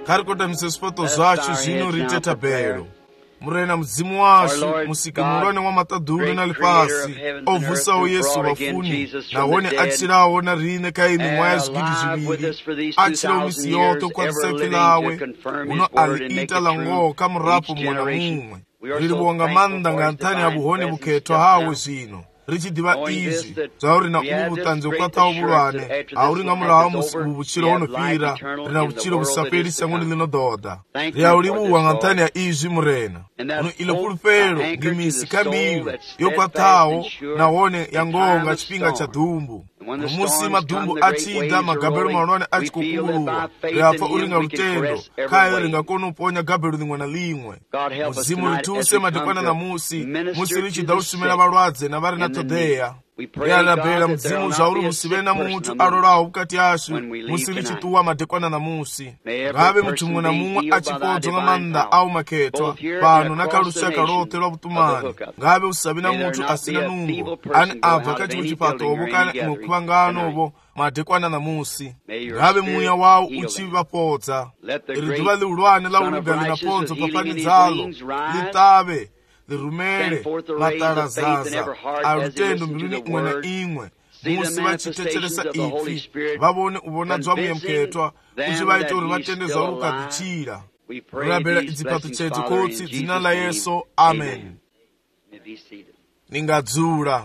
karikota msesipato zvacho zvino riteta bhero murena mudzimu washu musiki murone wamatadhulu nalipasi obvusawo yesu vafuni nahone achirawo narine kaimi mwaya zvigidi zviviri achirawo misi yote ukwatisa lawe uno aliita langoho kamurapo mwana mumwe riribonga manda ngantani abuhone buketwa hawe zvino richidiva izvi zvauri na ubu butanzi ukwatawo bulwane auri ngamurawo ubu buchiro honopira rina buchiro busapelisa nguni linododha riaulibuwa ngantani ya izvi murena uno ile pulupelo ngimisi kambilu yokwatawo nahone yangonga chipinga cha dhumbu nomusi madhumbu achida magabelo maonwane achikukuluwa riafa uringa lutendo kayo ringakona uponya gabelo limwe na limwe muzimu rituse madekwana na musi richida usumela balwadze na bari na todeya rialabela muzimu zvauri musibe na mutu alorawo bukati ashu musi richituwa madekwana na musi ngabe mutu mumwe na mumwe achipodzwa ngamanda au maketwa pano nakalushaka lote lwa butumani ngabe usabi na mutu asina nungo ani abva kati kuchipato obukana mukuvangano obo madekwana na musi ngabe muya wawo uchivapodza iriduva liulwane la uluga linapodzo papani dzalo litabe lirumele matalazaza alutendo mbiluni imwe na imwe musi vachitetseresa ipfi vavone uvonadzwa muyemuketwa uchivaita uri vatendeza urukaduchira rurabela idzipato chetu kotsi dzina la yesu amen ningadzula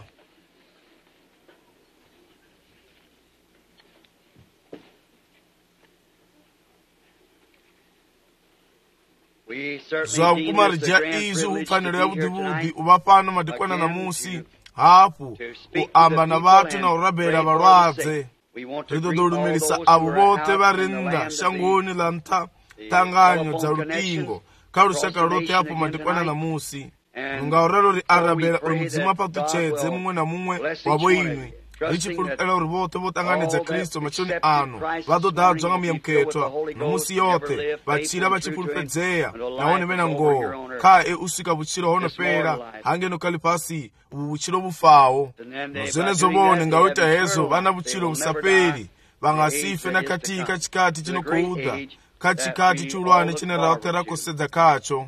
zvakumarija izvi ufaniro yavudhivudhi uva pano madekwana na musi hafu uamba na vatu na urabela valwadze ridodolumirisa avo vote varinda shangoni la ntanganyo dza lupingo kalushaka lote hapo madekwana na musi ngauralo ri arabela uri mudzima patuchedze mumwe na mumwe wavo inwi richipulupela uri vote votanganidza kristu machoni ano vadodadzwa ngamuyemuketwa nomusi yote vachira vachipulupedzeya nahone vena ngoho kae usvika vuchiro honopera hangeno kali pasi ubu vuchiro bufawo nozvenezo vone ngauita hezo vana vuchiro busaperi vangasife nakatika chikati chinokuudha kachikati chiulwane chine rautera kosedza kacho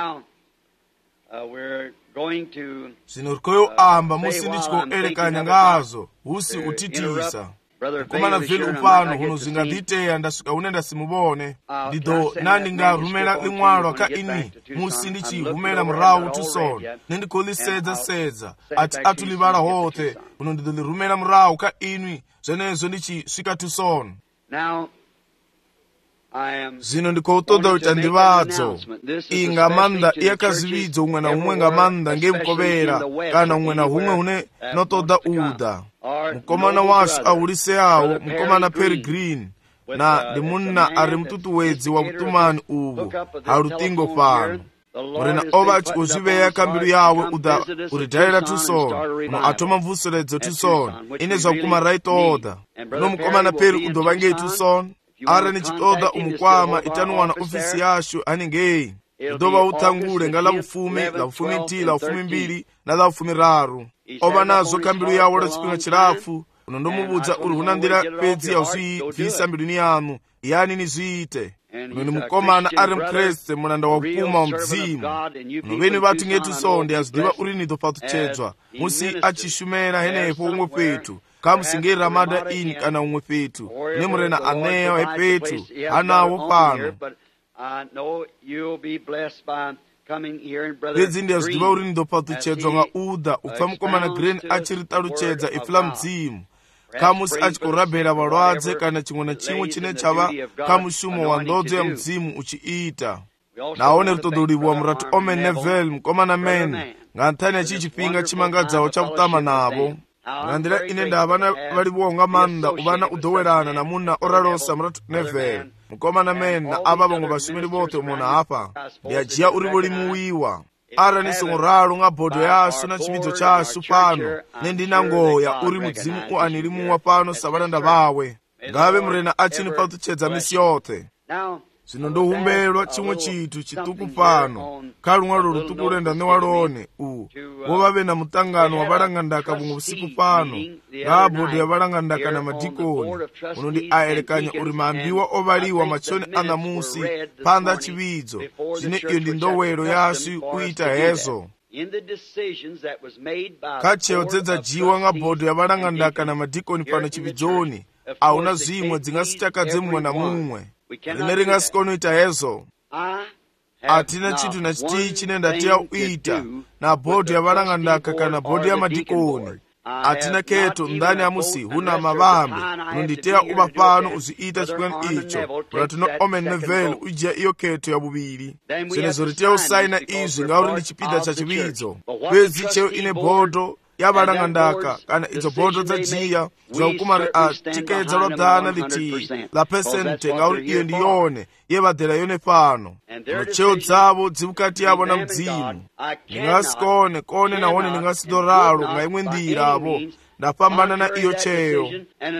zvino rikoyo amba musi ndichikoerekanya ngazo husi utitisa mukomana vheli upano huno zvinganditeya ndasvika une ndasimuvone ndido nandingarumela limwalo ka ini musi ndichihumela murawu tusona nendikolisedza ati atulivala hote huno ndidolirumela murawu ka inwi zvenezo ndichisvika tusona zvino ndikoutoda kuti andivadzo iyi ngamanda iyakazividzo umwe na umwe ngamanda ngemukovera kana umwe na umwe une notoda uda mukomana washu ahulise awo mukomana peregrine na ndimunna ari mututuwedzi wa butumani uvu halutingo pano murena ova achikuzviveya kambilu yawe uda uridhaira tusona no atoma mvusoredzo tusona ine zvakuma right order no mukomana peri udovangei tusona ara nichitoda umukwama itanuwana ofisi yashu aningei idova utangule nga lavufumi ti lavufumi mbili na lavufumi raru ova nazo kambilu yawo lachipinga chilafu uno ndomubudza uri hunandira pedzi ya uzivisa mbiluni yanu yani nizviite uno ni mukomana ari mkreste mulanda wa kupuma wa mdzimu uno veni vatu ngetu sonde azidiva uri nido patuchedzwa musi achishumera henepo umwe petu kamusingira mada ini kana umwe petu nemurena aneyo hepetu anawo pano pedzi ndiyazidiva uri nido patuchedzwa nga uda upfa mukomana green achiritaluchedza ifula mdzimu kamusi achikurabhela valwadze kana chimwe na chimwe chine chava kamushumo wa ndodzo ya mdzimu uchiita naone rutodoliwa murati omen nevel mukomana men ngantani achichipinga chimangadzawo chakutama navo ngandira ine ndavana valivuonga manda uvana udowerana na munna oralosa murati nevel mukomana men na ava vamwe vashumiri vote umona apa ndiajiya uri volimuwiwa ara nisongoralo nga bhodo yasu na chividzo chasu pano nendina ngoya uri mudzimu uanilimuwa pano savalanda vawe ngave murena achini patuchedza misi yote Zino ndohumbelwa chimwe chitu chituku pano kalung'alo lutukulenda newalone wobabe na mutangano wabalangandaka bungu busiku pano ngabodi yabalangandaka na madikoni uno ndi aelekanya uri mambiwa obaliwa machoni anamusi panda chibidzo zine iyo ndi ndowelo yasu uita hezo kacheo dzedza jiwa nga bodi yabalangandaka na madikoni pano chibidzoni auna zimwe dzingasichakadze mumwe na mumwe ine ringasikono ita hezo atina chitu na chiti chinenda tiya uita na bodi yabalangandaka kana bodi ya madikoni atina keto ndani amusi huna mabambe nunditeya uba pano uziita chipwani icho ulatuno omen nevel ujia iyo keto ya bubili senezo riteya usaina izi ngauri ndi chipida cha chibidzo kwezi cheo ine bodo yabalangandaka kana idzo bodo za jiya zaukuma tikedza lodana liti la pesente ngauri iyo ndiyone yebadela yone pano cheo dzavo dzibukati yabo na mdzimu ningasikone kone nawone ningasidoralo nga imwe ndira abo ndapambana na iyo cheo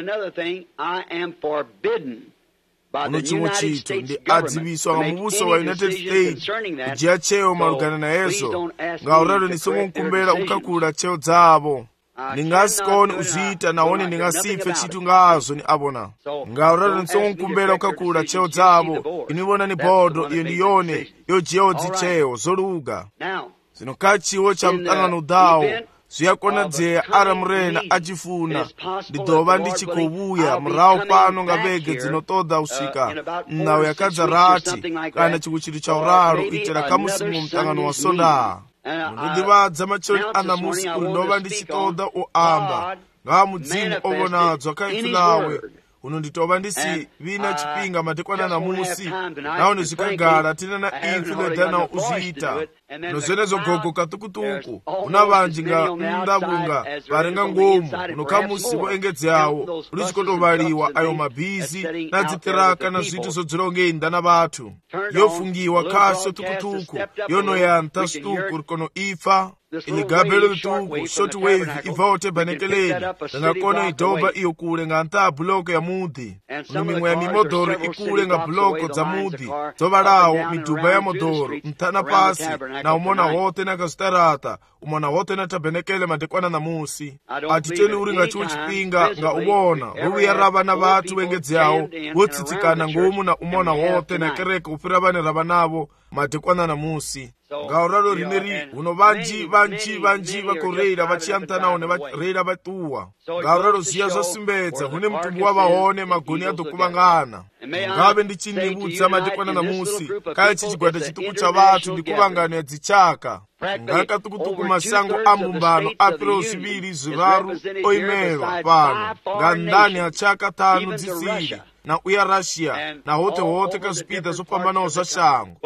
uno chimwe chitu ndi adzibiswa nga mubuso wa United States kujiya cheo malugana na yezo ngauralo nisongonkumbela ukakula cheo dzavo ningasikone uzita nawone ningasife chitu ngazo ni abona ngauralo nisongonkumbela ukakula cheo dzavo inibona ni bodo iyo ndiyone yo jeo dzicheo zoluga zino kachiwo cha mtangano dawo ziyakona dzeya ara murena achifuna ndidoba ndichikobuya murawo pano nga bege zinotoda usika nawe yakadza rati kana chikuchitu cha uraro itera kamusimu mtangano wa sonda ndibadza machoni anamusi kuri ndoba ndichitoda oamba nga mudzimu obonadzo akaifulawe uno nditoba ndisi vina chipinga madekwana na musi nawo nizikagala tina na infiledana uziita nozenezo gogo katukutuku una vanji nga ndabunga varenga ngomu uno kamusi boengedze yawo ulichikotobaliwa ayo mabizi na dzitiraka na zvitu zodzilongenda na batu yofungiwa kaso tukutuku yono yanta stuku rikono ifa iligabelo tuku shortwave ivote banekeleni ngakona idoba iyo kule nga anta bloko ya mudi numimwe ya mimodoro ikule nga bloko za mudi zobalawo miduba ya modoro mtana pasi na umona wote na kastarata umona wote na tabenekele madekwana na musi atiteni uri nga chiwo chipinga nga ubona uwi ya raba na batu wengedze yawo wotsitsikana ngomu na umona wote na kereka ufira bane raba nabo madekwana na musi ngauralo rineri uno banji vakoreira vachiyantanawo nevareira vatuwa ngauralo ziya zvasimbedza hune mutumbu wavahone magoni adokuvangana ngave ndichinibudza madekwana na musi kaya chichigwada chituku cha vatu ndikuvangano ya dzichaka ngakatukutuku masango ambumbano apiro ziviri ziraru oimerwa pano nga ndani ya chaka tanu dzisiri na uya Russia na hote kazipita zopambanawo za shango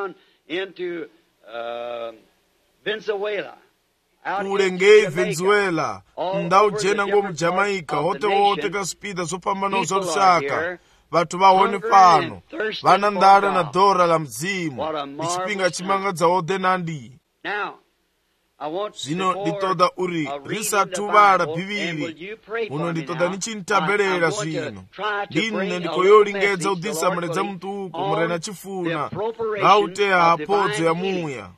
kulengei Venezuela ndau jena ngomu Jamaica hote kasipida zopambanawo za rushaka vatu vahone pano vana ndara na dora la mzimu ichipinga chimangadza ode nandi zvino nditoda uri risatuvara bhiviri uno nditoda nichintamberera zvino ndine ndikoyolingedza udhisa muredza mutuku murena chifuna ngauteya hapodzo ya muya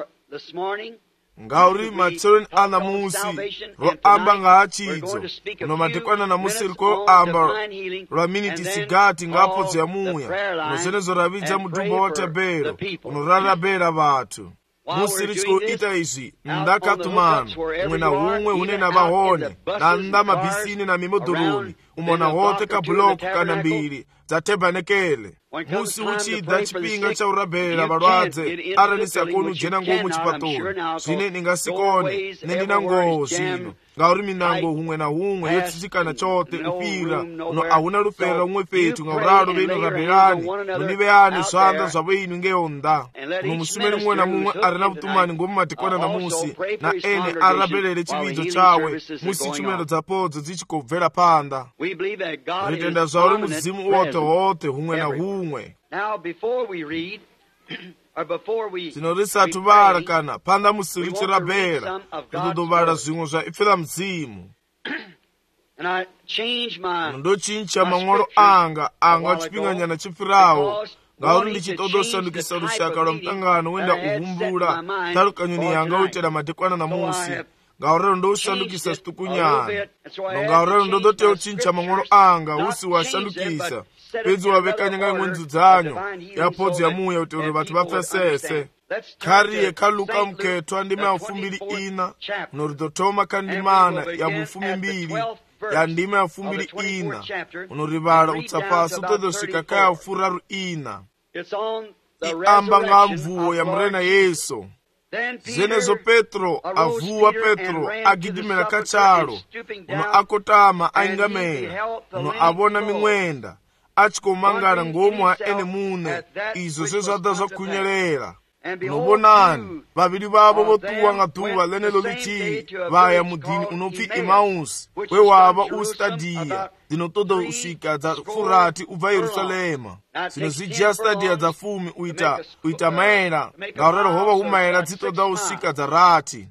ngauri matsoreni ana musi roamba ngaachidzo uno madekwana na musi rikoamba rwa miniti sigati ngaapodzo ya muya unozenezo ravidza mudhumba wa tabero unorarabera vatu musi richikoita izvi ndakatumana umwe na umwe une na vahone na nda mabhisini na mimodoroni umona wote kabuloko kana mbiri dzatebanekele musi uchidza chipinga chaurabhera valwadze aranisakoni ujena ngomu chipatoni zvine ningasikone nendina ngoho zvino ngauri minango humwe na humwe yotsitsikana chote upira uno ahuna rufera umwe petu ngauralo veino rabherani muniveyani zvanda zvavo inu ngeyonda uno musumeri mumwe na mumwe ari na vutumani ngomu madekwana na musi na ene arabherere chividzo chawe musi chumero dzapodzo dzichikobvera panda ritenda zvauri muzimu wote humwe na humwe zvino risatu vara kana panda musi richirabhera ritodovara zvimwe zvaipfira mzimu ndochincha mamwaro anga chipinganyana chipfirawo ngauri ndichitoda kusandukisa lushaka lwa mtangano wenda uhumbula talukanyoni yanga uitela madekwana na musi ngaurero ndousandukisa situkunyana ngaurero ndodote uchincha mang'olo anga usi wasandukisa pedzi wavekanya nga imwe nzudzanyo yapodzi ya muya kuti uri vatu vapfesese khariye kha Luka mkhethwa ndima ya 24 unoridotoma kha ndimana ya 12 ya ndima ya 24 unorivala utsapasi utodosvika kha ya 34 iamba nga mvuwo ya murena Yesu. Zenezo Petro avuwa Petro agidimela kachalo uno akotama aingamela uno abona ming'wenda achikomangana ngomwa ene mune izo zezada zakunyelera unobonani vavili vavo votuwa nga tuva lenelo lichi vaya mudini unopfi Emausi wewava ustadiya zinotoda usika za Furati ubva Yerusalema zino zijia stadia za 10 uita maera ngaurero hova humaera dzitoda usika za rati.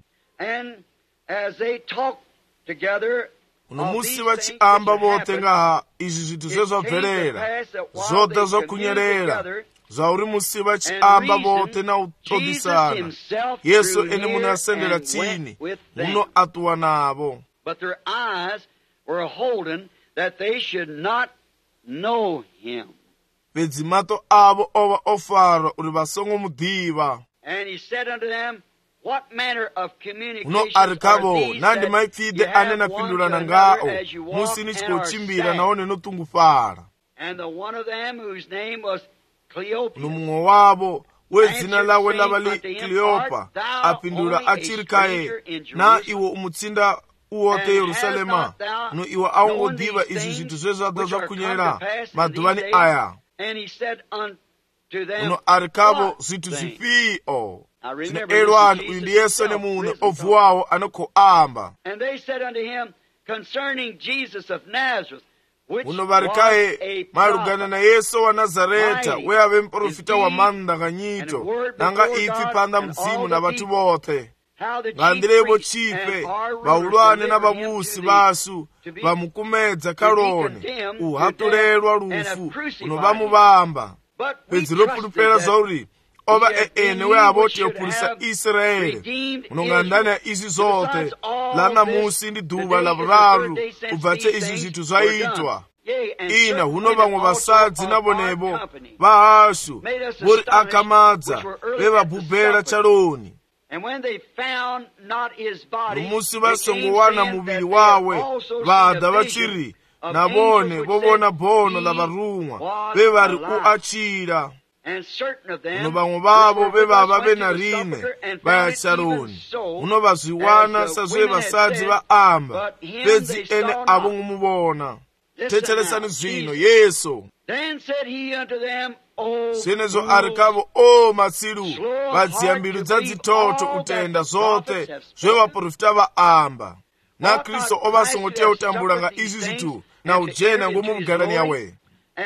Uno musi vachiamba vote ngaha izvi zvitu zvezvabverera zoda zvakunyerera zvauri musi vachiamba vote na utodisana Yesu ene muno asendera chini muno atuwa navo. But their eyes were holden that they should not know him. Vedzimato avo ova ofara uri vasongo mudiva. And he said unto them, what manner of communication uno arikavo nandi maipfide anena pindulana ngao musi nichikochimbira naone notungufara. And the one of them whose name was Cleopas, numwe wavo wezina lawe lavali Cleopa apindula achirikaye na iwo umutsinda uwote Yerusalema no iwo aungodiva izvi zvintu zvezvada zvakunyera madhuvani aya. Uno arikavo zvintu zvifio zvino elwani uyu ndi Yesu ane munhu obvuwawo anokoamba. Uno varikaye malugana na Yesu wa Nazareta weave mprofita wa manda nganyito nanga ifi panda mzimu na vatu vote ngandirevo chipe vaulwane na vavusi vasu vamukumedza kalone uhatulelwa lufu uno vamuvamba pedzi lopulupera zauri ova ene weavoti opulisa Israeli unongandani ya izi zote lana musi ndi dhuva la vuraru ubvache izi zvitu zvaitwa ina huno vamwe vasadzi navonevo vahashu vori akamadza vevabhubhera chaloni. Numusi vasongowana muviri wawe vada vachiri navone vovona bhono la varumwa vevari uachira. Uno vamwe vavo vevava venarine vaya chaloni uno vazviwana sazve vasadzi vaamba pedzi ene avo ngumuvona. Techeresani zvino Yesu. Senezo arikavo matsilu vadziambilu dzadzitoto utenda zote zvevaprofita vaamba na Kristo ovasongotea utambula nga izi zitu na ujena ngumubugarani yawe.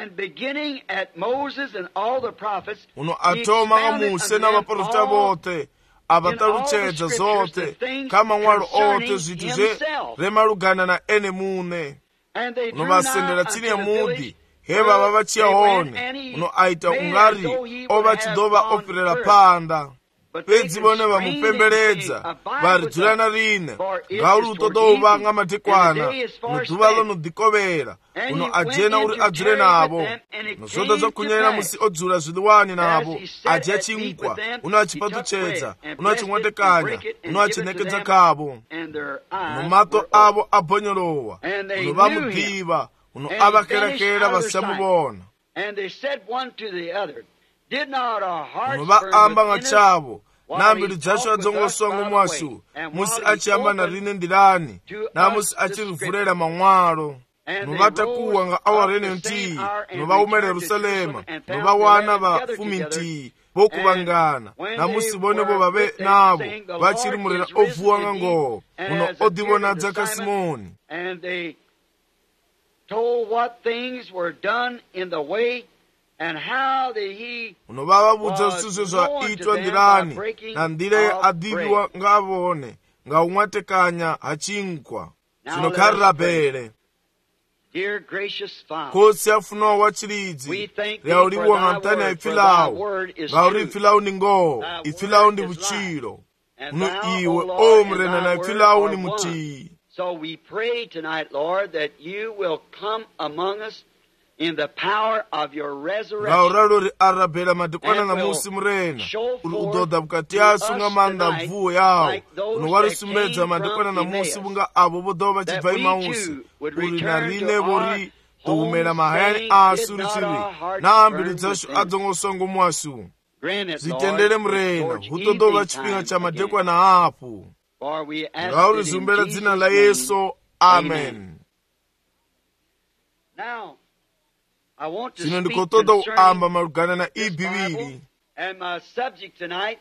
Uno atoma nga Muse na vaprofita vote avataluchedza zote kama ng'walo ote zvitu zve remalugana na ene mune. Uno vasendera chini ya mudi heva vavachiyahone uno aita ungari ovachidova opirera panda pedzi vone vamupemberedza varidzulana rine ngauri utodowa nga madekwana uno dhuva lonodikovera uno ajena uri adzule navo nozoda zokunyera musi odzula zviluwani navo adya chinkwa uno achipatuchedza uno achimwatekanya uno achinekedza kavo uno mato avo abhonyolowa uno vamudiva uno avakerakera vasamuvona uno vaamba nga chavo nambilu dzacho adzongosongo mwasu musi achiamba na rine ndirani na musi achirivhurera mang'walo uno vatakuwa nga awarene ntii uno vaumera Yerusalema uno vawana vafumi ntii vokuvangana na musi vonevo vave navo vachirimurera obvuwa nga ngoho uno odivonadza ka Simoni. Told what things were done in the way and how he uno vavabudza zvitu zvaitwa ndirani na ndira adiviwa nga avone nga umwatekanya hachinkwa zvinokharira bhere. Dear gracious Father, kosi afunawa wachilidzi lyauliwa ng'antani ya ifilawo ngauri ifilawo ni ngoo ifilawo ndi buchiro uno iwe omrena na ifilawo ni mutii. So we pray tonight, Lord, that you will come among us in the power of your resurrection. Ngauralori arabela madikwana na musi mrena uli udoda bukati asu nga manda mvuo yao uno wari sumbedza madikwana na musi bunga abo bodoba chibva imausi uli narine bori tuumela mahayani asu richiri na ambili zashu adzongosongo mwasu zitendele mrena hutodoba chipinga cha madikwana hapu ngauri zumbela dzina la Yesu. Amen. Now, I want to Sino speak ndikotoda uamba concerning marugana na this ibibili Bible, and my subject tonight,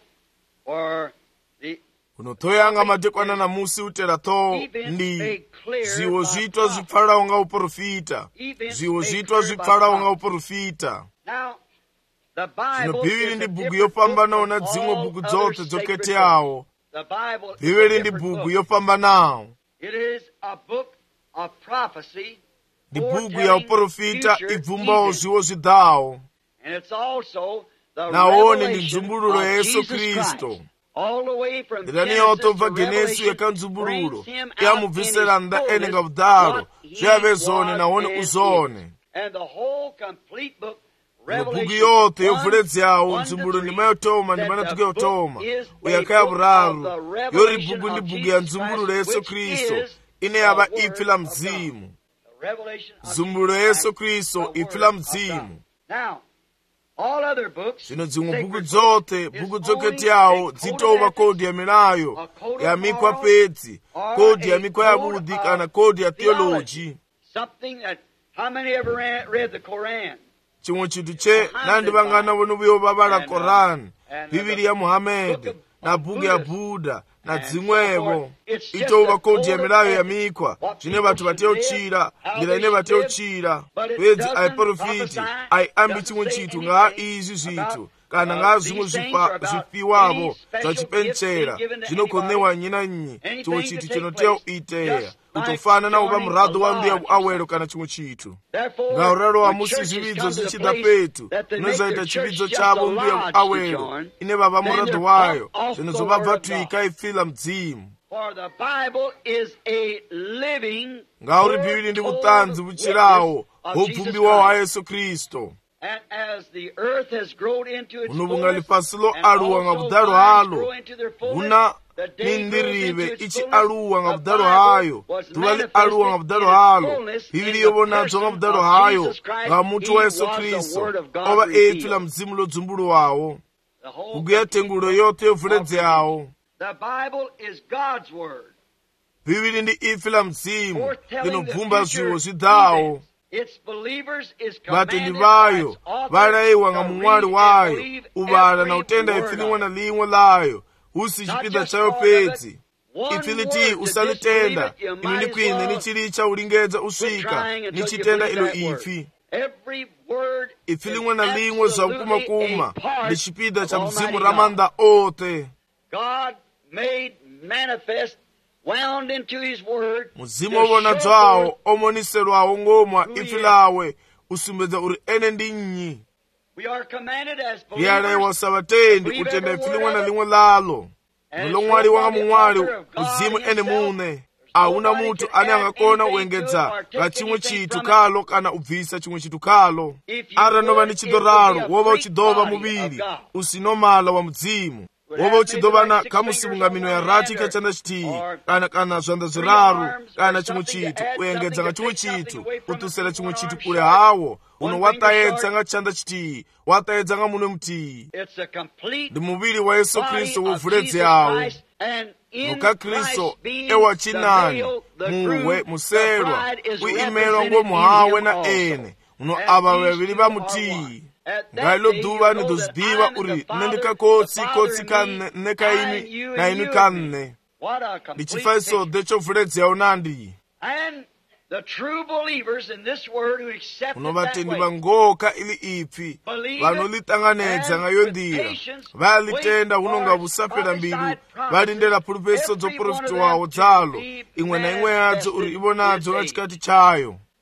or the unotoyanga madekwana na musi utera to ndi ziwo zitwa zipfalawo nga uprofita ziwo zitwa zipfalawo nga uprofita. now the Sino Bible bibili is ndi a buku different yopambanawo book na from dzimwe all buku other zote sacred zoketeawo. books. The Bible is a Bibili ndi different buku book. yopambanawo It is a book of prophecy, ndi buku ya foretelling uprofita future ibvumbawo events. ziwo zidawo. And it's also the Naone ndi revelation mdzumburulo ya of Yesu Jesus Kristo. Christ. All the way from Ndani Genesis yotobva to Genesu Revelation yakanzumburulo brings him out yamubvisera in his nda ene fullness nga budaro what he zviave was zone naone and uzone. is. And the whole complete book, Buku Revelation yote 1, yovuledzawo 1 to nzumbulo 3, ndima yotoma that ndima the natuke yotoma book is a uyakaya book buraru of the yori revelation buku ndi of buku Jesus ya nzumbulo Christ, Yesu which Kristo is ine the yava Word ipfila of God. mzimu. The revelation of Nzumbulo Jesus Yesu Christ, Kristo the ipfila Word of mzimu. God. Now, all other books, Zino dzimwe buku sacred zote books, buku is zoketeawo only a code dzitova of kodi ya milayo a code ya of mikwa morals, pedzi or kodi ya a mikwa ya code budi of kana kodi ya theology. theology. Something that, how many ever read the Koran? chimwe chinthu che nandi vangana vono vuyo vavala Koran, and Bibili ya Muhammad book na of buku ya Buddhism, Buddha na and dzimwevo. so forth. It's just Itova a kodi ya code of milayo ya ethics. mikwa What zvine people vathu should vateuchira live, how ndira they ine should vateuchira live, but it pedzi doesn't aiprofiti prophesy, aiambi doesn't chimwe say chinthu anything nga izvi zvithu about, kana nga these zvimwe things or about zvipiwavo any special zva gifts chipenchera being given to zvinokonnewa anybody, nyi na nyi anything chimwe to chinthu take chinoteya place, uiteya just like utofana na uva joining murado a wa mbuya lodge or awero something. kana chimwe chinthu. Therefore, ngauralo wa when musi churches zvividzo come to the zvichida place petu that they make zvinozoita their church chividzo just a chavo mbuya lodge to awero join, ine vava then murado they're wayo off zvinhu the zvobva word of God. twika ifila mdzimu. For the Bible is a living, ngauri bhibili ndi butanzi buchirawo hobvumbiwa wa Yesu Kristo. and as the earth has grown into its Uno bunga fullness, lipasilo and aluwa nga also budalo vines halo grow into their fullness, huna the day grows nindirive into its ichi fullness, aluwa nga the budalo Bible hayo was tuvali aluwa nga manifested budalo in its halo fullness bibili in the yobonadzo nga person budalo of hayo Jesus Christ. nga mutu He wa Yesu was the Kristo Word of God ova revealed. eitula mzimu lodzumbulo wawo The whole kuguya tengulo yote yovuledzeawo. The Bible is God's Word, bibili ndi ifi la mzimu foretelling the linobvumba future zviwo zvidawo. events. Its believers is vatendi commanded by vayo its author valayiwa nga to mumwali read wayo and believe uvala every na utenda word ifi of limwe it. na limwe layo husi Not chipinda just chayo part of it. pedzi One ifi word liti to usalitenda disbelieve it, you inu might ni as kwine well ni chilicha ulingedza quit usvika trying ni until you chitenda believe ilo that word. ifi. Every word ifi is limwe na limwe za absolutely kumakuma a part ndi chipinda of cha mzimu Almighty ramanda ote. God made manifest, wound into His Word, muzimu to ovona show bzawo forth omoniserwawo ngomwa who he ifi is. lawe usumbedza uri ene ndi nnyi. we are commanded as liyalewa believers sabatendi believe utenda every ifi word limwe na of it, limwe lalo and mulo it's mwali shown wanga by the mumwali author of God muzimu ene himself. mune auna Nobody mutu can ane add angakona anything to it uengedza or take nga chimwe anything chitu from it. kalo kana ubvisa chimwe chitu kalo. If you ara nova would, ni it chidoraro would be a wova freak uchidova body muviri of God. usinomala wa mudzimu Would wova have uchidova maybe na like 6 kamusimungamino ya fingers on rati one hand kachanda chiti or kana zvanda 3 zviraru arms kana or chimwe something to chitu add uengedza something nga to chimwe take something chitu away from it, utusela chimwe one chitu arm kule short, hawo one uno finger wataedza short. nga chanda chiti wataedza nga mune mutii. It's a complete ndi muviri wa Yesu body Kristo of wovuledze Jesus yawo. Christ, and in muka Christ Kristo being ewa the chinani veil, the muwe groom, the muserwa bride is uimelwa represented ngo in muhawe him na also. ene uno And ava these vaviri two va are mutii. one. At that ngailo day you duva know that nidozidiva I'm in uri the Father, nne the ndikakotsi Father kotsi in ka me, nne I kaimi in you, na and inu you ka in me. nne What a ndi complete chifaiso picture. dechovuledze yaunandi. And the true believers in this word who accept uno it that vatendi way, vangoka ili ipfi believe vanolitanganedza and ngayo with ndira patience valitenda wait unonga for vusapela mbilu prophesied promises, valindela pulupesiso every one dzoprofiti of wawo them to dzalo be imwe na imwe yadzo uri manifested ivonadzo in nga these chikati chayo.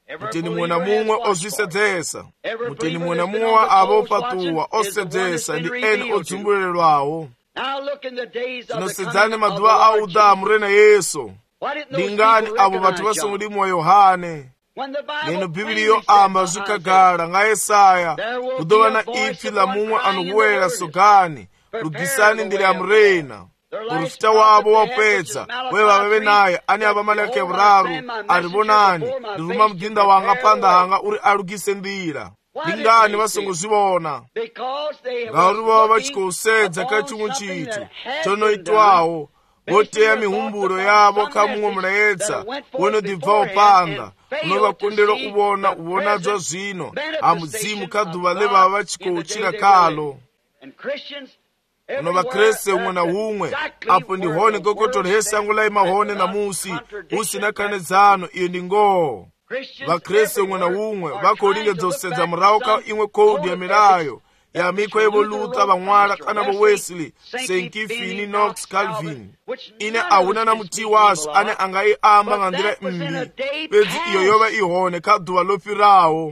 muteni mumwe na mumwe ozvisedzesa, muteni mumwe na mumwe wa avo opatuwa osedzesa ndi eni odzumbulirirwawo. Tinosedzani mazuva auda murena Yesu. Ndingani avo vatu vasungulimo wa Yohane. Neno Biblia amba zvikagara nga Yesaya kudova na ipfi la mumwe anokuwera sogani lugisani ndiri amurena. Urufita wavo wapedza wevave naye ani ava maleke vuraru arivonani ndiruma mudinda wanga panda hanga uri alugise ndira. Ndingani vasongozvivona? Ngauri vava vachikosedza kachimwe chitu chonoitwawo voteya mihumburo yavo kamumwe munaedza wonodibvawo panda unovakondera uvonadzwa zvino hamudzimu kadhuva levava vachikouchira kalo. Uno vakreste umwe na umwe apo ndi hone kokotolo hesango lai mahone na musi usina kanedzano iyo ndi ngoo. Vakreste umwe na umwe vakolingedza kusedza murawo ka imwe kodi ya milayo ya mikwa evo Luther vamwala kana vo Wesley, St. Kiffin, Knox, Calvin. Ine ahuna na muti waso ane angai amba nga ndira mbi pedzi iyo yova ihone kadhuva lofirawo.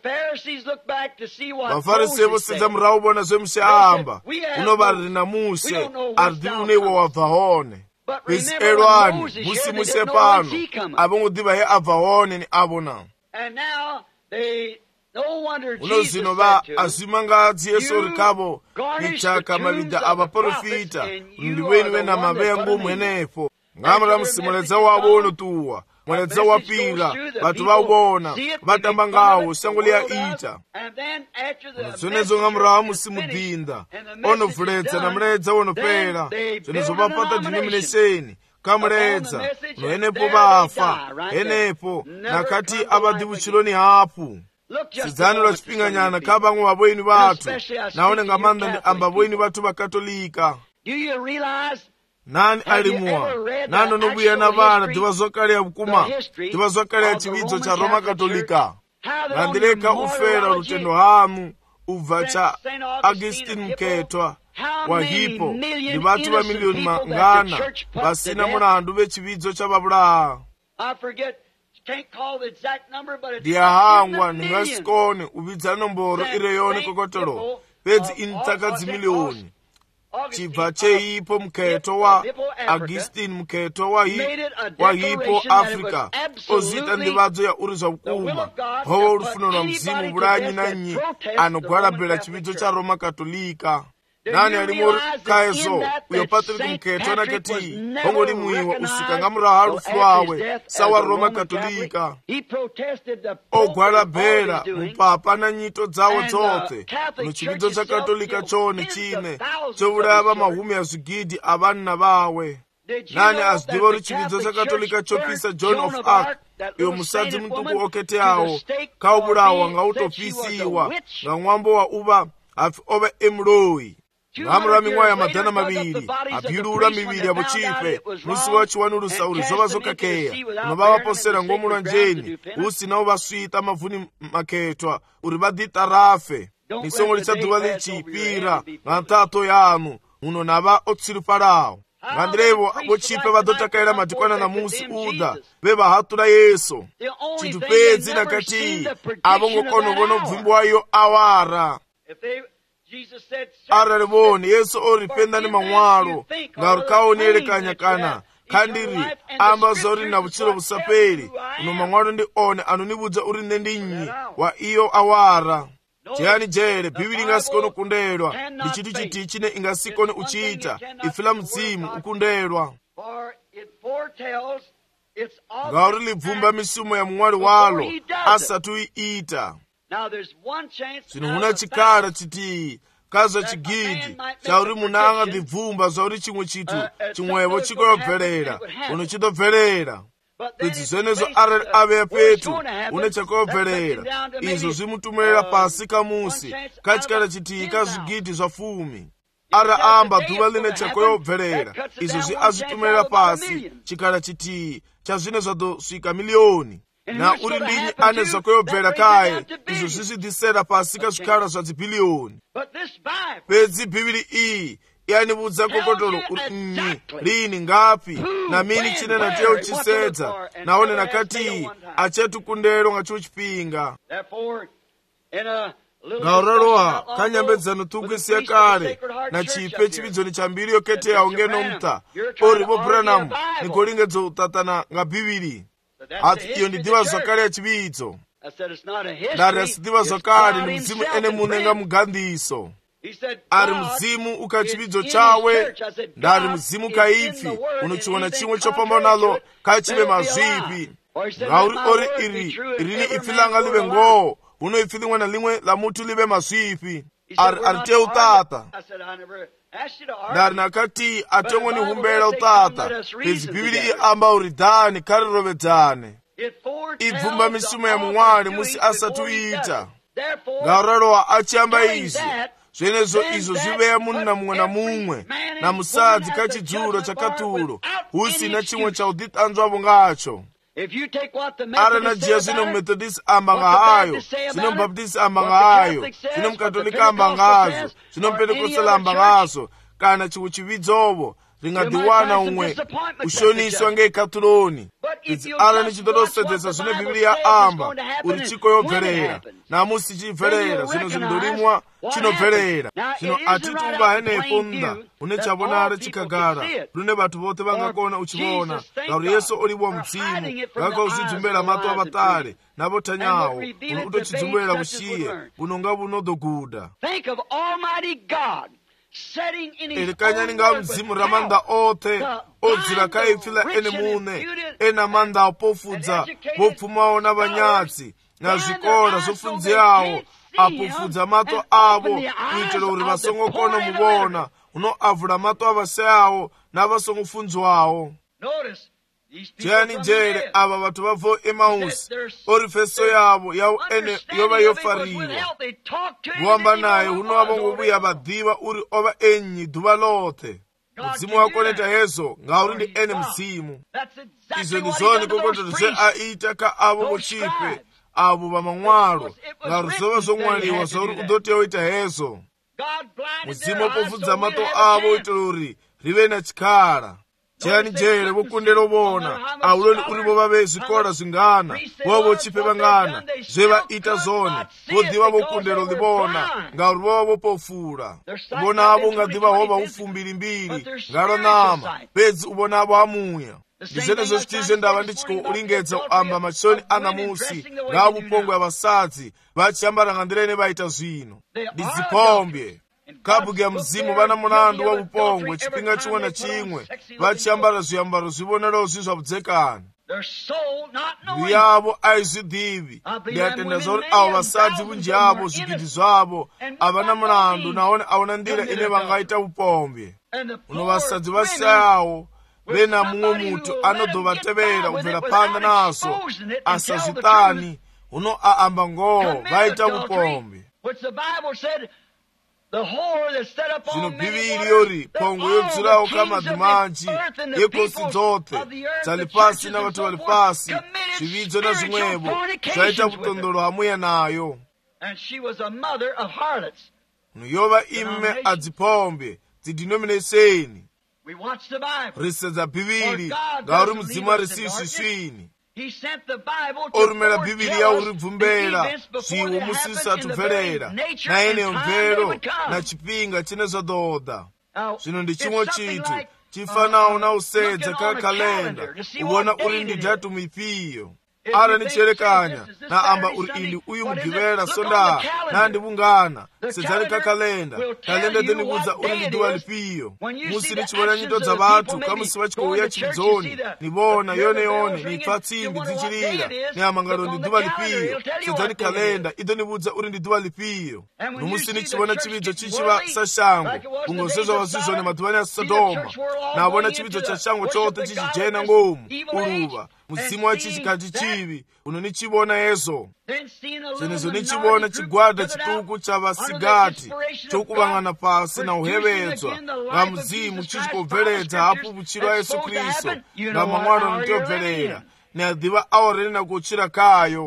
Vafarisi vosedza murawo vona zvemuse amba unovariri na muse aridi unewo wabva hone. Pedzi elwani musi muse pano avongodhiva he abva hone ni avona. Uno zvino va azvimangadzi Yesu rikavo nichaka mavida avaprofita ndiweni vena mavengu mwenepo. Ngamra musimuledza wavo unotuwa mweledza wapira vatu vavona vatamba ngawo sango liyaita. Zvenezo ngamra musimudinda onovhuledza na muledza unopera zvenezo vapata denomination kamuledza noenepo vafa enepo nakati avadhivuchironi hapu. Sidzani lwa chipinganyana ka vamwe vavoini vatu naone ngamanda ndi amba voini vatu vakatolika. Nani alimuwa nano nobuya na vana divazwakale ya vukuma divazwakale ya chividzo cha Roma Katolika. Ngandireka ufera lutendo hamu ubva cha Augustine Mketwa wa hipo ni vatu va milioni mangana vasina mulandu vechividzo cha vavulaha. Ndiyahangwa ningasikone ubidza nomboro ireyoni kokotolo pedzi initaka dzimilioni. Chibva cheipo Mketwa wa Augustine Mketwa wa hipo Africa ozita ndivadzo ya uri zvakuma hovo rufuno na mzimu vulanyi nanyi anogwarabhera chividzo cha Roma Katolika. Nani alimo kaezo uyo Patrick Mketwa nakati hongoli muiwa usika ngamura harufu wawe sawa Roma Katolika. Ogwarabhera mupapa na nyito dzawo dzotse muchividzo cha Katolika chone chine chovulava mahumi ya zvigidi avanna vawe. Nani azidiva uri chividzo cha Katolika chopisa John of Arc iyo musadzi mutuku oketeawo kauvulawa ngautopisiwa nga mwambo wa uva hafi ove emuloi. Ngamura ming'wa ya madhana maviri apilula miviri yavo chife musi wachiwanulusa uri zova zokakeya unovavaposera ngomulwa njeni usina uvasvita mavhuni Maketwa uri vadhita rafe nisongo lichadhuva lichipira nga ntato yanu muno nava otsiripalawo. Ngandirevo vochipe vadotakaira madhikwana na musi uda vevahatula Yesu chitu pedzi nakati avongokonovona ubvimbo iyo awara. Ararivoni Yesu oripenda ni mang'walo ngauri kaonelekanyakana kandiri amba zori na vuchiro vusaperi uno mang'walo ndi one anonivudza uri nendinyi wa iyo awara. Tiyani jere Bibili ingasikone kundelwa ndi chitu chiti chine ingasikone uchita ifila mzimu ukundelwa. Ngauri libvumba misumo ya mng'wali walo asatu iita. Zvino huna chikara chiti kazwa chigidi chauri munanga ndibvumba zvauri chimwe chitu chimwevo chikobverera uno chitobverera. Pedzi zvenezo arali ave petu une chakobverera izvo zvimutumirira pasi kamusi kachikara chiti kazvigidi zvafumi. Ara amba dhuva line chakoyobverera izvo zviazvitumirira pasi chikara chiti chazvine zvadosvika milioni. Na uri ndinyi ane zvakoyobvera kaye izvo zvizvidhisera pasi kazvikara zvadzibhiliyoni. Pedzi Bibili iyi yanibudza kokotolo lini ngapi na mini chine nateo chisedza naone nakati achetu kundero ngacho chipinga ngauralowa kanyambedzano tugwisiya kale na chipe chibidzoni chambiri yokete yaungeno mta ori bo Branham nikolingedzo utatana nga bibili ati iyo ndidiva zvakale ya chibidzo ndari asidiva zvakale ni mzimu ene munenga mugandiso ari mzimu ukachibidzo chawe ndari mzimu kaifi unochiona chimwe chopambanalo kachive mazvipi ngauri ori irini ifi langa live ngoo uno ifi limwe na limwe la mutu live mazvipi ari utata ndari nakati atengoni humbela utata pezi bibili iamba uri dhani karirovedzane ibvumba misumo ya mumwari musi asatuita ngauralowa achiamba izvi zvenezvo izvo zviveya munhu na mumwe na mumwe na musadzi kachidzuro chakatulo usina chimwe chauditanzwavo ngacho ara na jia zvino mumethodist amba ngahayo zvino mubaptist amba ngahayo zvino mukatolika amba ngazvo zvino mupentekostala amba ngazvo kana chimwe chividzovo ringadiwana umwe ushoniswa ngeikatuloni idzi ara nichidodosedzesa zvine bibili yaamba uri chiko yobverera namusi chibverera zvino zvindorimwa chinobverera zvino atiti uva henepo mda une chavonara chikagara rune vatu vote vangakona uchivona ngauri yesu oliwa mudzimu ngakauzvidzumbera mato avatare navotanyawo uno utochidzumbera vuchiye bunonga bunodoguda elikanyani nga mzimu ramanda othe odzira kaifila ene mune ena manda apofudza vopfumawo na vanyatsi na zvikora zofundziyawo apofudza mato avo kuitira uri vasongokona muvona uno avula mato avaseyawo na vasongofundzwawo jeyani njere ava vatu vavo Emausi ori feso yavo yawo ene yova yofariwa vuamba naye uno avongovuya vadhiva uri ova enyi dhuva lothe mudzimu wakoneta hezo ngauri ndi ene mzimu izvo ndizvoni kokotero zve aita ka avo vochipe avo vamamwalo ngauri zvova zvomwaliwa zvauri udoteoita hezo mudzimu wapofudza mato avo uitira uri rive na chikara jeyani njere vokundela uvona auloni uri vova vezvikora zvingana vova vochipe vangana zvevaita zvone vodhiva vokundelo livona ngauri vova vopofula uvona avo ungadhiva hova ufumbilimbili ngaronama pedzi uvona avo amuya ndizvenezvo zvitizve ndava ndichikoulingedza kuamba machoni anamusi ngavo upongwe avasadzi vachiambara ngandira ine vaita zvino ndidzipombye kabhuku ya mzimu vana mulandu wa upongwe chipinga chimwe na chimwe vachiambara zviambaro zvibonero zvizvabudzekani mbilu yavo aizvidhivi ndiyatenda zvauri avo vasadzi bunji yavo zvigidi zvavo avana mulandu naone aona ndira ine vangaita upombwe uno vasadzi vasiyawo vena mumwe mutu anodhovatevera kubvira panda naso asazvitani uno aamba ngoo vaita upombwe zvino bhibili yori pongo yodzirawo kamadhimanji yekosi dzothe dzali pasi navatu vali pasi zvividzo na zvimwevo zvaita kutondolo hamuya nayo yova ime adzipombe dzidenomination risedza bhibili ngauri mudzimu arisivi svisvini orumela bhibili yauri bvumbera zviwo musisatu bverera naeneyo mvero na chipinga chine zvadoda zvino ndi chimwe chitu chifanawo na usedza kakalenda uvona uri ndi dhatumu ipiyo ara nicherekanya na amba uri ili uyu mugivera sonda nandivungana sedzani kakalenda kalenda denibudza uri ndi dhuva lipiyo musi nichivona nyito dza vatu kamusi vachikouya chividzoni nivona yone nipfa tsimbi dzichirira niamangaro ndi dhuva lipiyo sedzani kalenda idonibudza uri ndi dhuva lipiyo nomusi nichivona chividzo chichiva sashango kungo zvezva vazvizvone madhuvani asodoma navona chividzo cha shango chote chichijena ngomu uruva mudzimu wachichikati chivi unonichivona yezo zvenezvo nichivona chigwada chituku chavasigati chokuvangana pasi na uhevedzwa nga mudzimu chichikobveredza hapo vuchiro wa Yesu Kristu nga mamwaro notobverera neadhiva aoreni na kuchira kayo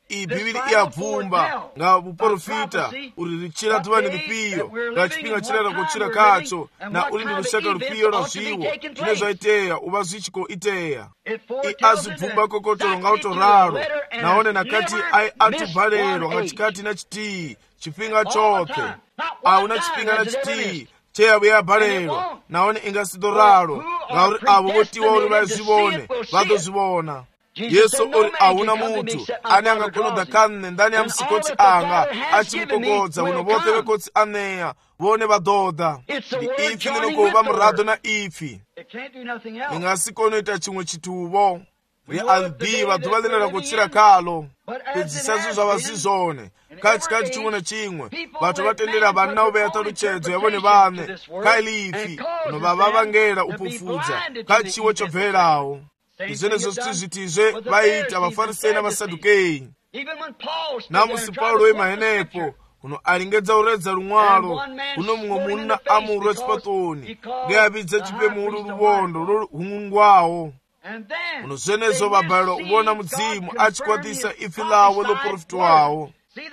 iyi bhibhili iyabvumba nga buprofita uri richira tuvani rupfiyo nga chipinga chirara kuchira kacho na uri ndi rushaka rupfiyo razviwo zvine zvaiteya uva zvichiko iteya azvibvumba kokotoro ngautoraro naone nakati atubhalero nga chikati nachitii chipinga choke auna chipinga nachitii cheyavo yabhalero naone ingasidoraro ngauri avo votiwa uri vaizvivone vatozvivona. Yesu uri auna mutu ane angakonodha kanne ndani ya msikotsi anga achimukogodza uno vote vekotsi aneya vone vadhodha ndi ifi linokova murado na ifi lingasikonoita chimwe chituvo rialdiva dhuva linera kuchira kalo pedzisazvo zvava zizvone kachikati chimwe na chimwe vatu vatendera vani navo veyata ruchedzo yavone vane kailifi unova vavangera upofudza kachiwo chobverawo. Izvonezvo zvitizve vaita vafarisei navasadhukei. Namusi Paulo wemahenepo uno aringedza uredza rumwaro uno mumwe munna amurwa chipatoni ngeavidze chipemuru ruvondo rwungwawo uno zvenezvo vabhalwa uvona mudzimu achikwatisa ifi lavo loprofita wawo.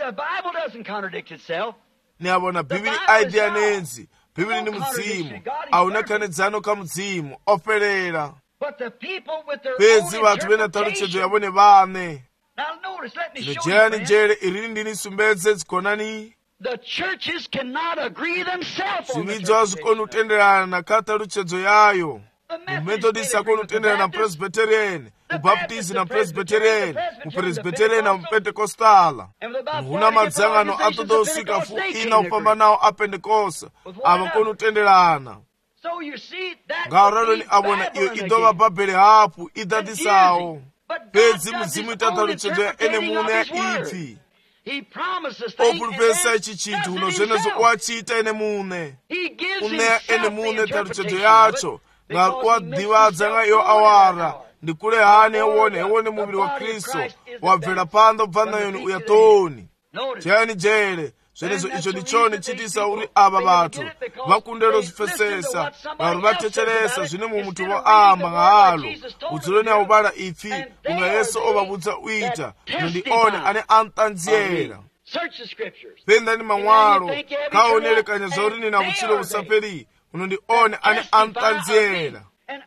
Niavona bhibhili aidhi anenzi bhibhili ni mudzimu auna kanedzano kamudzimu oferera pedzi vatu vena taruchedzo yavone vane inojeyani njere irini ndini sumbedze dzikonani zvividzo hazvikoni kutenderana nakataruchedzo yayo. Mumethodist hakoni kutenderana na Presbyterian, mubaptisti na Presbyterian, mupresbyterian na mupentekostala. Huna madzangano atodosika fu ina upambanawo apentekosta havakoni kutenderana. Ngauralo ni abona iyo idova babhele hapu idadisawo pedzi mudzimu itataruchedzo ya ene mune ya ipi oprofesa ichi chintu uno zvenezvo wachita ene mune uneya ene mune taruchedzo yacho nga wadhivadza nga iyo awara ndikule hani ewone muviri wa Kristu wabvela panda ubva nayoni uyatoni chayani jere zvenezvo icho ndichone chitisa uri ava vatu vakundero zvifesesa varu vatecheresa zvine mumutu voamba ngahalo udziro neauvara ifi unga Yesu ovavudza uita nondione ane antanziyera pendani mamwaro kaonerekanya zvauri nina vuchiro vusaperi unondione ane antanziyera.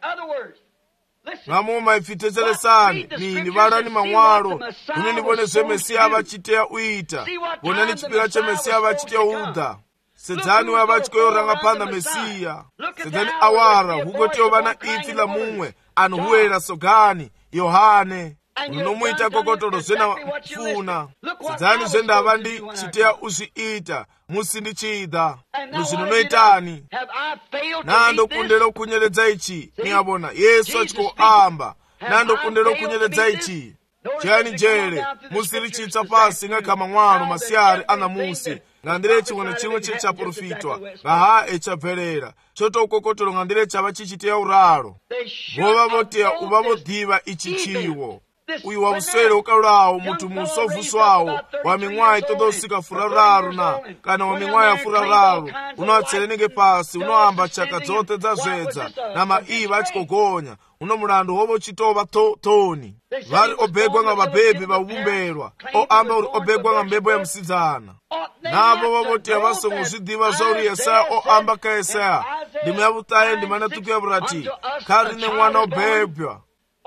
Ngamo maifitezeresani nini varani mamwaro unondivone zvemesiya vachiteya uita vonani chipira chemesiya vachiteya udha sedzani uya vachikoyoranga panda mesiya sedzani awara hugotiyo vana ifi la mumwe anohuwera sogani Yohane unomuita kokotoro zvena funa sedzani zvendava ndi chiteya uzviita musindichida muzvinonoitani nandokundero kunyeredza ichi niavona Yesu achikoamba nandokundero kunyeredza ichi chayani njere musirichitsa pasi ngakama mwaro masiyari anamusi ngandire chimwe nechimwe chichaprofitwa ngaha echabverera chotokokotoro ngandire chava chichiteya uraro vova voteya uva vodhiva ichi chiwo uyu wavuswere ukaulawo mutu musovuswawo waming'wayi todosika furararu na kana waming'wayi afurararu unoatserenenge pasi unoamba chaka dzote dzazvedza na maiva achikogonya uno mulandu hovo chitova toni vari obhegwa nga vabhebhi vauvumberwa oamba uri obhegwa nga mbebo ya musidzana navo vavotiya vasongo zvidhiva zvauri Yesaya oamba ka Yesaya ndima yavutaye ndima natuku yavurati kari nemwana obhebhwa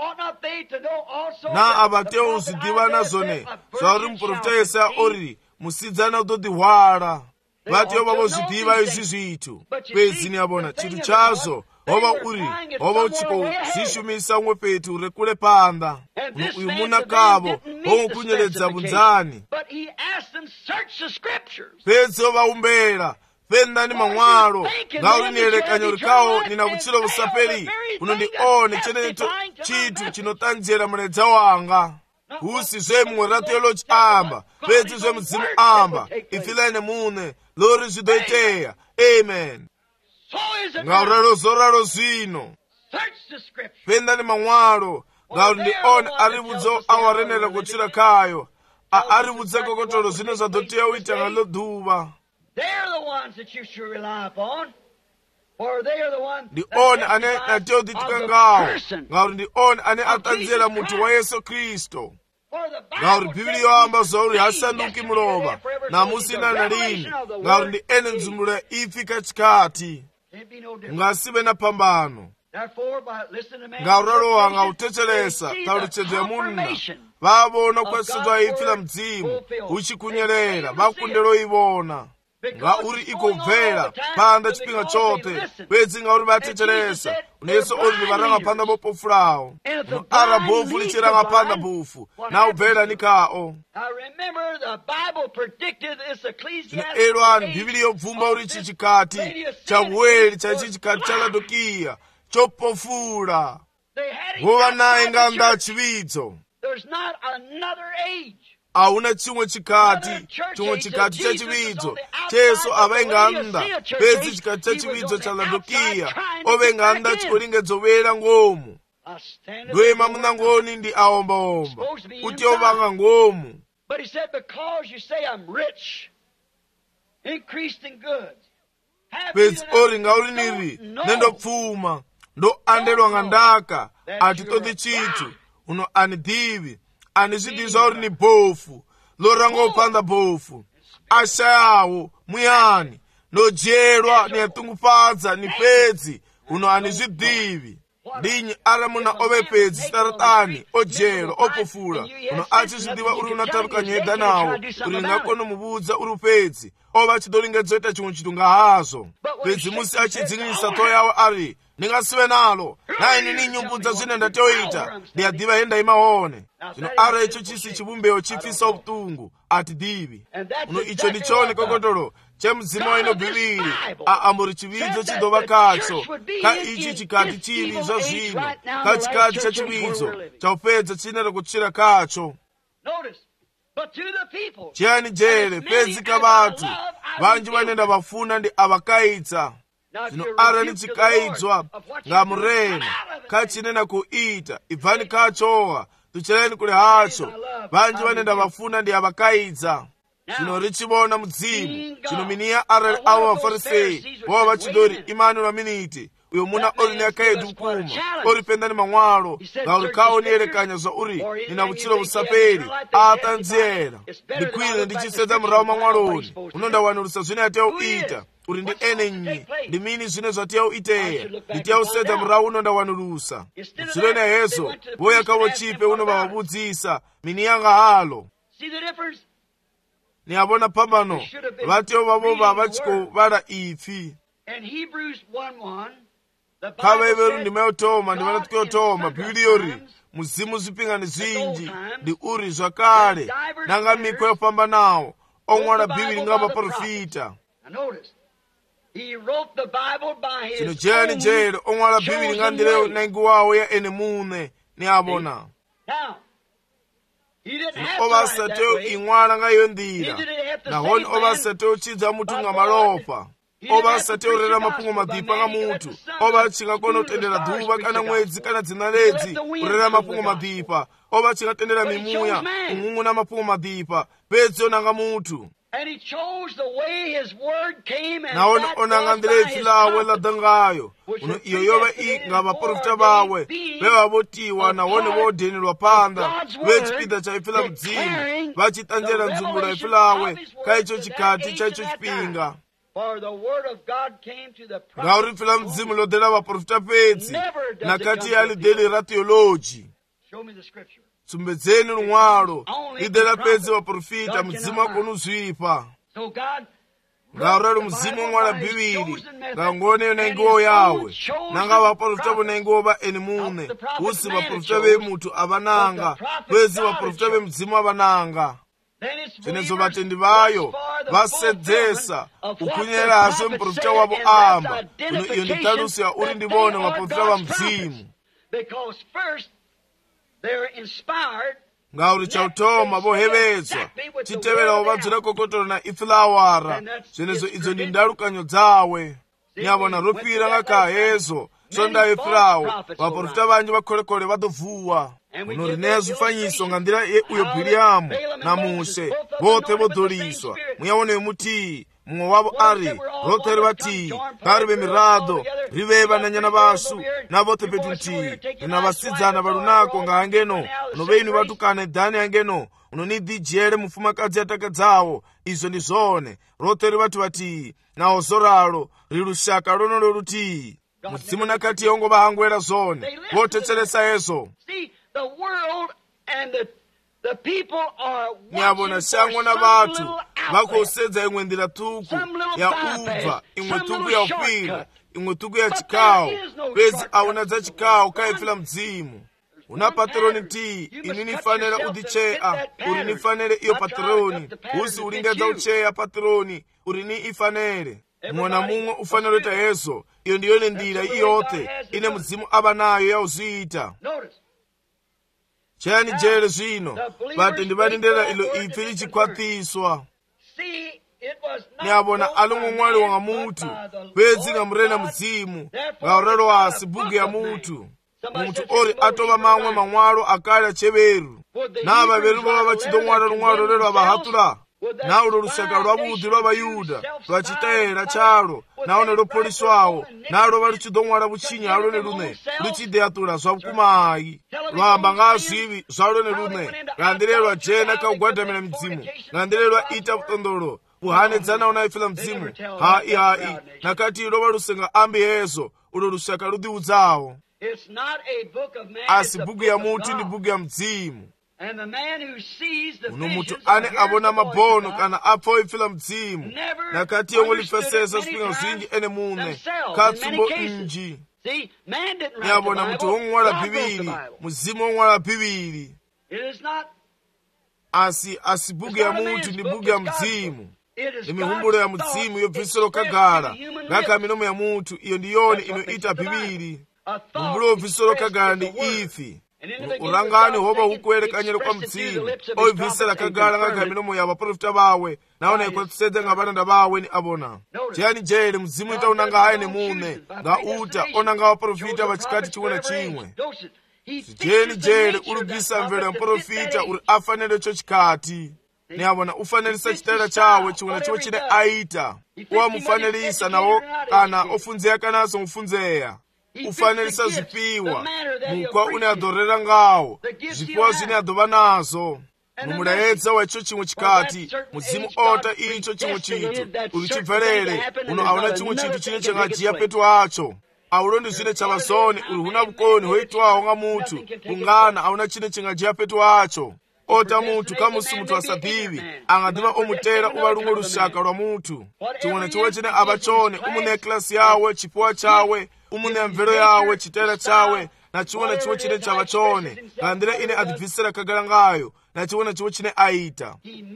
na avateo uzidhiva nazvone zvauri muprofita Yesaya ori musidzana udodihwara vateo vavozvidhiva izvi zvitu pedzi niyavona chintu chazvo hova uri hova uchiko zvishumisa umwe petu rekule panda uyu muna kavo homukunyeredza bunzani pedzi ovaumbera pendani mamwaro ngaurinierekanyo rikawo nina vuchiro vusaperi unondione chenecho chitu chinotanzira muredza wanga husi zvemumwe rateoloji amba pedzi zvemudzimu amba ifilaine mune lori zvidoiteya amen. Ngauraro zoraro zvino pendani mamwaro ngaundione arivudzo awarenera kuchira kayo arivudze kokotoro zvino zvadoteya uita ngalo dhuva ndione ane nateoditika ngawo ngauri ndione ane atanzira mutu wa Yesu Kristo ngauri bhibhili yoamba zvauri hasanduki murova namusina nalini ngauri ndi ene nzumulo ya ifi kachikati ngasive na pambano ngauri alowa ngautecheresa taluchedzo ya munna vavona kwasedzwa ifi la mdzimu uchikunyerera vakundelo ivona ngauri ikobvera panda chipinga chote pedzi ngauri vatecheresa uneso uri varanga panda bopofu lawo ara bofu lichiranga panda bofu na ubvera nikao elwani bhibili yobvumba uri chichikati chaweli cha chichikati cha Laodikia chopofula vova naye nganda chividzo auna chimwe chikati cha chividzo cheso avenganda pedzi chikati cha chividzo cha Laodikia ovenganda chikoringedzovera ngomu ndwema munangoni ndi aombaomba kuti ovanga ngomu. Pedzi ori ngauliniri nendopfuma ndo andelwa ngandaka atitodi chitu uno anidivi anizvidiza uri ni bofu lorangopanda bofu ashayawo muyani nojerwa niyatungufadza ni pedzi uno anizvidivi ndinyi ara muna ove pedzi saratani ojerwa opofula uno achizvidiva uri unataruka nyeda nawo uri ngakono muvudza uri pedzi ova chidoringedzoita chimwe chitu ngahazo pedzi musi achidzinisa to yawo ari ndingasive nalo naini ninyumbudza zvine ndatoita ndiyadiva henda imaone zvino ara icho chisi chibumbeo chifisa utungu atidivi uno icho ndichone kokotolo chemudzimu waino bhibhili aamburi chividzo chidova kacho ka ichi chikati chivi zvazvino kachikati cha chividzo chaupedza chinera kuchira kacho chiyani jere pedzi kavatu vanji vanenda vafuna ndi avakaitsa zvino ara nichikaidzwa ngamurena kachinena kuita ibvani kachowa tuchereni kuli hacho vanji vanenda vafuna ndi avakaidza zvino richivona mudzimu zvino miniya ara avo vafarisei vova vachidori imani vaminiti uyo muna ori neyakayedu kuma ori penda ni mamwalo ngauri kaoniyerekanya zvauri nina vuchiro vusaperi atanziyera ndikwire ndichisedza murawo mamwaloni unondawanurusa zvine yatiyauita uri ndi ene nyi ndi mini zvine zvatiyauiteya nditiyausedza murawo unondawanurusa zvino nehezo voyakavo chipe unovavavudzisa mini yanga halo niyavona pambano vatiyo vavova vachikovala ifi kavaveru ndimayotoma ndivanatukyotoma bhibhili yori muzimu zvipingani zvinji ndi uri zvakale nanga miko yofamba nawo omwala bhibhili ngavaprofita zvino jeyani jere omwala bhibhili ngandireyo naingi wawo ya ene mune niyavona ovasateo ing'wala ngayo ndira nahoni ovasateo chidza mutu nga malopa ovasateo rera mapungo madhipa nga mutu ova chingakona utendera dhuva kana mwedzi kana dzina ledzi urera mapungo madhipa ova chingatendera mimuya ung'ung'u na mapungo madhipa pedzi onanga mutu naone onanga ndirefi lawe ladangayo uno iyo yova inga vaprofita vawe vevavotiwa nahone vodenelwa panda vechipida chaifila mudzimu vachitanjera nzumbulo ifi lawe kaicho chikati chaicho chipinga ngauri fila mudzimu lodela vaprofita pedzi nakati yali deli ra teoloji tsumbedzeni lumwalo lidela pedzi vaprofita mudzimu akonu zvipa ngaurali muzimu omwala bhibhili ngangoneyo naingiwo yawe nanga vaprofita vo naingiwo va ene mune usi vaprofita vemutu avananga pedzi vaprofita vemudzimu avananga zvenezo vatendi vayo vasedzesa ukunyera hazvo muprofita wavo amba uno iyo nditalusi ya uri ndivone vaprofita va mudzimu ngauri chautoma vohevedzwa chiteverawo vadzira kokotoro na ifilawara zvenezo idzo ndi ndalukanyo dzawe nyavona ropira ngakahezo sondaifirawo vaprofita vanji vakolekole vadovhuwa uno rineya zvifanyiso nga ndira uyo bhiriyamu namushe vote vodholiswa muyaone mutii mumwe wavo ari roteri vatii vari vemirado riveva na nyana vasu navothe petu ntihi rina vasidzana valunako nga hangeno unove inu vatukana edhani hangeno unonidhijere mufumakadzi atakadzawo. Izvo ndi zvone rothe ri vathu vatihi nawo zoralo ri lushaka lonolo rutihi. Mudzimu nakati yongo vahangwera zvone vothetseresa hezvo. Nyavona shango na vathu vakosedza imwe ndira tuku ya ubva, imwe tuku ya ukwira, imwe tuku ya chikawo, pezi auna dza chikawo kaifila mdzimu. Una patroni ntihi ini nifanira udichea uri nifanire iyo patroni, usi ulingedza uchea patroni uri ni ifanire. Mwana mumwe ufanira uita hezvo. Iyo ndiyone ndira iyothe ine mudzimu ava nayo yauzviita. Chayani jere zvino vatendi varindera ilo ipfi lichikwathiswa. Nyavona alumwe mwali wanga mutu pedzi nga murena mudzimu nga uraro wasi bhuku ya mutu. Mutu ori atova mamwe mamwalo akali acheveru nava veru vava vachitomwara rumwaro rero avahatura naulo lusaka lwavudhi lwavayuda lwachitayera chalo naone lopoliswawo nalo valuchitomwara vuchinyi alone lune luchideyatura zvakumayi lwamba ngazvivi zvalone lune ngandirelwa jena kaugwadamira midzimu ngandirelwa ita vutondolo vuhanedzana unaifila mdzimu hai nakati lova lusenga ambi hezo ulo lusaka ludhiudzawo. Asi bhuku ya mutu ndi bhuku ya mdzimu. Uno mutu ane avona mabono kana apfa oifila mdzimu nakati yomwe lifesesa swinga zwinji ene mune katsumbo inji. Nyavona mutu wong'wala bhibili muzimu wong'wala bhibili. Asi bhuku ya mutu ndi bhuku ya mdzimu. Imihumbulo ya mudzimu yobvisiro kagala ngaka minomo ya mutu iyo ndiyoni inoita bhibili. Mumbulo obvisiro kagala ndi ifi. Urangani hoba hukuwerekanyero kwa mdzimu oibvisira kagala ngaka minomo ya vaprofita bawe naona ikwatsede nga vananda bawe ni abona. Chiyani jere mudzimu itaunanga hayi ne mune nga uta onanga vaprofita vachikati chimwe na chimwe. Chiyani jere ulubvisa mvelo ya mprofita uri afanire cho chikati. Ni abona ufanirisa chitera chawe chimwe na chimwe chine aita. Uwa mufanirisa nawo kana ofunzeya kanaso mufunzeya. Ufanirisa zvipiwa mukwa une adorera ngawo zvipiwa zvine adova nazo mumulaedza waicho chimwe chikati mudzimu ota icho chimwe chitu uri chibverere uno auna chimwe chitu chine chingajiya petu acho aulo ndi zvine chavazoni uri huna vukoni hoitwawo nga mutu kungana auna chine chingajiya petu acho. Ota mutu kamusi mutu asadhivi angadhiva omutera uva lumwe lushaka lwa mutu chimwe na chimwe chine ava chone umune klasi yawe chipuwa chawe umune mvero yawe chitera chawe na chimwe na chimwe chine chava chone ngandira ine adibvisira kagala ngayo na chimwe na chimwe chine aita.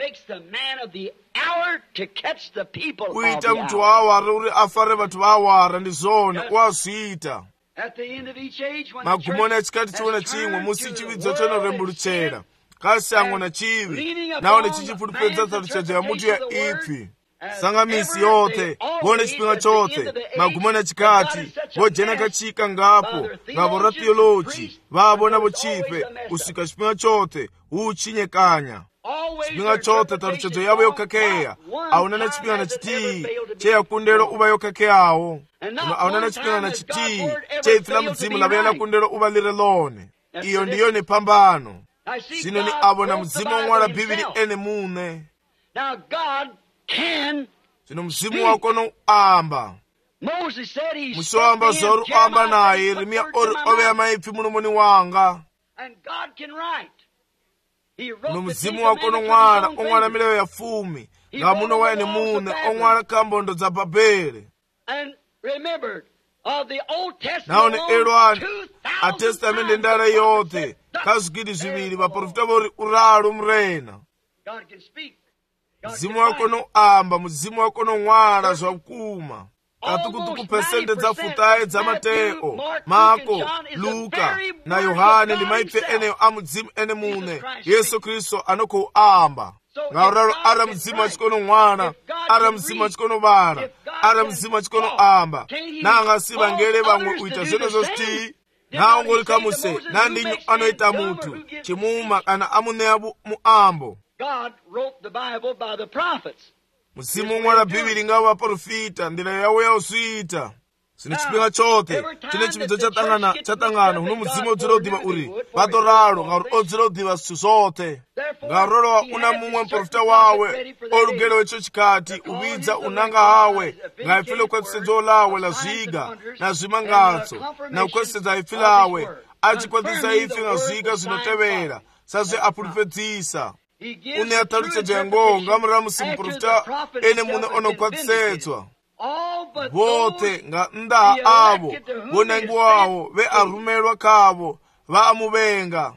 Kuita mtu wa awara uri afare vatu va awara ndi zone wazviita. Magumoni achikati chimwe na chimwe musi chividzo chonorembuluchera kashango na chivi naone chichipfurupedza tsaruchedzo ya mutu ya ipfi. Sangamisi yothe vone chipinga chothe magumoni achikati vojena kachika ngapo ngavo ra theology vavona vochife usika chipinga chothe uchinyekanya chipinga chothe taruchedzo yavo yokakeya auna na chipinga na chitihi cheyakundelo uva yokakeyawo uno auna na chipinga na chitihi cheipfila mudzimu lavela kundelo uva lire lone. Iyo ndiyo ni pambano. Sino ni abona mudzimu wong'wala bhibili ene mune. Sino mudzimu wako no amba musoamba zoru amba naye Yeremia ori ove ya maipfi munomoni wanga. No mudzimu wako no ng'wala ong'wala mileyo ya fumi nga muno wa ene mune ong'wala kambondo za Babele. Naone elwani atestamende ndara yothe kazikidi zviviri vaprofita vori uralo murena. Mudzimu wako no amba mudzimu wako no ng'wala zvakuma katukutuku pesende dza futaye dza Mateo, Marko, Luka na Yohane ndi maipfi eneyo a mudzimu ene mune Yesu Kristo anoko amba. Ngauralo ara mudzimu achikono ng'wana ara mudzimu achikono vara ara mudzimu achikono amba nanga sivangele vamwe uita zvenezvo zviti naongoli kamuse nandinyu anoita mutu chimuma kana amuneya muambo. Mudzimu ong'wala bhibili ngavo vaprofita ndira yawo yauzviita. sine chipinga chote chine chipidzo chatangana uno mudzimu odzira udiva uri bato ralo ngauri odzira udiva zithu zote ngarolowa una mumwe muprofita wawe olugelewe icho chikati uvidza unanga hawe ngaifile ukwetsisedzo lawe la zviga na zvimangatso na ukwetsisedza ifi lawe achikwatisa ifi nga zviga zvinotevera sazve apulipedzisa une atarutsedzo yango ngamurira musi muprofita ene mune onokwatitsedzwa vote nga nda avo vonangi wawo ve arumelwa kavo va amuvenga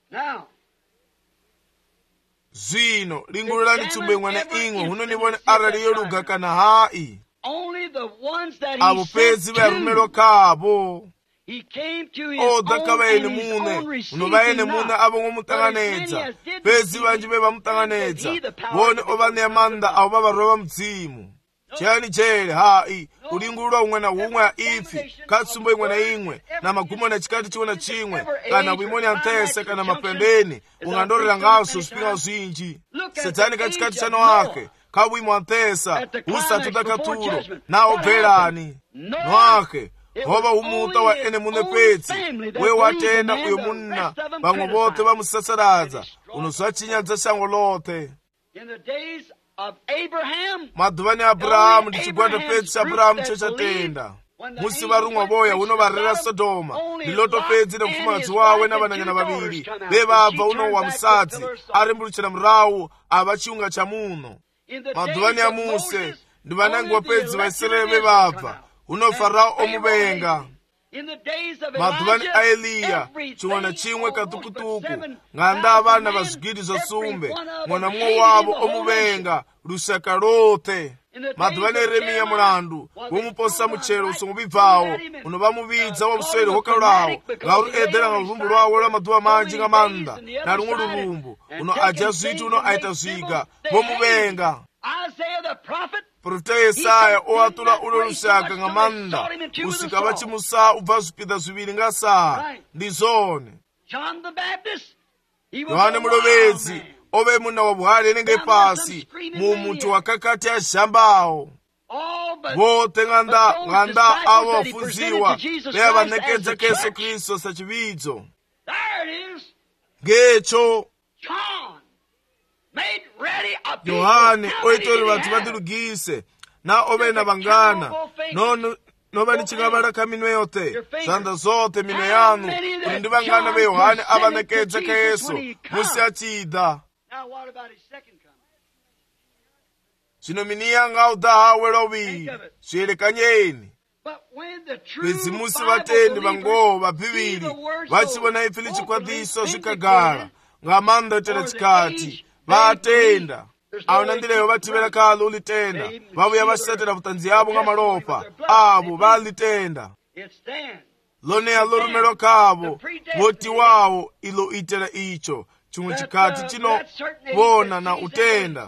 zvino lingululani tsumbo imwe na imwe hunonivone arali yoluga kana hai avo pedzi ve arumelwa kavo odza kava ene mune unova ene mune avo ngomutanganedza pedzi vanji ve vamutanganedza vone ovaneya manda avo vavarova mudzimu chani jele hai ulingululwa umwe na umwe ya ifi katsumbo imwe na imwe na magumo na chikati chimwe na chimwe kana wimoni ya ntese kana mapendeni ungandorera ngaso zvipinga zvinji sedzani kachikati chano ake kawimo antesa usatu dakaturo nawo bvelani noake hova umuta wa ene mune pedzi we watenda uyo munna vamwe vote vamusasaradza unosvachinyadza shango lote madhuvani abrahamu ndi chigwada pedzi cha abrahamu chochatenda musi varumwa voya unovarera sodoma ndiloto pedzi nemufumakadzi wawe navananyana vaviri vevabva unowa musadzi arimbuluchira murawu ava chiunga cha muno madhuvani amuse ndi vanangi vapedzi vaisraeli vevabva uno farao omuvenga madhuvani a eliya chimwe na chimwe katukutuku nganda vana va zvigidi zvasumbe mwana mumwe wavo omuvenga lushaka lote madhuvani yeremiya mulandu womuposa muchero usunguvibvawo unova muvidza wa usweri hokalulawo ngauri edera nga lurumbu lwawo lwa madhuva manji nga manda na lumwe lurumbu uno adya zvitu uno aita zviga vomuvenga profeta yesaya owatula ulo lushaka nga manda usika vachimusa ubva zvipida zviviri nga saha ndi zone yohane mulovedzi ove muna wa buhari enenge pasi mumuti wakakati azhambawo vote nganda avo vafunziwa veya vanekedza ka yesu kristu sachividzo ngecho yohane oitori vatu vatilugise na ove na vangana nova ni chingavara ka minwe yote zanda zote minwe yanu kuli ndi vangana ve yohane avanekedza ka yesu musi achida zvino mini yanga udahawe loviri zviyerekanyeni pedzi musi vatendi vangoho vabviviri vachivona ifi lichikwadiso zvikagara ngamanda tera chikati vatenda auna ndileyo vativera kalo ulitenda vavuya vasatira vutanzi yavo nga malopa avo valitenda loneya lorumelo kavo voti wawo ilo itera icho chimwe chikati chinovona na utenda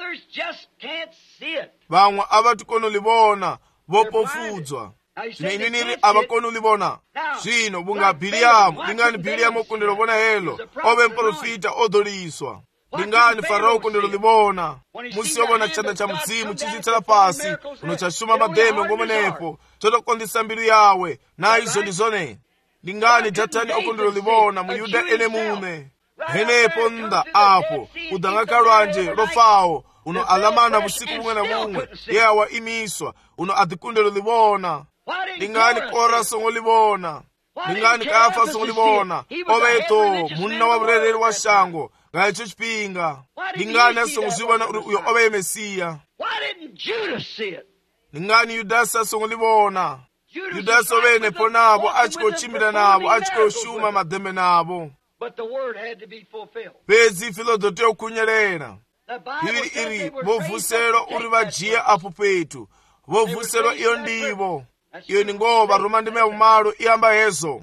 vamwe avatikonolivona vopofudzwa zvino imi niri avakonolivona zvino bunga bhiliyamu lingani bhiliyamu okundelovona helo ove mprofita odoliswa lingani farao okundelolivona musi ovona chanda cha mudzimu chichitsala pasi uno chashuma madheme ngomenepo chotokondisa mbilu yawe naizo ndizone lingani datani okundelolivona muyuda ene mune henepo nda apo udangakalwanje lofawo uno alamana vusiku vumwe na vumwe yewa imiswa uno adikundololivona lingani kora songolivona lingani kafa songolivona oveto munna wa vurereri wa shango ngaicho chipinga lingani asongozivona uri uyo ove mesiya lingani yudasi asongolivona yudasi ovenepo navo achikochimbira navo achikoshuma madhembe navo pedzi filodote okunyerera iri iri vovhusero uri vajiya apo petu vovhusero iyo ndivo iyo ni ngova roma ndime yavumalo iyamba hezo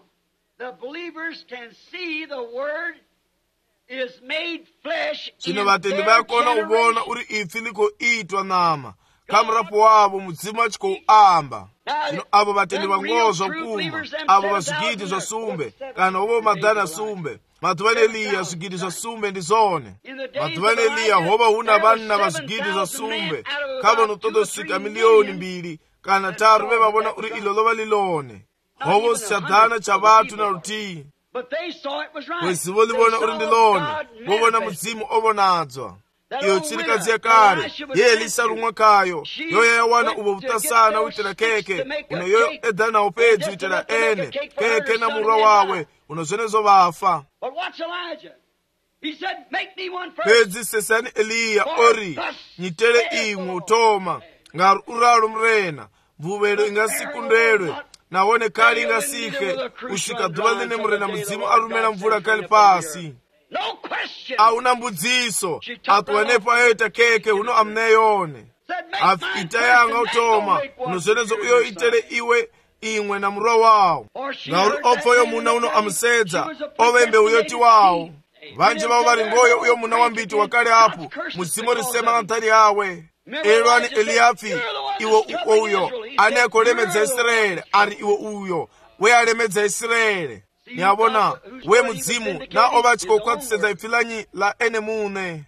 zvino vatendi vakona uvona uri ifi liko itwa nama kamurapo wavo mudzimu achikouamba zvino avo vatendi vangozva kuma avo vazvigidi zvasumbe kana ovo madhana sumbe madhuvani eliya zvigidi zvasumbe ndi zone madhuvani eliya hova huna vanna vazvigidi zvasumbe kava notodosvika miliyoni 2 kana taru vevavona uri ilo lova lilone hovo sichadhana chavatu na rutii kwezi volivona uri ndilone vovona mudzimu ovonadzwa iyo chirikadzi yakare yeelisa rumwe kayo yoyo yawana uvo vutasana uitira keke uno yoyo edhanawo pedzi uitira ene keke na murwa wawe uno zvenezo vafa pedzi sesani eliya ori nyitere imwe utoma ngari uralo murena mvuvelo ingasikundelwe nawone kali ingasike usvika dhuva line murena mudzimu arumela mvura kali pasi auna mbudziso atuwanepo ayoita keke uno amneyone afi ita yanga utoma uno zvenezo uyo itere iwe imwe na murwa wawo ngauri opfa uyo muna uno amusedza ovembe uyoti wawo vanji vavo vari ngoyo uyo muna wambiti wakale apo mudzimu risema ngantari yawe elwani eliyafi iwe uyo anekolemedza Israeli ari iwe uyo we alemedza Israeli nyabona we mudzimu na ova chikokwatisedza ifilanyi la ene mune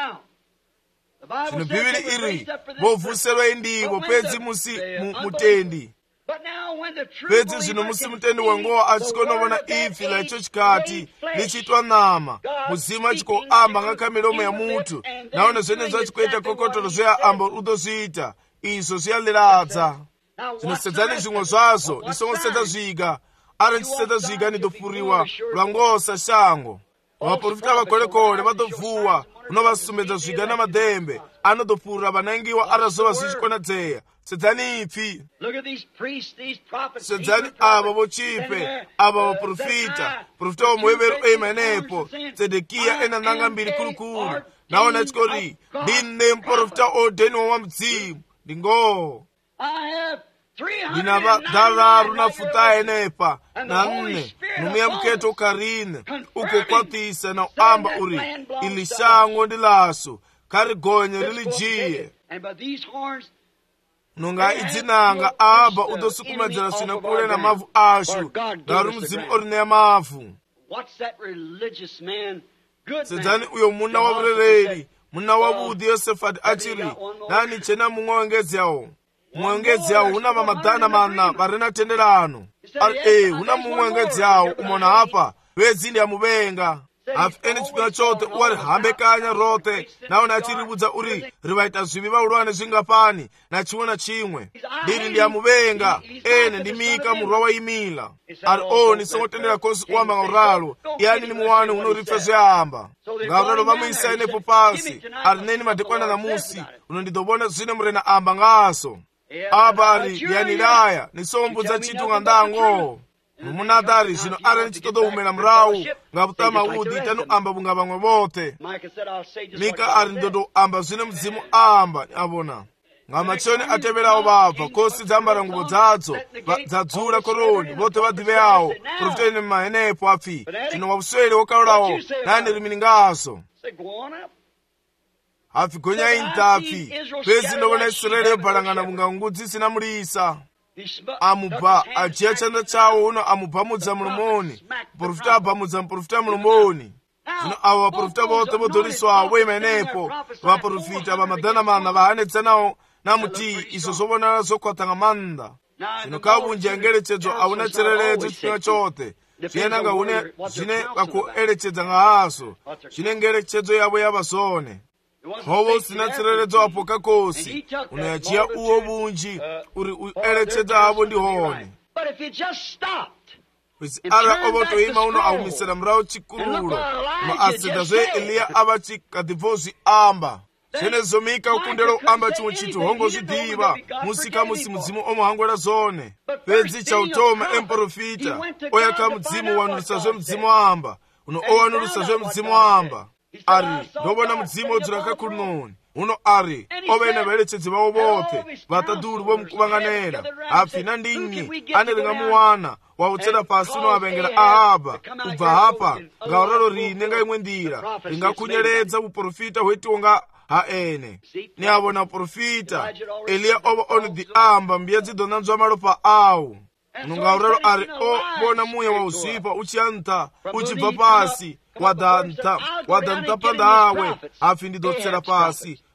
zvino bhibhiri iri vovuselwe indivo pedzi musi mutendi pedzi zvino musi mutendi wengowa achikonovona ifi la icho chikati lichitwa nama mudzimu achikoamba ngaka milomo ya mutu naona zvenenzo achikoita kokotoro zveyaamba udozviita izvo zviyaliradza zvinosedzani zvimwe zvazvo lisongosedza zviga ari ndichisedza zviga nidopfuriwa lwangosa shango vaprofita vakolekole vadobvuwa unovasumbedza zviga namadhembe anodopfurira vanangiwa arazova zvichikonadzeya sedzani ipfi sedzani ava vochipe ava vaprofita profita womuweveri oimanepo Zedekiya ena nanga mbiri kulukulu naona chikori ndine muprofita odheniwa wa mudzimu ndingo ndina vadhararu na futa enepa na nne numiya muketo ukarine ukokwatisa na uamba uri ili shango ndilaso karigonye lilijiye nunga idzinanga aba udosukumedzera swina kule na mavu ashu ngari mudzimu ori neya mavu sedzani uyo muna wavurereri muna wavudhi Yosefati achiri nani chena mumwe wengedzawo mwengedzawo una vamadhana mana varina tenderano ari una mumwe wengedzawo umona hapa vedzi ndiyamuvenga hafi ene chipinga chote uwarihambekanya rote naona achiribudza uri rivaita zvivi vaulwane zvingapani na chimwe na chimwe ndiri ndiyamuvenga ene ndimika murwa waimila ari nisongotendera kosi kuamba ngauralo yani ni muwani unoripfa zveamba ngauralo vamuisa enepo pasi ari neni madekwana namusi unondidobona zvine murena amba ngaso abari ndiyanilaya nisombudza chitu ngandango numunadari zvino ari nichitodoumela murawu ngavutama udhi tanu amba bunga vamwe vote mika ari ndodoamba zvine mudzimu amba avona ngamachoni ateverawo vabva kosi dzambara nguvo dzadzo dzadzura koroni vote vadhiveyawo profita ine mahenepo apfi zvino wavusweli wokalolawo nani rimini ngaso hafi gonya intapfi pezi ndovona Israeli yobhalangana bunga ngudzi sina mulisa amubva ajiya chanda chawo uno amubhamudza mulomoni muprofita abhamudza muprofita mulomoni zvino avo vaprofita vote vodoriswa voimenepo vaprofita vamadhana mana vahanedzanawo namuti izvo zvovonana zvokwatanga manda zvino kavunji yangerechedzo hauna tsereredzo chipinga chote zviyenanga une zvine vakuerekedza ngahazo zvine ngerechedzo yavo yava zvone hovo usina tsereredzo apo kakosi unoyachiya uwo vunji uri uerekedza havo ndihone kwisi ara ovotoima uno aumisira murawo chikurulo uno asedza zve Eliya ava chikadhibvozvi amba zvenezomika ukundelo amba chimwe chitu hongo zvidhiva musika musi mudzimu omuhangwera zvone pedzi chautoma emprofita oyaka mudzimu wanurisa zvemudzimu amba uno owanurisa zvemudzimu amba ari ndovona mudzimu odzura kakunoni uno ari ove nevaerecedzi vavo vote vatadhuri vomukuvanganera hafi nandinyi ane ringamuwana wautsera pasi unoavengera Ahaba kubva hapa ngauralo rine ngaimwe ndira ringakunyeredza uprofita hwetiwo nga haene niavona uprofita Eliya ova onidhi amba mbiya dzidonanzwa malopa awo ngauralo ari ovona muya wauzipa uchianta uchibva pasi wadanta panda awe hafi ndidotsera pasi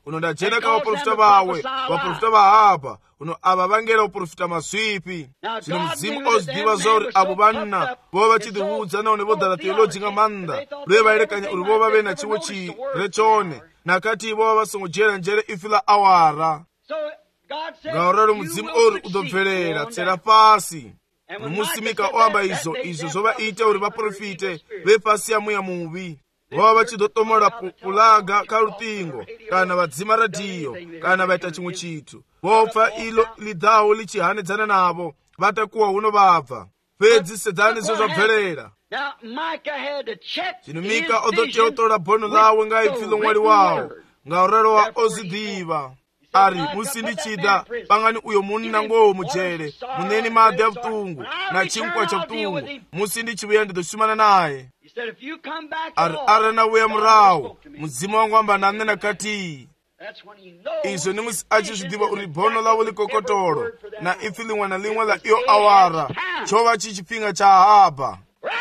uno ndajena ka vaprofita vawe vaprofita vahapa uno ava vangela uprofita maswipi zvino mudzimu ozidiva zvauri avo vanna vova vachidiudza naone vodala theology nga manda uye vaerekanya uri vova vena chivo chire chone nakati vova vasongojera njere ifi la awara ngauraro mudzimu ori udobvelela tsera pasi nomusimika oamba izvo zvovaita uri vaprofite vepasi yamuya muvi vova vachidotomola pulaga karutingo kana vadzima radhiyo kana vaita chimwe chitu vopfa ilo lidhawo lichihanedzana navo vatakuwa huno vabva pedzi sedzani izvo zvabvelela zvino mika odoteotola bhono lawe ngaipfilo mwari wawo ngauraro wa ozidiva ari musindichida pangani uyo munna ngowo mujere muneni madhi avutungu na chinkwa cha vutungu musindichivuya ndidoshumana naye ari aranauya murawo mudzimu wangu amba nane nakati izvo nimusi achizvidiva uri bhono lavo likokotolo na ifi limwe na limwe la iyo awara chova chichipinga cha Ahaba.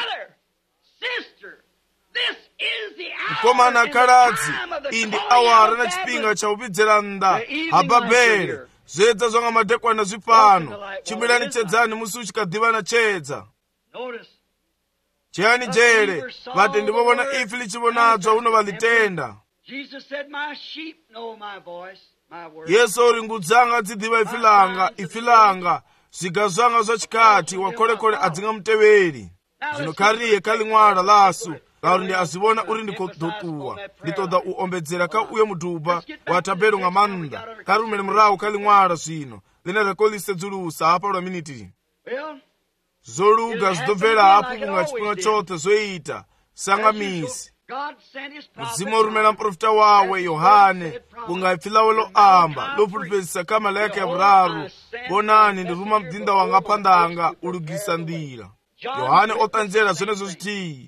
Mukomana karadzi iyi ndi awara na chipinga cha upidzera nda hababeli zvedza zvanga madekwana zvipano chimbirani chedzani musi uchikadhivana chedza cheyani jere vati ndivovona ifi lichivonadzwa unova litenda yesu uri ngudzanga dzidhiva ifi langa zviga zvanga zvachikati wakolekole adzingamuteveri zvino kariye kalimwara lasu ngauri ndi azivona uri ndikodotuwa nditoda uombedzera ka uye mudhuba watabero nga manda kari umene murawo kalimwara zvino lina rakolisedzulusa apa lwa miniti zoluga zidobvera hapo kunga chipinga chote zoita sangamisi mudzimu orumela mprofita wawe Yohane kunga ipfilawo loamba lopulupezisa kamala yake ya vuraru bonani ndiruma mdinda wanga pandanga ulugisa ndira Yohane otanzera zonezo zitiyi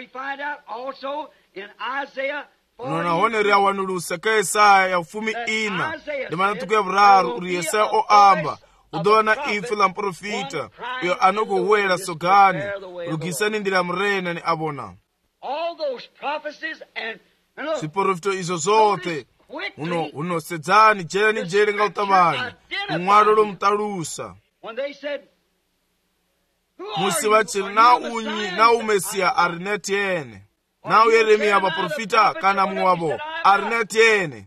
unonahone riawanulusa ka Yesaya ya 14 ndi manatuku ya vuraru uri Yesaya oamba udova na ifi la mprofita uyo anokuwela sogani lugisani ndira mrena ni abona ziprofito izo zote unosedzani jerani jere nga utabani umwalo lomutalusa musi vachiri na unyi na umesiya arinetiene na uyeremiya vaprofita kana mumwe wavo arinetiene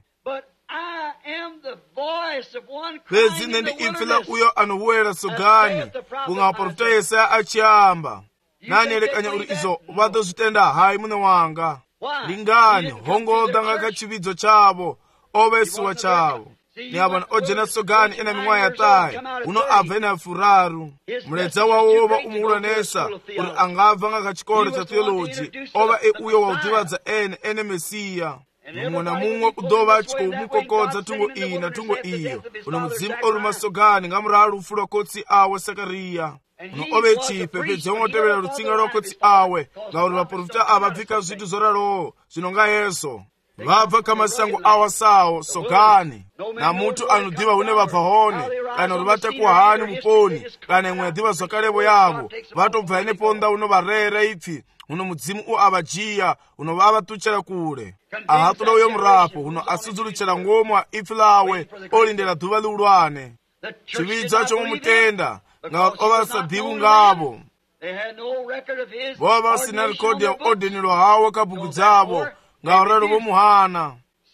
pezi ndi ifi la uyo anowela sogani kunga vaprofita Yesaya achiamba nani elekanya uri izo vadozvitenda hai mune wanga lingani hongoda nga kachividzo chavo ovesuwa chavo ni avana ojena sogani ena mimwaya yatayi uno abva ena furaru muledza wawo wova umuulanesa uri angabva nga kachikoro cha theology ova uyo waudhivadza ene mesiya mumwe na mumwe udova achikomukokodza tungo iyi na tungo iyo uno mudzimu ori masogani nga muraru ufula kotsi awe Sakariya uno ove chipe pedze ungotevera rutsinga rwakotsi awe ngauri vaprofita ava bvika zvitu zoralowo zvinonga yeso vabva kamasango awasawo sogani na mutu anodhiva une vabva hone kana uri vatakuwa hani muponi kana imwe yadhiva zvakarevo yavo vatobva ine ponda unovarera ipfi uno mudzimu uavajiya unovavatuchera kure ahatula uyo murapo uno asudzuluchera ngomwa ifi lawe olindera dhuva liulwane chividzo chomumutenda nga ovasadhivu ngavo vova vasina rekodi ya odenero hawo kabhuku dzavo ngauraro vomuhana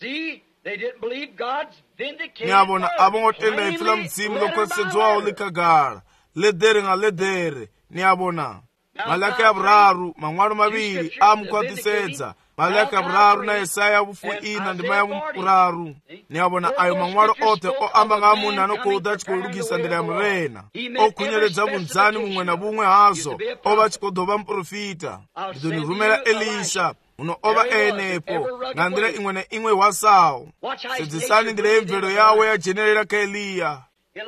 niavona avongotenda ifi la mudzimu lokwesedzwawo likagara ledhere nga ledhere niavona malaka ya vuraru mamwalo maviri amukwatisedza malaka ya vuraru na Yesaya vufu ina ndima ya vuraru niavona ayo mamwalo ote oamba nga munhu anokuda chikolugisa ndira ya murena okunyeledza vunzani mumwe na vumwe hazo ova chikodova mprofita ndidonirumela Elisha uno ova enepo nga ndira imwe na imwe wasawo sedzisani ndira yemvero yawe yajenerera ka Eliya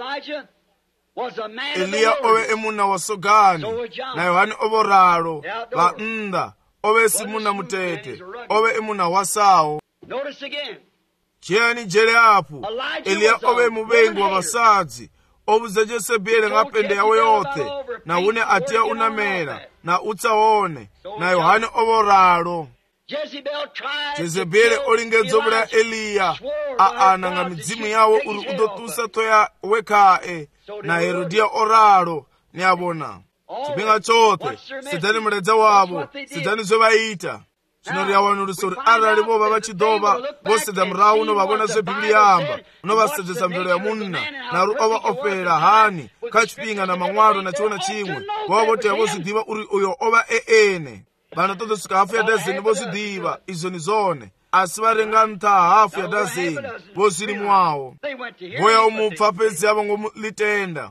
ove emuna wa sogani na Yohane ovoralo vanda ove simuna mutete ove emuna wasawo chiyani jere apo Eliya ove muvengi wa vasadzi ovuza Jezebeli nga pende yawe yote na une atiya unamera na utsaone na Yohane ovoralo jezebeli olingedzobula eliya aana nga midzimu yawo uri udotusa toya wekae na herodiya oralo ni abona chipinga chote sedzani muledza wavo sedzani zvevaita zvino riyawanulusa uri arali vova vachidova vosedza murau unovavona zvebhibhiri yamba unovasedzesa mvelo ya munna naru ova ofera hani kachipinga na mamwaro na chiona chimwe vova voteya vozvidiva uri uyo ova ene vanotodosvika hafu ya dazeni vozvidiva izvo ni zvone asi varenga nta hafu ya dazeni vozviri mwawo voya umupfa pedzi yavo ngomulitenda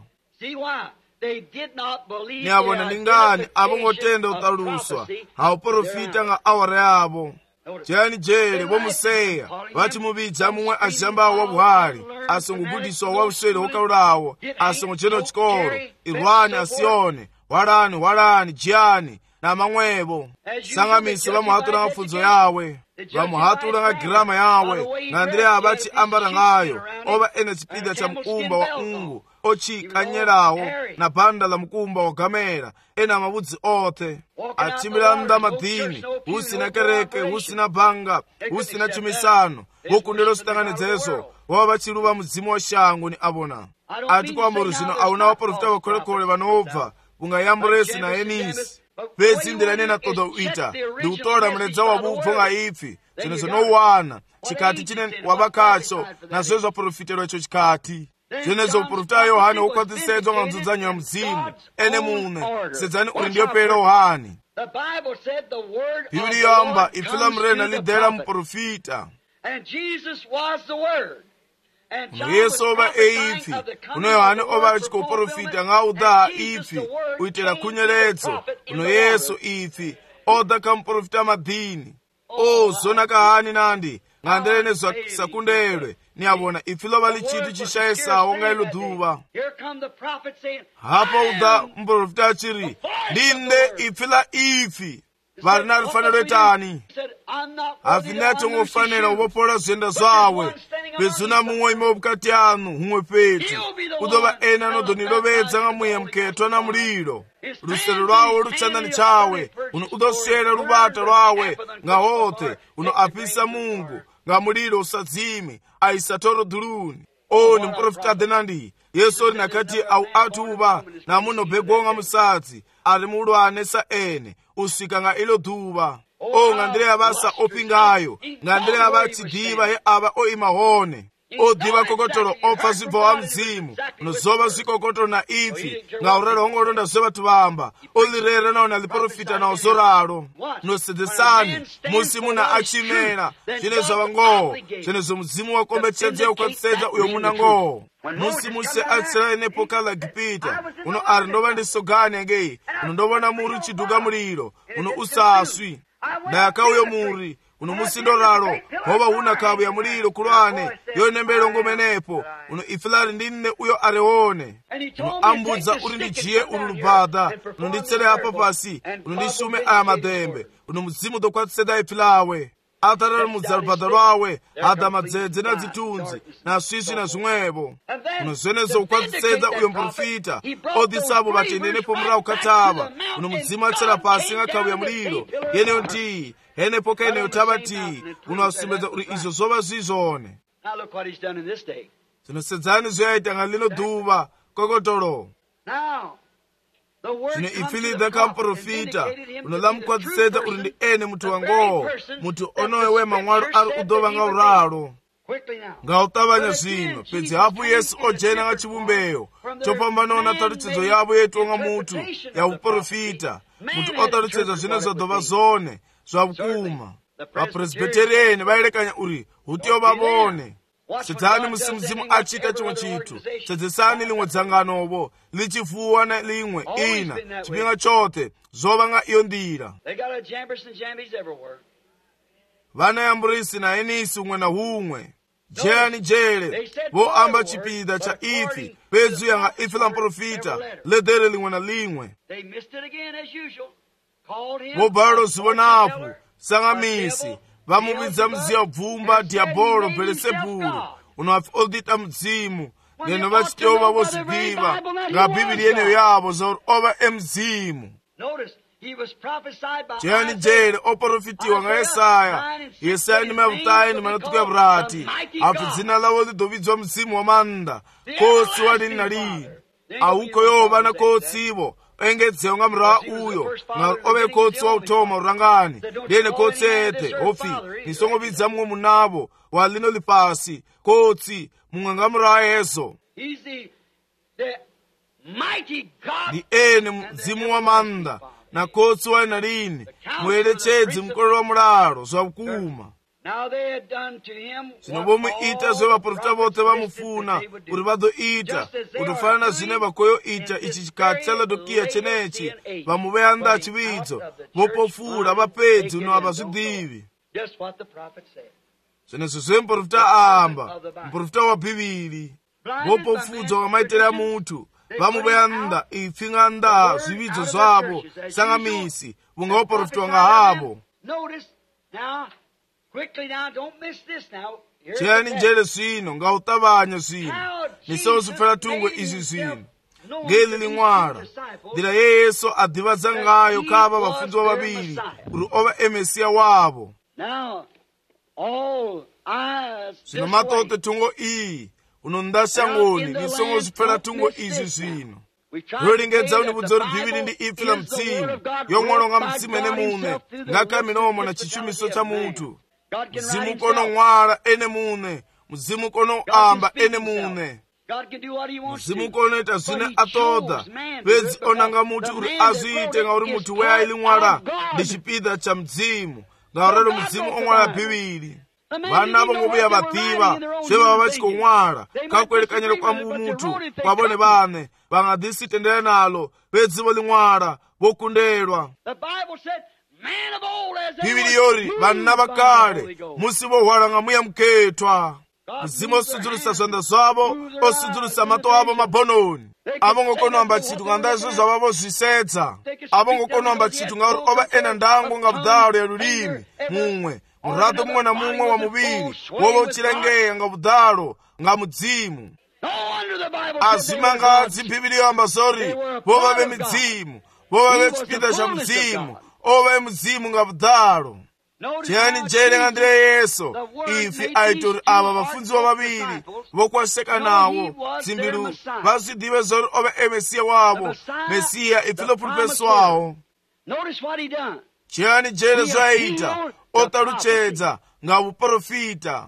niavona ningani avongotenda utaluswa hauprofita nga awara yavo jani jere vomuseya vachimuvidza mumwe azhambawo wa vuhari asongobudiswa wa uswere wokalulawo asongochena chikoro irwani asione walani jani na mamwevo sangamisa vamuhatura nga funzo yawe vamuhatura nga girama yawe nga ndire avachi ambara ngayo ova ene chipida cha mukumba wa ungu ochikanyerawo na bhanda la mukumba wagamera ena mavudzi othe achimbira mnda madhini husina kereke husina bhanga husina chumisano vokundelo switanganedzezo vava vachiruva mudzimu wa shango ni avona ati kwamburi zvino auna vaprofita vakolekole vanobva ungayamburesi na enisi pedzi ndirane natoda uita ndiutora muledza wavubvo nga ipfi zvino zvinowana chikati chine wavakacho nazvo zvaprofiterwa icho chikati zvenezo uprofita wa yohane wokwazisedzwa nga nzudzanyo ya mudzimu ene mune sedzani uri ndiyo pera yohane bhibhiri yamba ipfila murena lidhera muprofita uno yesu ova eipfi uno yohane ova achikoprofita nga udaha ipfi uitira kunyeredzo uno yesu ipfi oda kamuprofita madhini zonaka hani nandi ngandele sakundelwe ni avona ipfi lova lichitu chishayesawo nga ilo dhuva hapa uda mprofita achiri ndinde ipfi la ipfi vari na rifanelo etani hafinati ungofanela uvopola zvienda zvawe pezuna mumwe ime vukati anu humwe petu kudova ena anodhonilovedza nga mweya muketwa na mulilo rusero rwawe ruchandani chawe uno udoswera rubata rwawe nga hothe uno apisa mungu nga mulilo usadzime aisatoro dhuluni ni mprofita adenandi yesu ori nakati au atuva na munobhegonga musadzi ari mulwane sa ene usvika nga ilo dhuva nga ndire yavasa opingayo nga ndire yavachidiva he ava oima hone odhiva kokotoro opfa zvibva wa mudzimu unozova zvikokotoro na ipfi nga uralo hongolonda zvevatu vamba olirera nawo naliprofita nawo zoralo nosedzesani musi muna achimera zvine zvava ngoho zvenezvo mudzimu wakombetshedza ukwatsisedza uyo muna ngoho musi muse atsira nepoka la gipita uno ari ndova ndisogani ngei uno ndovona muri uchidhuka muliro uno usaswi ndayakauyo muri uno musindoralo hova huna kavu ya muliro kulwane yonembelo ngomenepo uno ifilari ndinne uyo arewone uno ambudza uri ndijiye uri lubhadha uno nditsele apa pasi uno ndisume aya madhembe uno mudzimu dokwatiseda ifilawe ataramudza lubhadha lwawe hadha madzedze na dzitunzi na swiswi na zvimwevo uno zvenezo ukwatiseda uyo mprofita odhisavo vatendenepo murau katava uno mudzimu atsela pasi nga kavu ya muliro yeneyo ntii henepo kaeneyo tavati unowasimbedza uri izvo zvova zvizvone zvinosedzani zvoyaita nga lino dhuva kokotolo zvino ifilidza kamuprofita unolamukwadzisedza uri ndi ene mutu wangoho mutu onoyo wemamwaro ari udova nga uralo nga utavanya zvino pedzi hapo yesu ojena nga chivumbeyo chopambanawo na talutshedzo yavo yetu nga mutu ya uprofita mutu otalutshedzo zvino zvodova zvone zvavukuma vapresbiteriyeni vailekanya uri hutiyo vavone sedzani musi mudzimu achita chimwe chitu sedzesani limwe dzanganovo lichifuwa na limwe ina chipinga chothe zova nga iyo ndira vana yamburisi na enisi umwe na humwe jeyani jere voamba chipida cha ifi pedzu yanga ifi la mprofita ledhere limwe na limwe vobhalo zivonapo sangamisi vamuvidza muziya bvumba diabolo belesebulu unoafi odita mudzimu neno vachitova vozvidiva nga bhibhiri yeneyo yavo zauri ova emzimu chiyani njere oprofitiwa nga Yesaya ndi mavutayi ndi manatuku ya vurati apo dzina lawo lidovidzwa mzimu wa manda kotsi walini na lini auko yova na kotsivo engedzewa nga murawa uyo nga ove kotsi wa uthoma urangani liyene kotsi ete hofi nisongovidza mumwe munavo wa lino lipasi kotsi mumwe nga murawa yezo ndi ene mzimu wa manda na kotsi wali na lini muyeretsedzi mkolero wa mulalo zwakuma zino bomwe ita zwe vaprofita vote vamufuna kuti vadoita kuti fanana zine vakoyo ita ichi chikati cha Laodikiya chenechi vamuveya nda chividzo vopofula vapedzi uno avazvidivi zvenezo zve muprofita aamba muprofita wa Bhibhili vopofudzwa nga maitele ya munthu vamuveya nda ipfinga nda zvividzo zvavo sangamisi vunga voprofitwa nga havo chiyani njere zwino nga utavanya zwino nisozifera tungwe izi zwino ngeli ling'wala ndira ye Yesu adivadza ngayo kava vafundziwa vaviri kuti ova emesiya wavo zvino matote tungo iyi unondasangoni nisongozifera tungo izi zwino lolingedza univudza kuti Bhibhili ndi ipfi la mzimu yong'olonga mzimu ene mune ngaka milomo na chichumiso cha munthu mzimu kono ng'wala ene mune mzimu kono amba ene mune mzimu kono ita zine atoda pedzi onanga munthu kuti azite nga kuti munthu weya ili ng'wala ndi chipida cha mzimu nga urero mzimu ong'wala Bhibhili vana vongovuya vativa zve vava vachikong'wala kakuelekanyera kwa munthu kwavone vane vangadisitendera nalo pedzi voling'wala vokundelwa Bhibhili yori vana vakale musi vohwala nga muya mkethwa mzimu osudzulusa zvanda zvavo osudzulusa mato avo mabhononi avongokonoamba chinthu nga ndazo zvavavo zvisedza avongokonoamba chinthu nga uri ova ena ndango nga vudalo ya lulimi mumwe murato mumwe na mumwe wa muviri wova uchilengeya nga vudalo nga mudzimu azimangadzi Bhibhili yoamba zori vova ve midzimu vova ve chipinda cha mudzimu ova mudzimu nga vudalo chiyani njere nga ndire Yesu ifi aitori ava vafundziwa vaviri vokwaseka nawo dzimbilu vazidive zori ova emesiya wavo mesiya ifi lopulupesi wawo chiyani njere zvaita otaluchedza nga vuprofita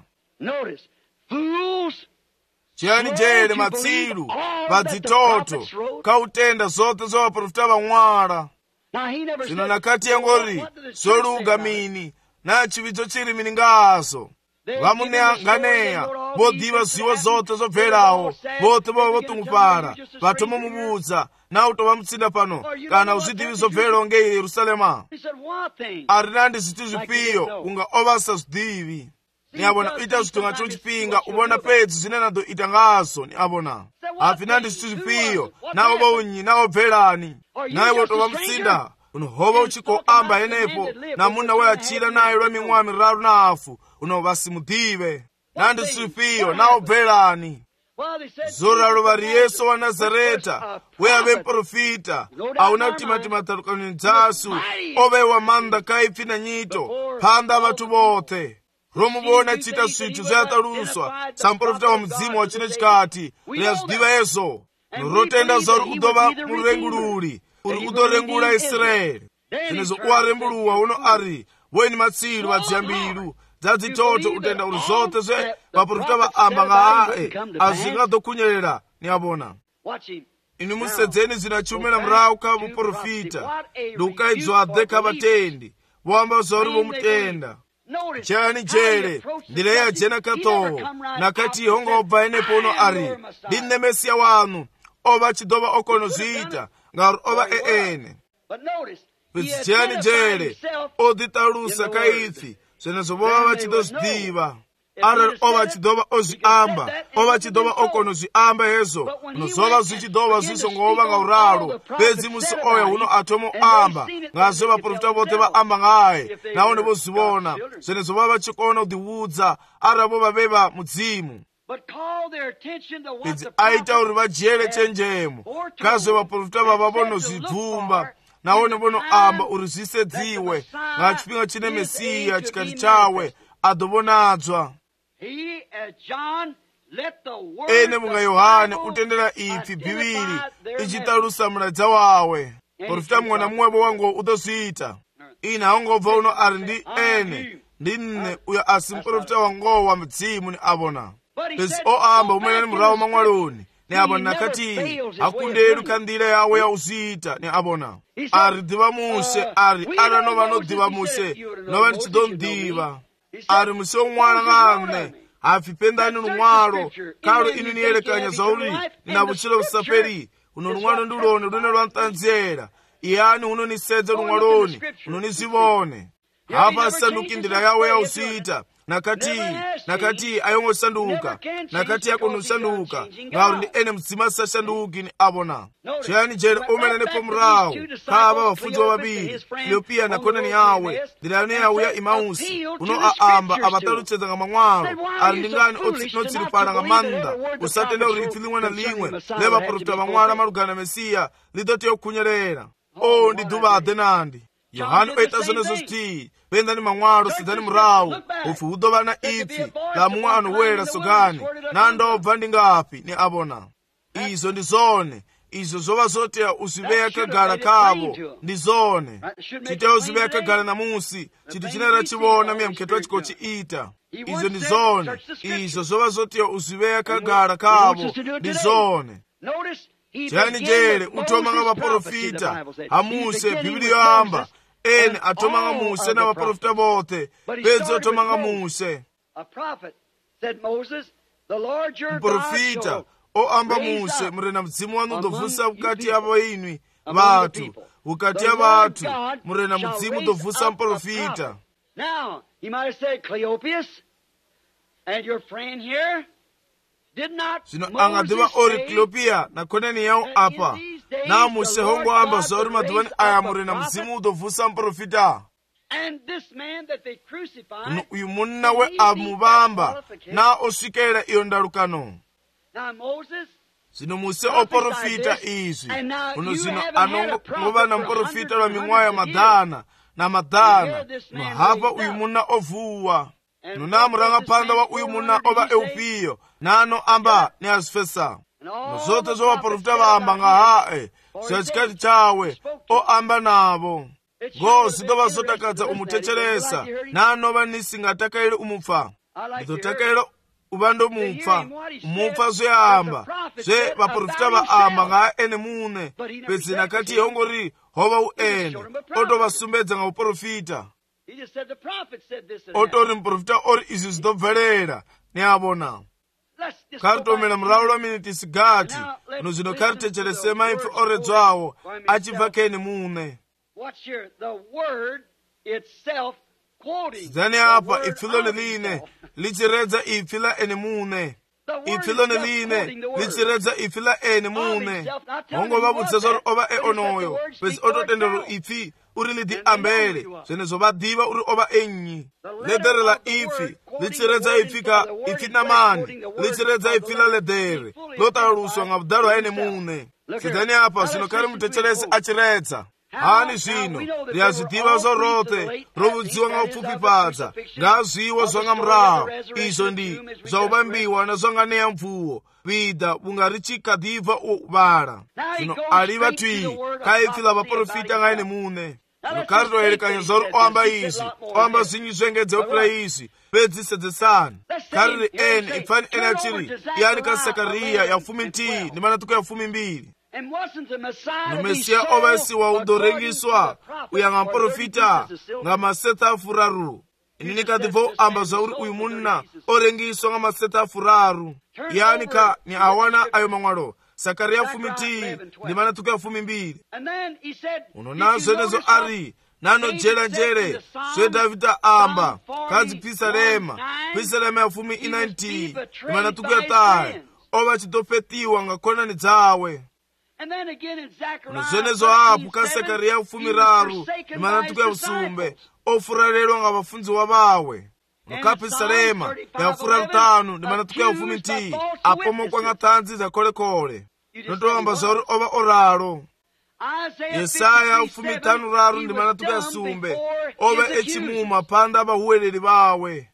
chiyani njere matsilu vadzitoto kautenda zote za vaprofita vang'wala zvino nakati yangori zolugamini na chividzo chiri mini ngazo vamunenganeya vodiva ziwo zote zobverawo vote vova votungupara vatomo muvudza nautova mutsinda pano kana uzidivi zobverawo nge Yerusalema arinandi ziti zvipiyo unga ovasa zvidivi ni avona ita zvitonga chino chipinga uvona pedzi zvine nado ita ngazo ni avona afinandi ziti zvipiyo navo vounyi navo bverani naye votova mutsinda unohova uchikoamba enepo na muna weachira naye lwa ming'oa miraru na afu unovasimudive nandi zvipiyo navo bverani zoralo vari Yesu wa Nazareta weave mprofita auna kutimatima talukanini dzasu ove wa manda kaipfi na nyito phanda vathu vote romuvona chita swithu zayataluswa samprofita wa mudzimu wa chine chikati liyazidiva yezo norotenda zori udova murengululi uri udorengula Israeli zinezo uwarembuluwa uno ari weni matsilu vadziyambilu dzadzitoto utenda uri zote zve vaprofita vaamba nga ae azingadokunyerera ni avona inu musedzeni zina chume na murawu ka vuprofita ndukaidzwadze ka vatendi voamba zori vomutenda chiyani njere ndile ya jena katowo nakati ihonga obva enepo uno ari ndine mesiya wanu ova chidova okono zita nga ova ene chiyani njere oditalusa kaitsi zvenezo vova vachidozvidiva ari ova chidova ozviamba ova chidova okono zviamba hezo unozova zvichidova zvisongova nga uralo pedzi musi oya uno atomo amba ngazve vaprofita vote vaamba ngaye nawo ndivozivona zvenezo vova vachikona kudiudza ari vova veva mudzimu pedzi aita uri vajere chenjemo kazve vaprofita vava vonozvibvumba naone bono amba uri zvisedziwe nga chifhinga chine Mesiya chikati chawe adovonadzwa. Ene munga Yohane utendera ipfi bhiviri ichitalusa muladza wawe. Profita mumwe na mumwe wangu udozviita. Ine haungobva uno ari ndi ene ndinne uyo asi muprofita wangowa wa mudzimu ni abona. Lezi oamba umenani murawo mang'waloni ni abona nakati hakundedu kandira yawe ya uzita ni abona. Ari diva muse ari ara nova no diva muse nova ndichidomdiva. Ari muse umwana ngane afipendani numwaro kalo inu niyelekanya zauri na buchilo busaperi uno numwaro ndulone lune lwantanzera iyani uno nisedze numwaroni uno nizivone hapa sanduki ndira yawe ya usita nakati ayongo sanduka nakati yako nusanduka ngauri ndi ene mzima sa sanduki ni abona. Chiyani jere omenene pomrao kaba wafunzi wa babiri Cleopia nakona ni yawe ndira yane yawe ya Imausi uno aamba abatalucheza nga mang'waro ari ndingani notsiripana nga manda usatende urithi limwe na limwe leva profita mang'waro marugana Mesiya lidote yokunyerera o ndi duva adenandi. Yohane oita zonezo sti pendani mang'waro sidani murawu ufu udova na ipfi la mung'wano wera sogani nandobva ndingapi ni abona. Izo ndi zone izo zova zotea uziveya kagala kavo ndi zone chiteya uziveya kagala na musi chiti chinera chivona miya mkhetwa chiko chiita. Izo ndi zone izo zova zotea uziveya kagala kavo ndi zone. Chiyani jere utomanga vaprofita amuse bhibili yoamba ene atomanga muse na vaprofita vote pedzi otomanga muse. Mprofita oamba muse murena mudzimu wanu udobvusa vukati yavo inwi vatu vukati ya vatu murena mudzimu udobvusa mprofita. Now he might have said, Cleopas and your friend here zvino angadiva ori Cleopia nakoneni yawo apa namuse hongo amba zauri madhivani aya murena mudzimu udobvusa muprofita. Uyu munna we amuvamba na osvikera iyo ndarukano. Zvino muse oprofita izvi uno zvino anongova na muprofita lwa ming'wayo madhana na madhana nohapa uyu munna ovuwa nonamurangapanda wa uyu munna ova Eupiyo nano amba ni azifesa nozote zovaprofita vaamba nga hae zvachikati chawe oamba navo ngozi dova zotakadza umutecheresa nanova nisingatakaire umupfa ndotakaira uva ndomupfa umupfa zveamba zve vaprofita vaamba nga ene mune pedzi nakati yongori hova uene otovasumbedza nga uprofita. Otori mprofita ori izvi zvidobverera neavona karitomera murauro wa miniti sigati uno zvino karitecherese maipfi oredzwawo achibva kene mune. Zidani apa ipfilo neline lichiredza ipfi la ene mune ipfilo neline lichiredza ipfi la ene mune hongova vudzezori ova onoyo pesi ototendero ipfi uri lidi ambele zvenezo vadiva uri ova enyi ledere la ipfi lichiredza ipfi ka ipfi namani lichiredza ipfi la ledere lotaluswa nga vudalo aene mune. Zidani apa zvino kari mutecheresi achiredza hani zvino riyazvidiva zorote rovudziwa nga upfupipadza ngazviwo zvanga murawo izvo ndi zvauvambiwa nazvanganeya mvuwo vida vunga richikadhibva uvala zvino aliva twii kaipfi la vaprofita ngaine mune zvino karitoerekanya zvauri oamba izvi oamba zvinyi zvengedze upira izvi pedzisedzesani kariri ene ipfani ene achiri iyani kaSakariya ya 12 ndi manatuko ya 12 nomesiya ovasiwa udorengiswa uya nga mprofita nga maseta afuraru inini kadibvo amba zvauri uyu munna orengiswa nga maseta afuraru yani ka ni awana ayo mang'walo Sakariya 12 ndi manatuko ya 12 unona zvenezo ari nano jera njere zve Davhidha amba kadzi Pisarema ya 19 ndi manatuko ya 3 ova chitofetiwa nga konani dzawe. Nozvenezo apo kaSakariya 13 ndi manatuko ya usumbe ofuralelwa nga vafundziwa vawe nokapisarema ya 15 ndi manatuko ya 12 apomokwa nga thanzi za kolekole notoamba zvauri ova oralo Yesaya 53 ndi manatuka yasumbe oba echimuma panda abahuweleli bawe.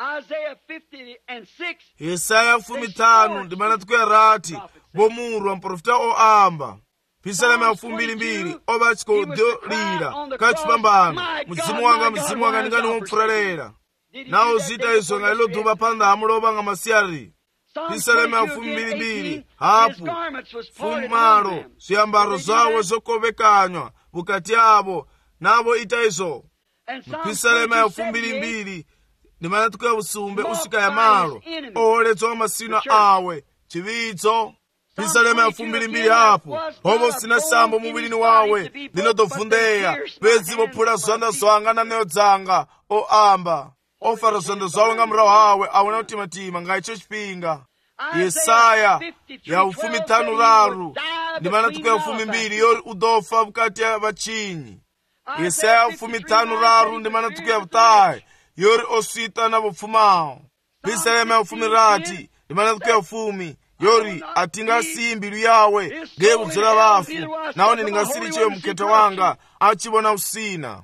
Yesaya 55 ndi manatuka yarati bomurwa mprofita oamba. Pisalema 22 oba chikodolira kachipambano mzimu wanga ndingani womfuralera. Nawo zita izo ngailo duba panda amuloba nga masiyari. Pisalema 22 hapu fumaro siyambaro zawo zokobekanywa bukati abo nabo ita izo. Pisalema 22 ndi manatuka ya usumbe usika ya malo oholetso masina awe chividzo. Pisalema 22 hapo hobo sina sambo mubili wawe linodovundeya pezi bophula zwanda zwanga na neo dzanga oamba ofara zwanda zwawe nga mrawo hawe awona utimatima nga icho chipinga. Yesaya ya 53 ndi manatuka ya 12 yori udofa bukati ya bachinyi. Yesaya 53 ndi manatuka ya butayi yori osita na bupfumao. Pisalema 13 ndi manatuka ya 10 yori atinga simbilu yawe gebudzira bafu naone ningasiri cheyo mketa wanga achibona usina.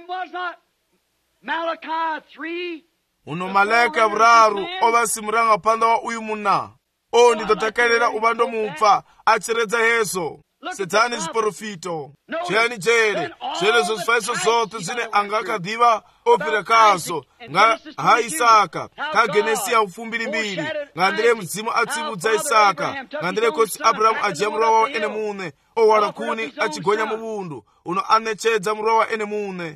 Uno malaika buraru oba simuranga panda wa uyu muna o nditotekelera ubando mupfa achiredza heso setani ziporofito cheni jere zo zifaiso zote zine angakadiva opera kazo nga ha Isaka ka Genesi ya 22 ngandire mzimu atsibudza Isaka ngandire kosi Abrahamu ajamura wa ene mune o warakuni achigonya mubundu uno anechedza murwa wa ene mune.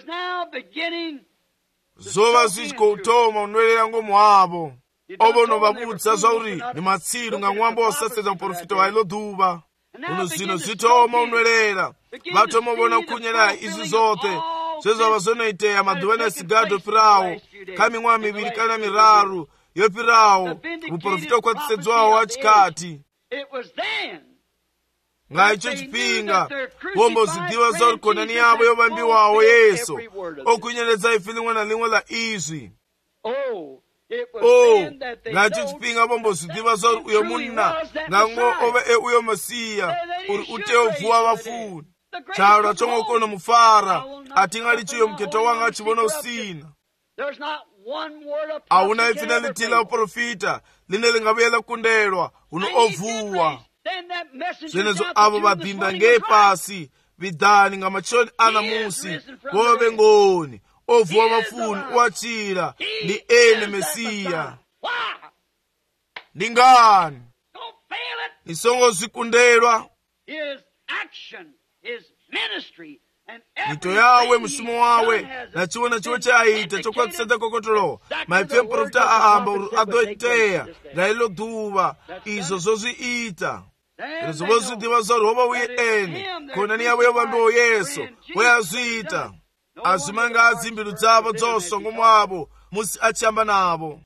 Zova ziko utoma unwelera ngo mwabo obo no babutsa zauri ni matsiru nga ngwambo osaseza mprofita wa ilo duba uno zino zitoma unwelera batomo bona kunyera izi zote sezo abazonaite ya maduwana sigado pirawo kami ngwa mibiri kana miraru yo pirawo uprofita kwa tsedzwa wa chikati nga icho chipinga wombo zidiwa zori konani yabo yobambi wawo Yesu okunyereza ifilingwa na lingwa la izwi. Nga icho chipinga wombo zidiwa zori uyo munna nga ngo obe uyo Masiya uri uteo vuwa wafuni charo chongo kono mufara atingali chiyo mketo wanga chibona usina. Auna ifinality la profita line lingabela kundelwa uno ovuwa zenezo abo badinda ngepasi bidani nga machoni ana musi bobe ngoni ovuwa mafuni wachira ni ene Mesiya ndingani isongo zikundelwa nito yawe msimo wawe na chiwona chiwo chaita chokwatiseta kokotolo maipye mprofita aamba adoiteya nga ilo duva izo zoziita izo bozidiwa zori hoba uye ene konani yabo yobambiwo Yesu weyazita azimanga azimbilu dzabo dzosongo mwabo musi achiyamba nabo.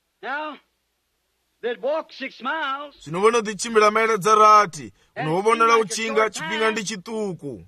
Zinobono dichimbila maila dzarati unobonela uchinga chipinga ndi chituku.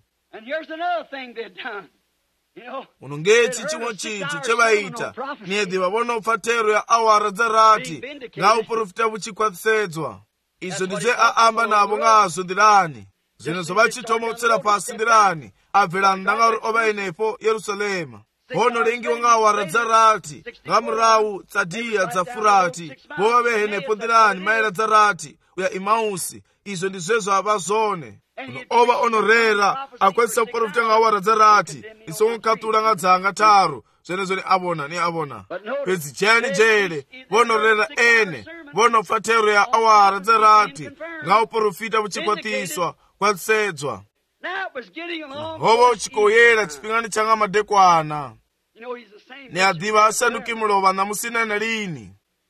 Unongechi chimwe chitu chebaita niedi babona ufatero ya awara dzarati nga uprofita buchikwathisedzwa izo ndize aamba nabo ngazo ndirani zino zobachitoma utsela pasi ndirani abvela ndanga oba enepo Yerusalema hono lengiwa nga awara dzarati nga murawu tsadiya dza Furati boba behenepo ndirani maila dzarati uya Imausi izo ndizezo abazone oba onorera akwesa uprofita nga awara dzarati isongo katula nga dzanga taru zenezo ni abona pezi cheni jele bonorera ene bono fatero ya awara dzarati nga uprofita buchikwatiswa kwatsedzwa hobo uchikoyera chipingani changa madekwana ni adiva asanuki mulova na musina na lini.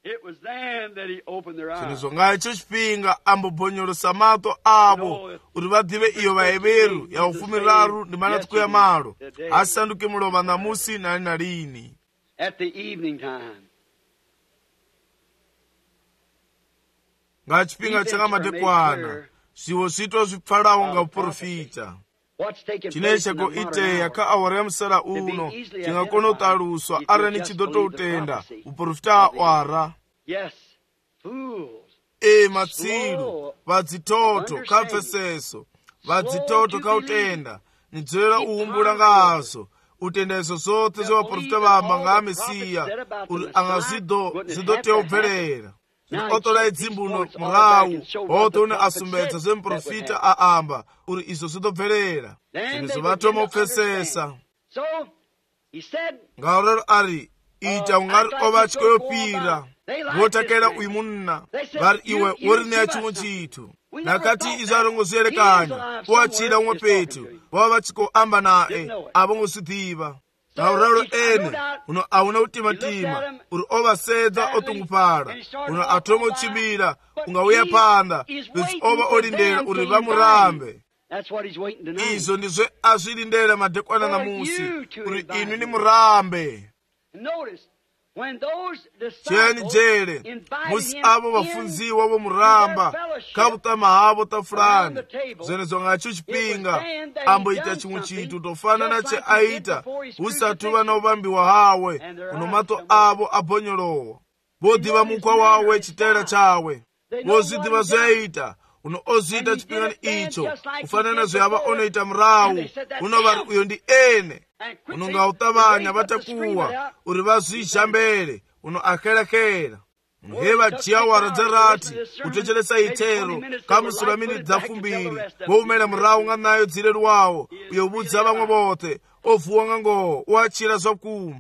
Sinezo nga icho chipinga ambobonyoro samato abo uri badive iyo baeberu ya ufumiraru ndi manatuku ya malo asanduki mulova na musi na lini. Nga chipinga changa madekwana siwo sito zipfalawo nga uprofita chineshako iteya ka awara ya msala uno chingakona utaluswa arani chidoto utenda uprofita wara matsilu vadzitoto kapfeseso vadzitoto kautenda nidzera uhumbula ngazo utendezo zote z'abaprofita bamba nga Mesiya uri zidoteobverera otola idzimbuno murawu otone asumbedza zemprofita aamba uri izo zidobverera zinizo vatoma upfesesa ngaurero ari ita ungari ova chikoyopira votakera uyu munna vari iwe uri neya chimwe chitu nakati izo arongoziyerekanya wachira umwe petu vava vachikoamba naye avongozviziva ngaurero ene uno auna utimatima uri ovasedza otungupara uno atonga uchimbira ungauya panda visi ova olindera uri vamurambe izo ndizve azvilindera madekwana namusi uri inu ni murambe cheni jere musi avo vafunziwa vomuramba kavutama havo tafulani zvenezo ngacho chipinga amboita chimwe chitu tofanana cheaita usati vanovambiwa hawe uno mato avo abhonyolowa vodhiva mukwa wawe chitera chawe vozvidiva zvaita uno ozviita chipingani icho kufanana zveyava onoita murawu uno vari uyo ndi ene uno ngautavanya vatakuwa uri vazvizhambere uno akerakera uno heva jiyawara dzarati kutecheresa itero kamusura mini dzafumbiri voumera murawu nga nayo dzirerwawo uyo vudza vamwe vote ovhuwa nga ngoho wachira zvakuma.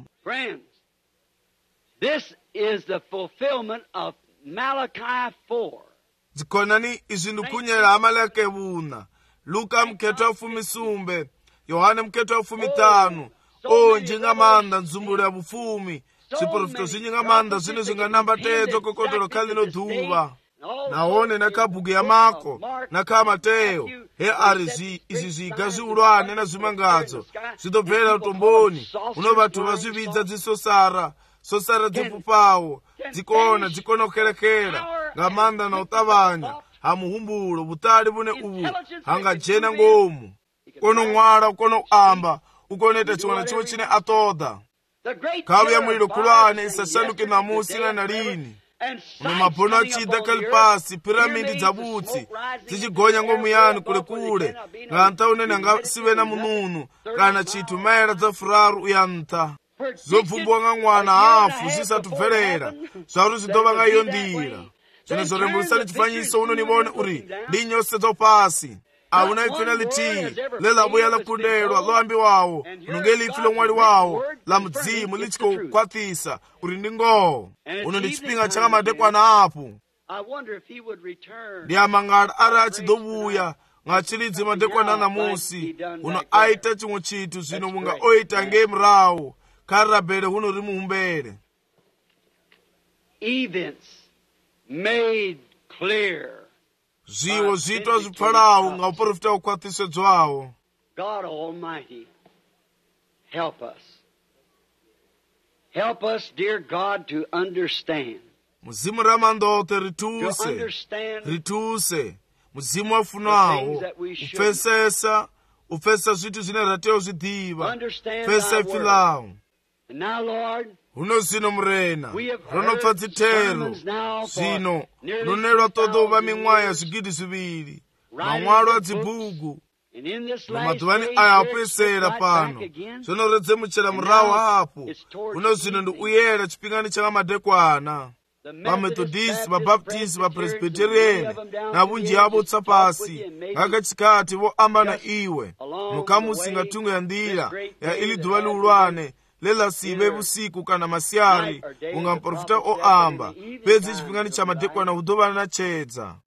This is the fulfillment of Malachi 4. Zikonani izi ndikunyera Amaleki vuna Luka mketo wa 10 Yohane mketo wa 15 njingamanda nzumbulu ya bufumi ziprofito zinjingamanda zine zinganamba tedzo kokotolo kalino dhuva naone nakabuge ya Mako naka Mateo he ari izi ziga ziulwane na zimangadzo zidobvera utomboni uno vatu vazvividza dzisosara dzipupawo dzikona kukerekera ngamanda na utavanya hamuhumbulo butali bune ubu hangajena ngomu kono ng'wala kono amba ukoneta chimwana chimwe chine atoda kavu ya mulilo kulwane isasanduke namusi na nalini uno mabono achida kalipasi piramidi dzabutsi zichigonya ngomuyani kule nganta unene ngasive na mununu kana chitu maera dza furaru uyanta zobvumbwa nga ng'wana hafu zisatubverera zvauri zidova nga iyo ndira zvinozoremburisani chifanyiso uno nivone uri ndinyosedza pasi auna ifinaliti lelabuya lakundelwa loambiwawo unonge lifi lomwali wawo la mudzimu lichikokwatisa uri ndingoho uno ndi chipinga changa madekwana apo ndiyamangala ari achidobuya ngachilidzi madekwana namusi uno aita chimwe chitu zvino munga oita ngemurawo karabere huno rimuhumbere events made clear zviwo zvitwa zvipfalawo nga uprofita ukwathisedzwawo. God Almighty, help us dear God to understand. Muzimu ramandote rituse muzimu wafunawo upfesa zvitu zvine rateo zvidhiva pfesa ifilawo. Now Lord, uno zino murena ronopfa dzitero zvino runelwa todova mimwaya zvigidi zviviri mamwalo adzibhuku nomadhuvani aya apesera pano zvinoredze muchera murawo hapo uno zvino ndi uyera chipingani changa madekwana vamethodisi vabaptisi vapresbiteriani navunji avo tsapasi ngakachikati voamba na iwe nokamusinga tungo ya ndira ya ili dhuva liulwane lela sive vusiku kana masiyari unga mprofita oamba pedzi chipingani cha madekwana udova na chedza.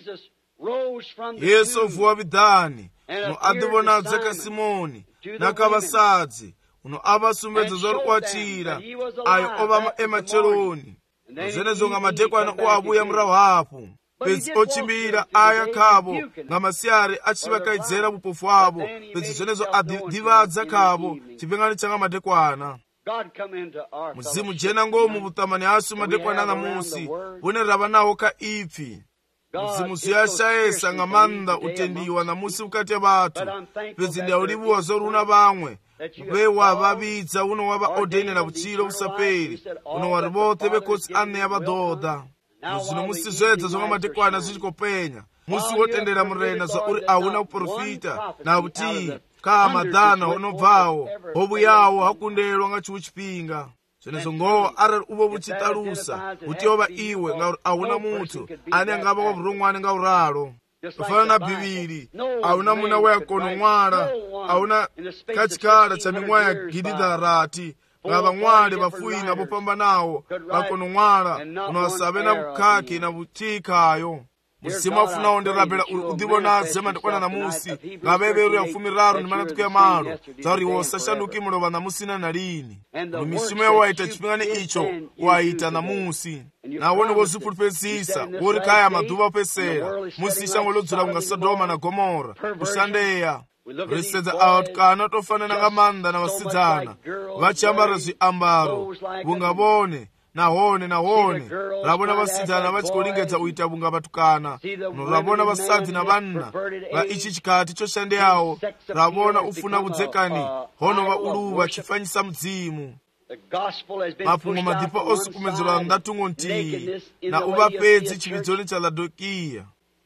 Yesu ovuwa vidhani no adivonadza ka Simoni nakavasadzi uno avasumbedza zori kwachira ayo ova emacheroni zenezo nga madekwana oabuya murawo hapo pedzi ochimbira aya kavo nga masiyari achivakaidzera upofu avo pedzi zenezo adivadza kavo chipingani changa madekwana. Muzimu jena ngomu vutamani asu madekwana namusi une rava nawo ka ipfi muzimu ziyashayesa nga manda utendiwa namusi ukati ya vatu pedzi ndiaulivuwa zoruna vamwe vewa vavidza uno wava odenera vuchilo vusaperi uno wari vote vekotsi ane ya vadoda muzino musizvedza zonga madekwana zvichikopenya musi wotendera murena zvauri hauna kuprofita nakuti kaa madhana unobvawo hobu yawo hakundelwa ngachiwo chipinga zvenezvo ngoho arali uvo vuchitalusa kuti yova iwe ngauri hauna mutu ani angava wavurongwani ngauralo kufana na bhiviri hauna muna weyakonon'wala hauna kachikala cha mimwaya gididharati ngava n'wale vafuyi na vopambanawo vakonon'wala unowasave na vukhaki na vutikhayo musimu afuna ondirabela uri udivonadze mandikwana namusi ngaveveru ya 13 ni manatuku ya malo dzauri iwe usashanduki mulova namusina na lini misimu yawaita chipingani icho waita namusi nawoni wozipulupezisa wori kaya madhuva pesera musi shango lodzula kunga Sodoma na Gomora kushandeya risedza awatukana tofanana ngamanda na vasidzana vachiyambara zviambaro vungavone nahone ravona vasidzana vachikolingedza uita vunga vatukana ravona vasadzi na vanna va ichi chikati choshandeyawo ravona ufuna kudzekani hono vauluva chifanyisa mudzimu mapfungo madhipa ose kumedzerwa ndatungo ntii na uvapedzi chividzoni cha Laodikiya.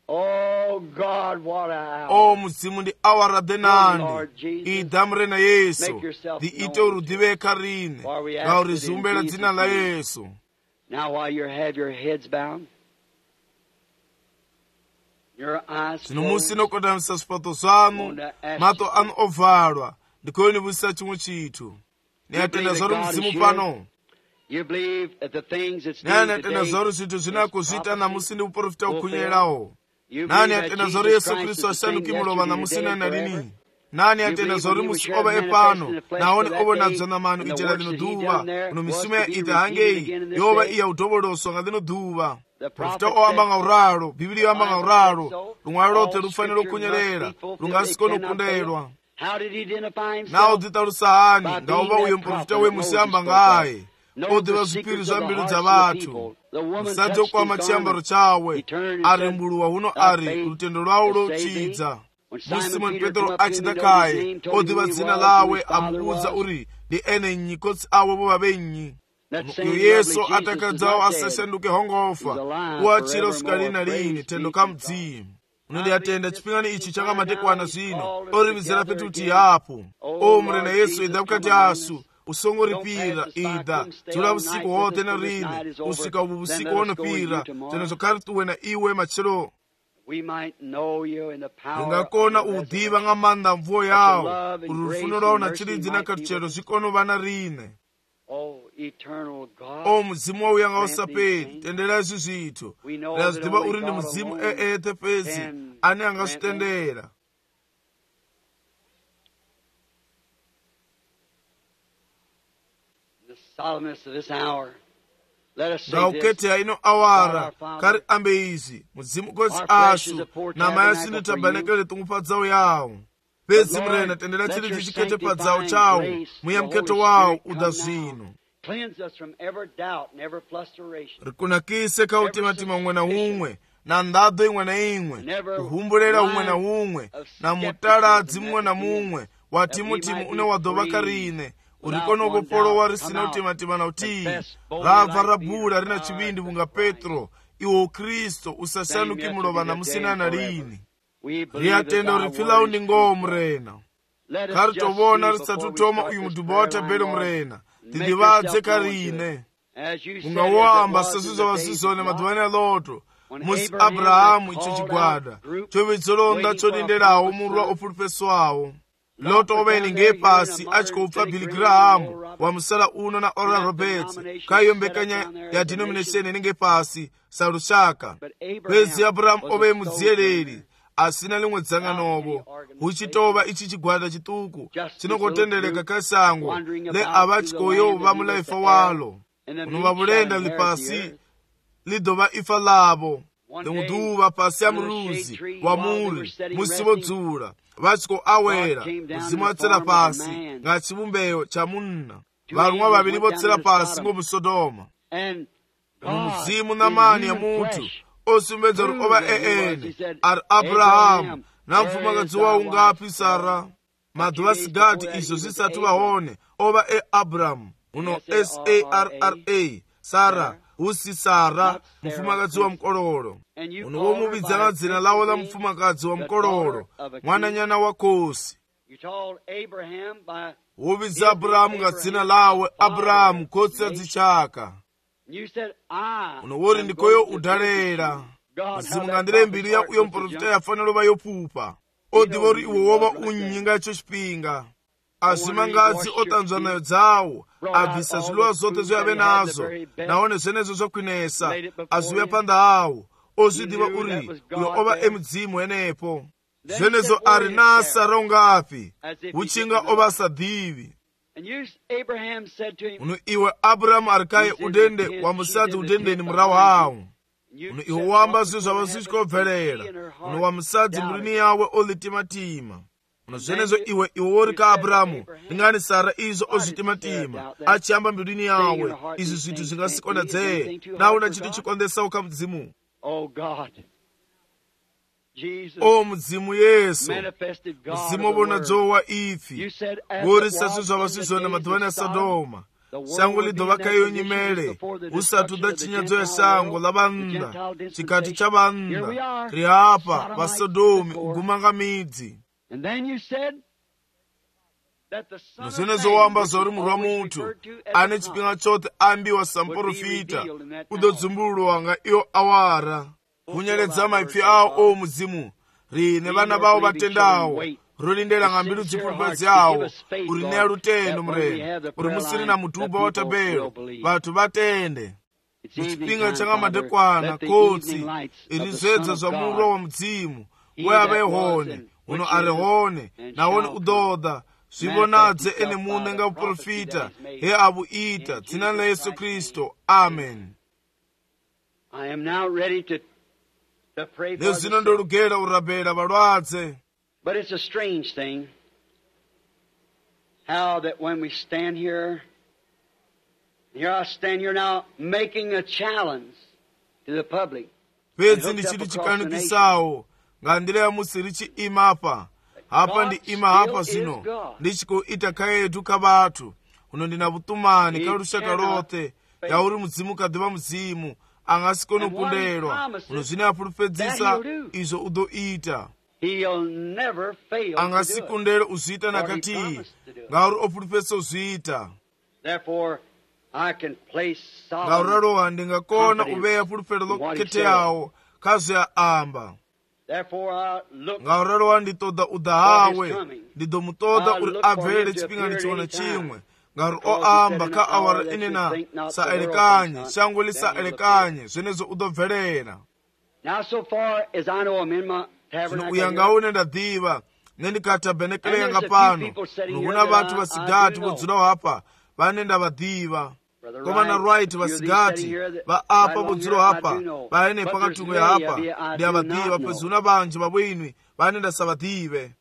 O mudzimu ndi awara dhenandi idha murena Yesu ndiite urudhiveka rine ngauri zumbela dzina la Yesu. Zvino musi nokotamisa zvipato zvanu mato anu ovharwa ndikoyonivusisa chimwe chitu neyatenda zvauri mudzimu pano nani atenda zvauri zvintu zvinakuzviita namusi ndi uprofita ukunyerawo. Nani atenda zvauri Yesu Kristu ashanduki mulova namusina na lini. Nani atenda zvauri musi ova epano naone ovonadzwa na manu itela lino dhuva uno misimu ya ita hangei yova iya udhovoloswa nga lino dhuva. Profita oamba ngauralo bhiblia yoamba ngauralo lumwalo lote lufanira okunyerera lungasikona okundelwa. Nawo dzitalusa hani ngaova uyo mprofita wemusi amba ngaye odiva zvipiri zva mbilu dza vathu musadzi okwama chiyambaro chawe arembuluwa huno ari lutendo lwawo lochidza. Simoni Petro achida kaye odiva dzina lawe amuudza uri ndi ene nyikotsi awe vo vavenyi. Uyo Yesu atakadzawo asashanduke hongofa uachira usika lina lini tendo ka mudzimu. Unondiyatenda chipingani ichi chakamatekwana zvino orivizira petuti yapo. O murena Yesu idha mukati asu usongoripira idha dzula vusiku hote na rine usika uvu vusiku honopira tena zokari tuwe na iwe machero ungakona udhiva ngamanda mvuo yawo uri rufuno rwawo na chiridzi na katuchero zvikono vana rine. O mudzimu wauya ngausaperi tendera izvi zvitu ndazvidiva uri ndi mudzimu tepezi ani angasvitendera. Ngaukete ino awara kari ambe izi mudzimu kodzi asu nama yasini tabanekele tumupadzawo yawo pezi murena tendera chiridzi chikete padzawo chawo muya muketo wawo uda zvino rikunakise kautimatima umwe na umwe na ndado imwe na imwe kuhumbulera umwe na umwe na mutaladzi mumwe na mumwe wa timutimu une wadhova karine urikono vopolowa risina utimatima na utii rabva rabhura rina chivindi vunga Petro iwo Kristo usashanuki mulova namusina na lini. Riyatenda uripfilawo ndi ngowo murena kari tovona risatutoma uyu mudhuba wa tabelo murena tidivadze karine unga woamba sasizwa vasizone madhuvani aloto musi Abrahamu icho chigwada chovitsolonda chodinderawo murwa opulupeswawo loto oveni ngepasi achikopfa Billy Graham wamusala uno na Oral Roberts kayombekanya ya denomination inenge pasi salushaka kwezi Abrahamu ove mudziyereri asina limwe dzanganovo uchitova ichi chigwada chituku chinokotendereka kasango le avachikoyo vamulaifa walo unova vulenda lipasi lidova ifa lavo lemuduva pasi ya muruzi wa muri musi vodzula vachiko awera muzimu watsera pasi nga chivumbeyo cha munna varumwa vaviri votsera pasi ngo muSodoma muzimu na mani ya mutu osumbedza uri ova ari Abrahamu na mfumakadzi wawo ngapi Sara madhuva sigati izvo zvisati vaone ova Abrahamu uno Sarra usi Sara mfumakazi wa mkololo. Unomubidza dzina lawo la mfumakazi wa mkololo, mwananyana wa khosi. Ubidza Abrahamu nga dzina lawe Abrahamu khosi adzichaka. Unowori ndikoyo udalera. Mzimu ngandire mbiri ya uyo mprofita yafanira ba yopupa. Odivori iwo woba unyinga icho chipinga. Azimangazi otanzwa nayo dzawo abvisa zwiluwa zote zvoyave nazo, naone zvenezo zvokwinesa azive panda awo, ozvidiva uri uyo ova emudzimu enepo. Zvenezo ari nasa rongapi uchinga ova asadhivi. Uno iwe Abrahamu ari kai udende wamusadzi udendeni mura wawo. Uno iwe wamba zvinhu zvava zvichikobverera. Uno wamusadzi murini yawe olitimatima. Zvenezo iwe wori ka Abrahamu ingani Sara izo ozvitimatima achiyamba mbirini yawe izvi zvithu zvingasikondadzeye nauna chiti chikondesa uka mudzimu. O mudzimu Yesu, mudzimu bona dzowa ifi worisa zvinhu zvava zvizona madhuvani aSodoma. Sango lidova kayonyimele usati udachinyadzo yasango lavanna chikati chavanna rihapa vaSodomi ugumanga midzi. And then you said that the Son of Man zvinezowamba zvauri murwa mutu ane chipinga chote ambiwa samprofita udzodzimbululwa nga iyo awara kunyeredza maipfi awo o mudzimu rine vana vavo vatendawo rolindera nga mbiru dzipulupudzi yawo uri neya lutendo murema uri musiri na mutuba watabelo vathu vatende muchipinga changa madekwana kotsi iri zvedza zva murwa wa mudzimu weyave hone uno ari hone naone udoda zvivonadze ene mune nga uprofita he avuita dzina la Yesu Kristo. Amen. I am now ready to pray for nezvino ndorugera urabhera valwadze. But it's a strange thing how that when we stand here I stand here now making a challenge to the public. Pedzi ndichiti chikanikisawo ngandire yamusiri chiimapa hapa ndi ima hapa zvino ndichikoita kayetu kavatu uno ndina vutumani karushaka rote yauri mudzimu kadhiva mudzimu angasikono kunderwa uno zvine apurupedzisa izvo udoita angasikundere uzviita nakati ngauri opurupesa uzviita. Ngaurarowa ndingakona uveya purupero loketeyawo kazveya amba. Ngauraro wanditoda uda hawe ndidomutoda uri abvere chipingani chiona chimwe ngauri oamba ka awara inena saelekanye shango lisaelekanye zvenezo udobverera. Zvino uyangaune ndadhiva nendikatabenekele yanga pano nokuna vatu vasigati vodzirawo hapa vane ndavadhiva komana right vasigati vaapa vodziro hapa vaine pakatungo ya hapa ndiavadhiva pezuna vanji vabwinwi vane ndasavadhive.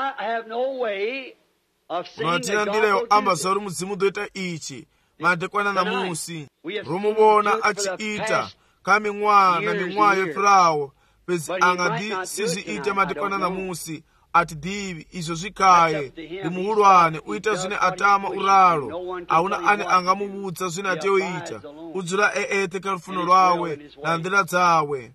Unotina ndileyo amba zauri mudzimu doita ichi madekwana namusi romuvona achiita kamimwa na mimwa yefurawo pezi angadi sizviite madekwana namusi atidhivi izvo zvikaye ndimuhulwane uita zvine atama uralo auna ane angamuvudza zvine ateoita udzura eete karufuno rwawe nanzira dzawe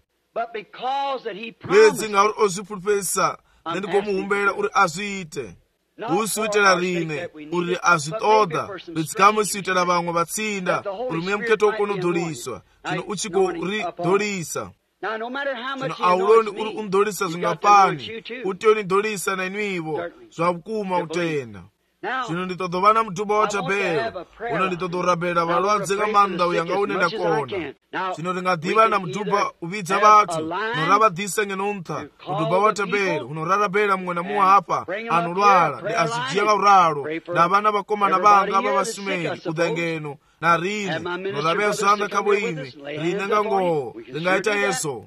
bedzi ngauri ozvipurupesa nendikomuhumbera uri azviite usiuitira rine uri azvitoda rizikamusiuitira vamwe vatsinda uri muye muketo wokonodhoriswa zvino uchikoridhorisa zvino auloni uri undorisa zvingapani utionidhorisa nainwivo zvakuma utenda. Zvino nditodovana mutuba watabhero uno nditodorabhera valwadze kamanda uyanga unenda kona zvino ringadhiva na mutuba uvidza vatu unoravadhisa ngenontha mutuba watabhero unorarabhera mumwe na mumwe hapa anorwara ndi azvijiya kauraro navana vakomana vanga vavasumeri udhengeno na rine unoravera zvanga kavo imwe rine ngangoho ringaita yeso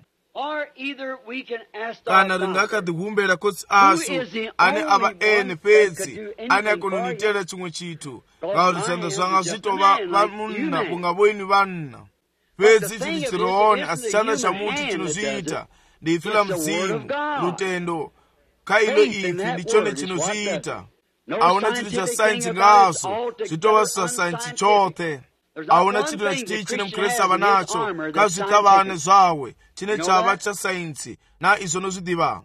kana ringakadhihumbera kotsi asu ane ava ene pedzi ane akononitera chimwe chitu ngauri zvanza zvanga zvitova vamunna kunga voini vanna pedzi chititsiroone asi chana chamuti chinozviita ndifila mudzimu lutendo kailo ifi ndichone chinozviita auna chiti cha sainzi ngazo zvitova sasainzi chote. aona chinthu na chiti chine mkhristu ava nacho kazvitabane zvawe chine chava cha sainsi na izo nozvidiva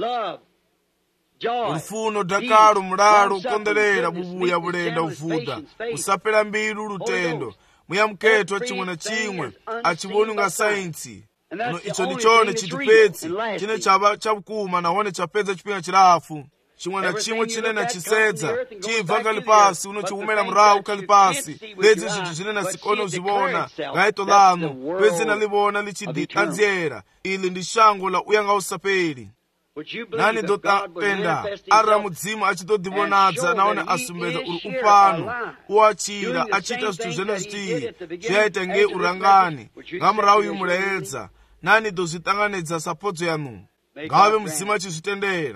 ufuno dakalo mulalo kondolera bubuya bulenda uvunda usapela mbilu lutendo muyamkhetwa chimwe na chimwe achiboni nga sainsi no icho ndichone chitupetsi chine chava chabukuma naone chapedza chipinga chilafu chimwe na chimwe chine na chisedza chibva kali pasi unochihumela mrawu kali pasi ledzi zinthu zine na sikono zivona gaito lanu pezi nalivona lichidanziyera ili ndi shango la uyanga usapeli nani dotapenda ara mudzimu achitodivonadza naone asumbedza uri upano uachira achita zinthu zene zitiyi zviyaita nge urangani ngamurawu yumuledza nani dozvitanganidza sapodzo yanu ngave mudzimu achizvitendera.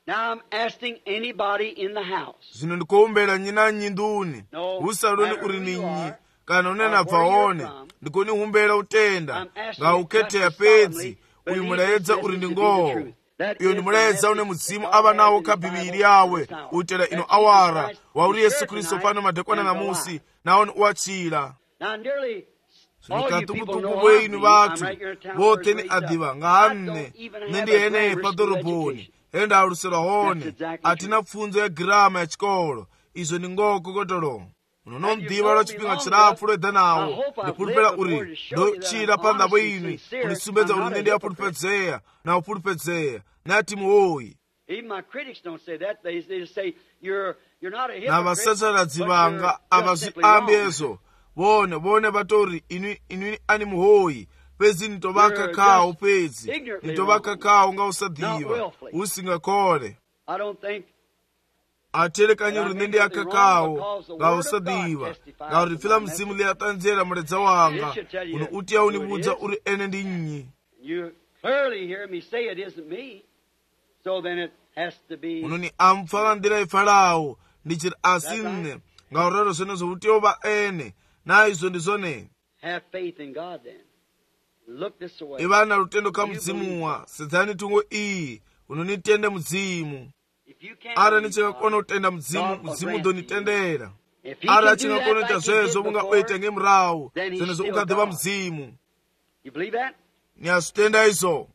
Zvino ndikuombera nyina nyinduni usaloni uri ninyi kana unena bvaone ndikunihumbera utenda ngaukete apedzi uyu muledza uri ndingoho iyo ndimuledza une mudzimu ava nawo kabhibhiri yawe utera ino awara wauri Yesu Kristu pano madekwana namusi naone uachira zvikatukutuku bweinu vatu vote ni adiva ngahanne nendiene padorobhoni enda alusira hone atina pfunzo ya girama ya chikolo izo ni ngoko kotolo unonomdiva lwa chipinga chilafu lwedha nawo ndipulupela uri ndochira pandavo ini unisumbedza uri nendi yapulupedzeya na upulupedzeya nati muwoyi na vasasaradzi vanga avazviambezo vone vatori inwi ani muhoyi pezi nitovaka kawo pezi nitovaka kawo nga usadiva usingakole aterekanye runende yakakawo nga usadiva nga urifila mzimu liyatanzera muledza wanga uno uti yaunibudza uri ene ndi nyi unoni amfala ndira ifalawo ndichiri asinne nga urero zvenezo uti yova ene na izo ndizone iva na lutendo ka mudzimuwa sedzani tungo iyi unonitende mudzimu ara nichingakona kutenda mudzimu ndonitendera ara achingakona kuita zvezvo munga oita ngemurawu zvenezo ukadhiva mudzimu niyazvitenda izo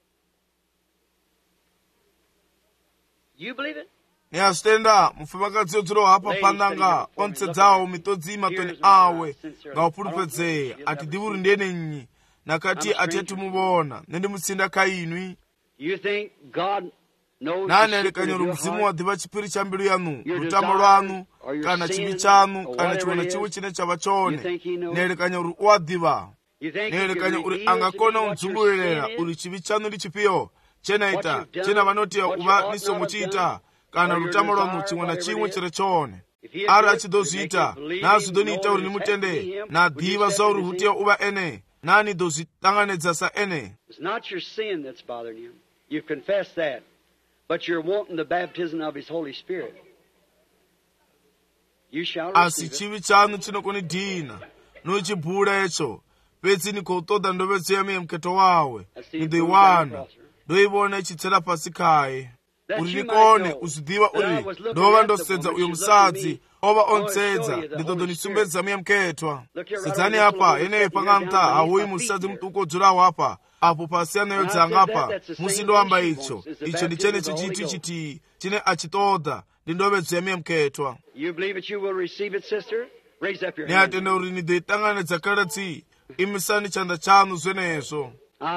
niyazvitenda mufumakadziyodzero hapa pandanga onsedzawo mitodzi matweni awe ngaupulupedzeya ati divuri ndiene nyi nakati atiyatimuvona nendimutsinda kainwi nanerekanya uri mudzimu wadhiva chipiri cha mbilu yanu rutamo rwanu kana chivi chanu kana chimwe na chimwe chine chava chone nerekanya uri uwadhiva nerekanya uri angakona undzungulirera uri chivi chanu lichipiyo chenaita chena vanotiya uva nisomuchiita kana rutamo rwanu chimwe na chimwe chiri chone ari achidozviita nazvidoniita uri nimutende nadhiva zauri hutiya uva ene nani dozvitanganidza sa ene. It's not your sin that's bothering you. You've confessed that. But you're wanting the baptism of his Holy Spirit. You shall receive asi chivi chanu chinokunidhina nochibhura icho pedzi nikotoda ndovedzeya miemuketo wawe ndoiwana ndoivona ichitsera pasi kaye uri nikone uzvidiva uri ndova ndosedza uyo musadzi ova onsedza ndidodonisumbedza miyamuketwa sedzani apa yeneyo panganta hauyi musadzi muduku odzurawo apa apo pasi anayodzanga apa musindoamba icho ndichene chichitu chiti chine achitoda ndindovedzeya miyamuketwa niyatenda uri nidoitanganidza karatsi imisani chanda chanu zvenezvo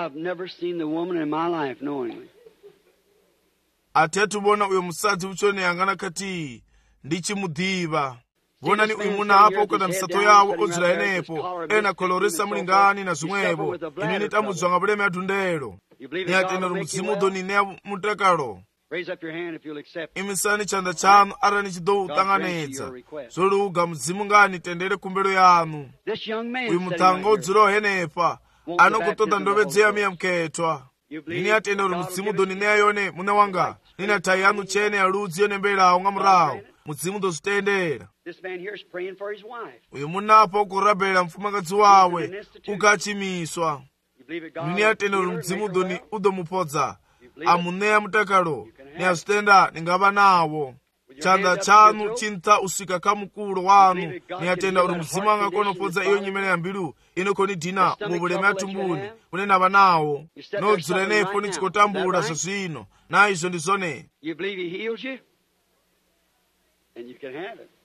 atiyatuvona uyo musadzi uchone yangana kati ndichimudhiva vonani uyu muna apa ukada misato yawo odzira enepo ena koloresa mulingani na zvimwevo ini nitamudzwanga vuleme atundero niyatenda uri mudzimu udonineya mutakalo imisani chanda chanu ara nichidoutanganidza zvoluga mudzimu nganitendere kumbelo yanu uyu mutanga odzirawo henepa anokutoda ndovedzeya miyamuketwa nini yatenda uri mudzimu donineya yone muna wanga nina tai yanu chene yarudzi yonemberawo nga murawo mudzimu dozvitendera uyu munapo kurabhera mufumakazi wawe ukachimiswa nini yatenda uri mudzimu udomupodza amuneya mutakalo niyazvitenda ningava nawo chanda chanu chintha usika kamukulu wanu niyatenda uri mzimu wanga konopodza iyo nyimene yambilu inokoni dina mubuleme atumbuni unena banawo nodzulenepo ni chikotambula zozino na izo ndi zone. You believe he heals you? And you can have it.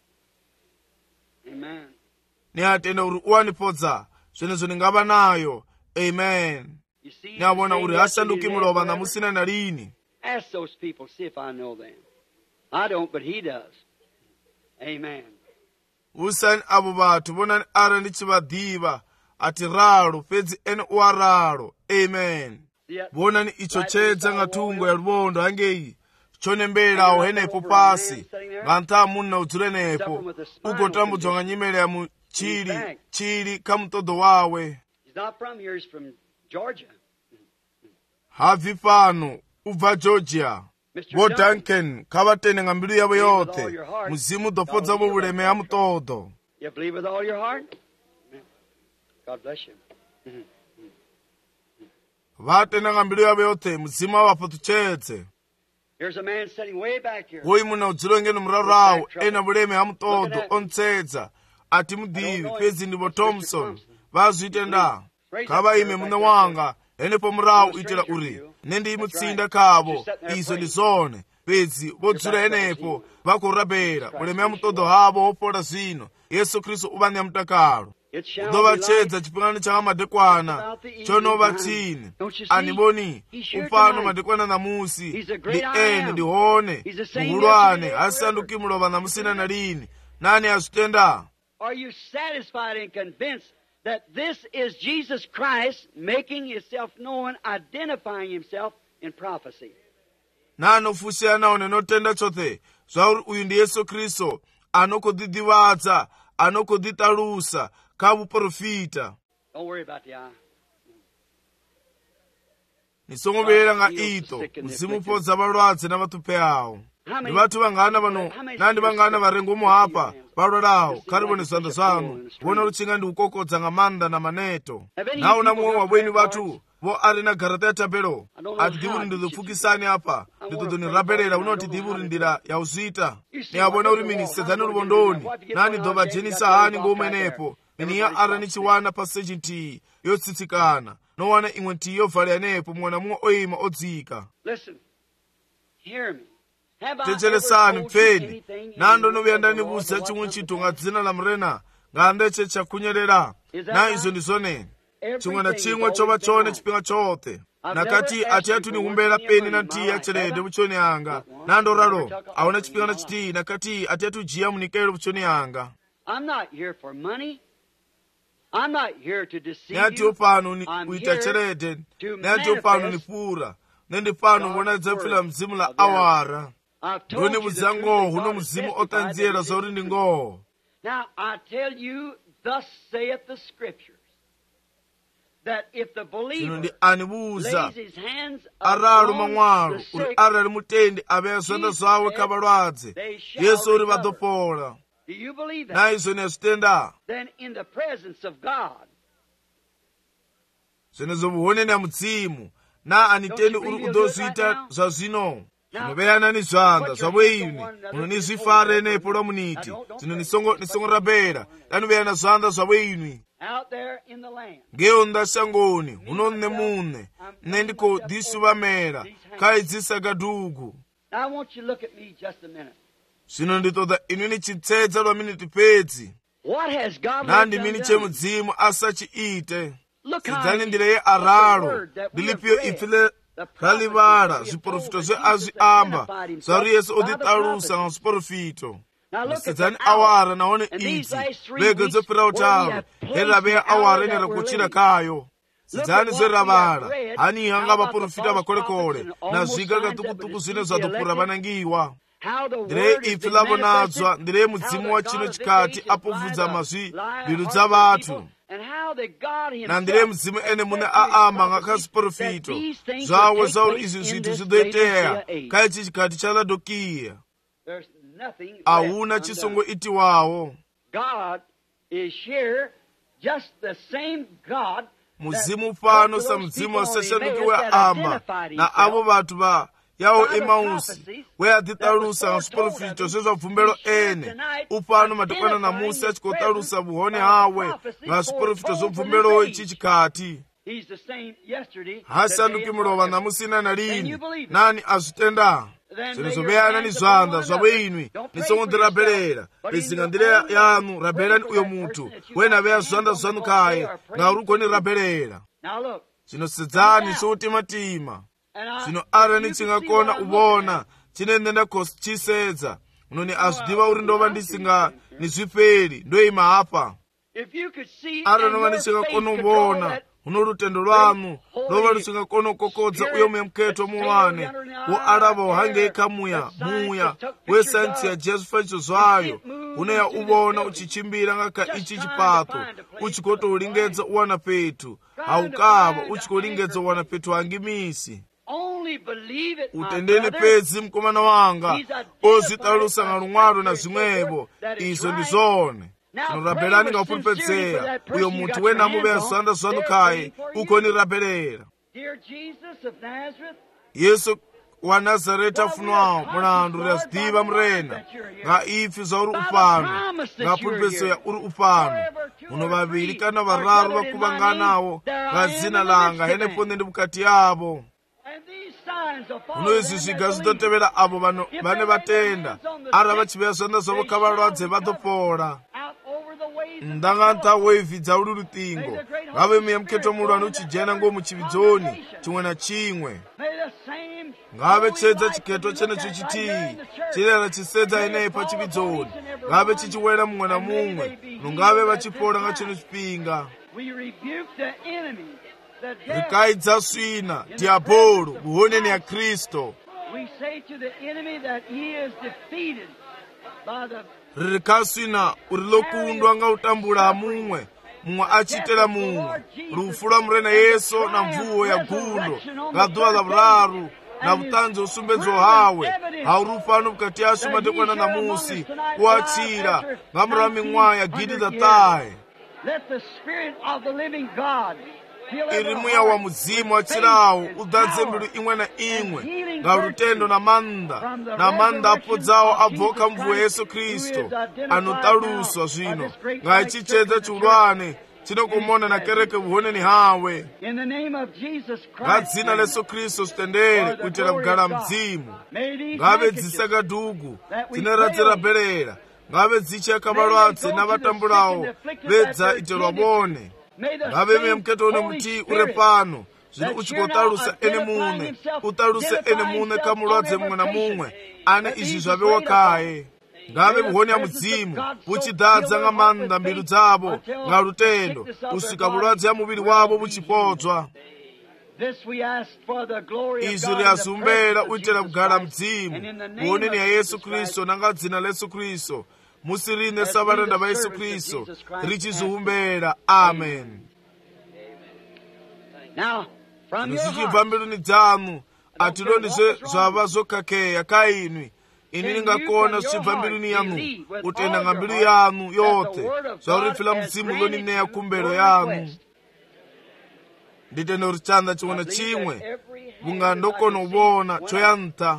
Amen. niyatenda uri uwanipodza zvenezo ningaba nayo. Amen. niyabona uri asanduki muloba na musina na lini. Ask those people, see if I know them. I don't, but he does. Amen. usani abo batu bonani ara ndichibadiva ati ralo pedzi ene uwa ralo. Amen. bonani icho chedza ngatungo ya lubondo angeyi chonembelawo henepo pasi ngantha munna udzulenepo ugotambudzwa nga nyimele ya mu chili kamutodo wawe. He's not from here, he's from Georgia. Havi pano ubva Georgia. Bo Duncan kavatene nga mbilu yavo yote muzimu dopodza bo buleme ya mutodo. You believe with all your heart? God bless you. vatena nga mbilu yavo yote muzimu avapo tuchedze. Here's a man sitting way back here. woyi muna udzilongeni murarawo ena buleme ya mutodo ontsedza ati mudivi pezi ndivo Thompson vazwitenda kava ime muna wanga enepo murawu itela uri nendi imutsinda kavo izo ndi zone pezi vodzula enepo vakurapera buleme ya mutodo havo opola zvino Yesu Kristu uvani ya mutakalo udovachedza chipingano changa madekwana chonova chini aniboni upano madekwana na musi ndi ene ndihone muhulwane asanduki mulova na musina na lini nani azitenda. Are you satisfied and convinced that this is Jesus Christ making himself known, identifying himself in prophecy? nanofushira naone notenda chothe zvauri uyu ndi Yesu Kristu anokudidiwadza anokuditalusa kavuprofita. Don't worry about the eye. nisongoverera nga ito muzimupodza valwadze na vatupe awo. ndi vatu vangana vano nandi vangana varengomo hapa valwalawo khali vone zanda zanu vona luchinga ndi kukokodza nga manda na maneto nawo na mumwe wabweni vatu vo ali na garata ya tapelo ati divuri ndizofukisani apa nditodonirapelela unoti divuri ndila ya uzita niyavona uri minisedzani luvondoni nani dova jenisa hani ngoumenepo miniya ara nichiwana pa seji ntiyi yotsitsikana nowana imwe ntiyi yovale yanepo mwana mumwe oyima odzika. Listen, hear me. techeresani mpfeni nando noviyandanivusa chimwe chitu nga dzina la murena ngandeche chakunyerera na izo ndi zonene chimwe na chimwe chova chone chipinga chothe nakati ati atu nihumbela peni na ntiyi yachelede vuchoni yanga nando ralo aona chipinga na chitiyi nakati ati atu jiya munikelo vuchoni yanga. I'm not here for money. I'm not here to deceive nati you. opano ni I'm uita here chelede to nati opano ni manifest pura nendi pano ngona dzapfila mzimu la awara I've told ndoni you the vudza truth, ngoho and huno God has muzimu testified that otanziyera it zauri is ndi true. ngoho. Now, I tell you, thus saith the Scriptures, that if the zvino believer ndi anibuza lays his hands aralo upon mamwalo the uri sick, arali mutendi aveya zvanda zvawe kavalwadze they shall Yesu uri recover. vadopola. Do you believe that? na izo nezvitenda Then in the presence of God, zvenezo vuhoneni ya mudzimu na anitendi uri kudozviita zvazvino zvinoveyana ni zvanda zvavoini munonizvifara enepo lwamuniti zvino nisongorapera danoveyana zvanda zvavoinwi out there in the land, ngeonda shangoni hunonne munne nendiko disuvamera kaidzisagadugu. now I want you to look at me just a minute. zvino nditoda inwi nichitsedza lwa miniti pedzi What has God nandi done? mini chemudzimu asachiite Look how sidzani he ndile ye spoke the aralo word that we have ndilipiyo read. ifile The ralivala prophecies zviprofito he zve told that azviamba identified himself zvauri yesu by the oditalusa nga prophecy. zviprofito. Now look at sidzani the hour. awara naone And these idzi last 3 vege weeks dzopera where we utalo have placed herave the ya hour awara that enera we're kuchira living. kayo Look sidzani at what we zveravara have read, hani how hanga about the vaprofita false vakolekole prophets na and almost zviga signs that katukutuku would zvine deceive the zvadopura elected. vanangiwa How the ndire word has ifi been lavonadzwa manifested, ndire how mudzimu the wa God chino of this chikati age apofudza has mazvi lied the mbilu hearts dza of vatu people, and how the God na ndire himself mudzimu has ene mune said in his aamba nga prophecy that kaziprofito these things zvawe would take zvauri place izvi in zvithu this zvidoiteya Laodicea age. kaichi chikati cha ladokiya There's nothing left hauna undone. chisongoitiwawo. God is here, just the same God that muzimu spoke pano to sa those mudzimu people on wasashandukiwe Emmaus that amba identified na avo himself. vatu va yawo emausi we aditalusa nga swiprofito zwa vumbelo ene upano madokwana na musi achikotalusa buhone hawe nga swiprofito zo vumbelo ichi chikati hasanduki mulova na musina na lini nani azitenda zilizobeyana ni zwanda zwawe inwi nisongondirabelela bezingandile yanu rabelani uyo mutu wena beya zwanda zwanu kaye nga urukoni rabelela zino sedzani soutimatima zino arani chingakona ubona chinendenda kosi chisedza unoni azvidiva uri ndova ndisinga nizviperi ndoima apa aranova ndichingakona ubona uno rutendo rwanu rova ruchingakona ukokodza uyo muyemuketo muwane wo arava uhangeka muya wesainsi ya jesu fanicho zvayo unoya uvona uchichimbira ngaka ichi chipato uchikotouringedza uwana petu haukava uchikoringedza uwana petu hangimisi utendeni pedzi mukomana wanga ozvitalusa nga rumwaro na zvimwevo izvo ndizvone tinorabhelani nga upulupedzeya uyo mutu wena muveya zwanda zvanu kaye ukonirabhelera yesu wa nazareti afunwawo mulandu razdiva murena nga ifi zvauri upano nga pulupedzeya uri upano muno vaviri kana vararu vakuvanganawo nga zina langa henepo ndi mukati yavo muno izvi zviga zvitotevera avo vane vatenda ara vachiveya zvanda zvavo kavalwadze vatopora ndanganta wevhi dzauri rutingo ngave muyemuketo mulwani uchijena ngo muchividzoni chimwe na chimwe ngave chedza chiketo chenecho chitii chirera chisedza ineyi pachividzoni ngave chichiwera mumwe na mumwe nongave vachipora nga chino chipinga rikaidza swina diabolo buhoneni ya kristo ririkaswina uri lokundwa nga utambula mumwe achitela mumwe rufu lwa murena yesu na mvuwo ya gundo nga dzuwa la vularu na vutanzi usumbedzo hawe hauri upano bukati yasu madekwana na musi kuachira nga mura ming'wa ya gidi za tahe iri muya wa muzimu achirawo udadze mbilu imwe na imwe nga rutendo na manda apodzawo abvoka mvuwo yesu kristo anotaluswa zvino nga ichichedza chiulwane chinokumona na kereke buhoneni hawe nga dzina la yesu kristo zvitendere kuitira kugara mdzimu ngave dzisakadugu dzineradzirabherera ngave dzicheka valwadze navatambulawo vedza iterwa bone ngave muyemuketo une muti ure pano zvino uchikotalusa ene mune utaluse ene mune kamulwadze mumwe na mumwe ane izvi zvavewa kaye ngave buhoni ya mudzimu buchidadza nga manda mbilu dzavo nga rutendo usvika bulwadze ya muviri wavo buchipodzwa izvi riazumbera uitira kugara mdzimu buhoneni ya yesu kristo nanga dzina la yesu kristo musirine savaranda va yesu kristo richizuhumbera amen zvichibva mbiluni dzanu atilondizve zvava zvokakeya kainwi ini ningakona zvichibva mbiluni yanu utenda nga mbilu yanu yote zvauripfila mudzimu lonineya kumbelo yanu nditenda richanda chimwe na chimwe bunga ndokona ubona choyanta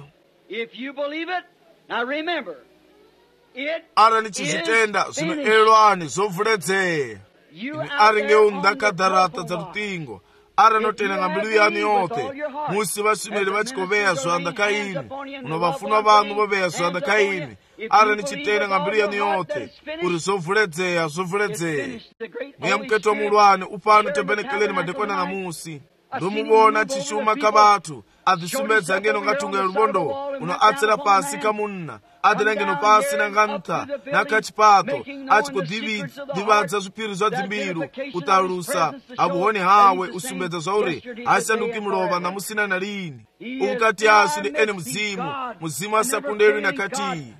ara nichizitenda zvino elwani zovuledzeye ini ari ngeundakadarata dza rutingo ara notenda nga mbilu yanu yote musi vaswimeli vachikoveya zwanda kaini uno vafunwa vanu voveya zwanda kaini ara nichitenda nga mbilu yanu yote uri zovuledzeye muyemuketo mulwane upano tembenekeleni madekwana na musi ndomubona chishuma kavatu adzisumbedza ngeno ngatunga ya lubondo uno atsira pasi kamunna adira ngeno pasi na nganta nakachipato achikudivadza zvipiri zva dzimbiru utalusa abuhoni hawe usumbedza zvauri asanduki mulova na musina na lini ukati yasu ndi ene muzimu asakunderi nakati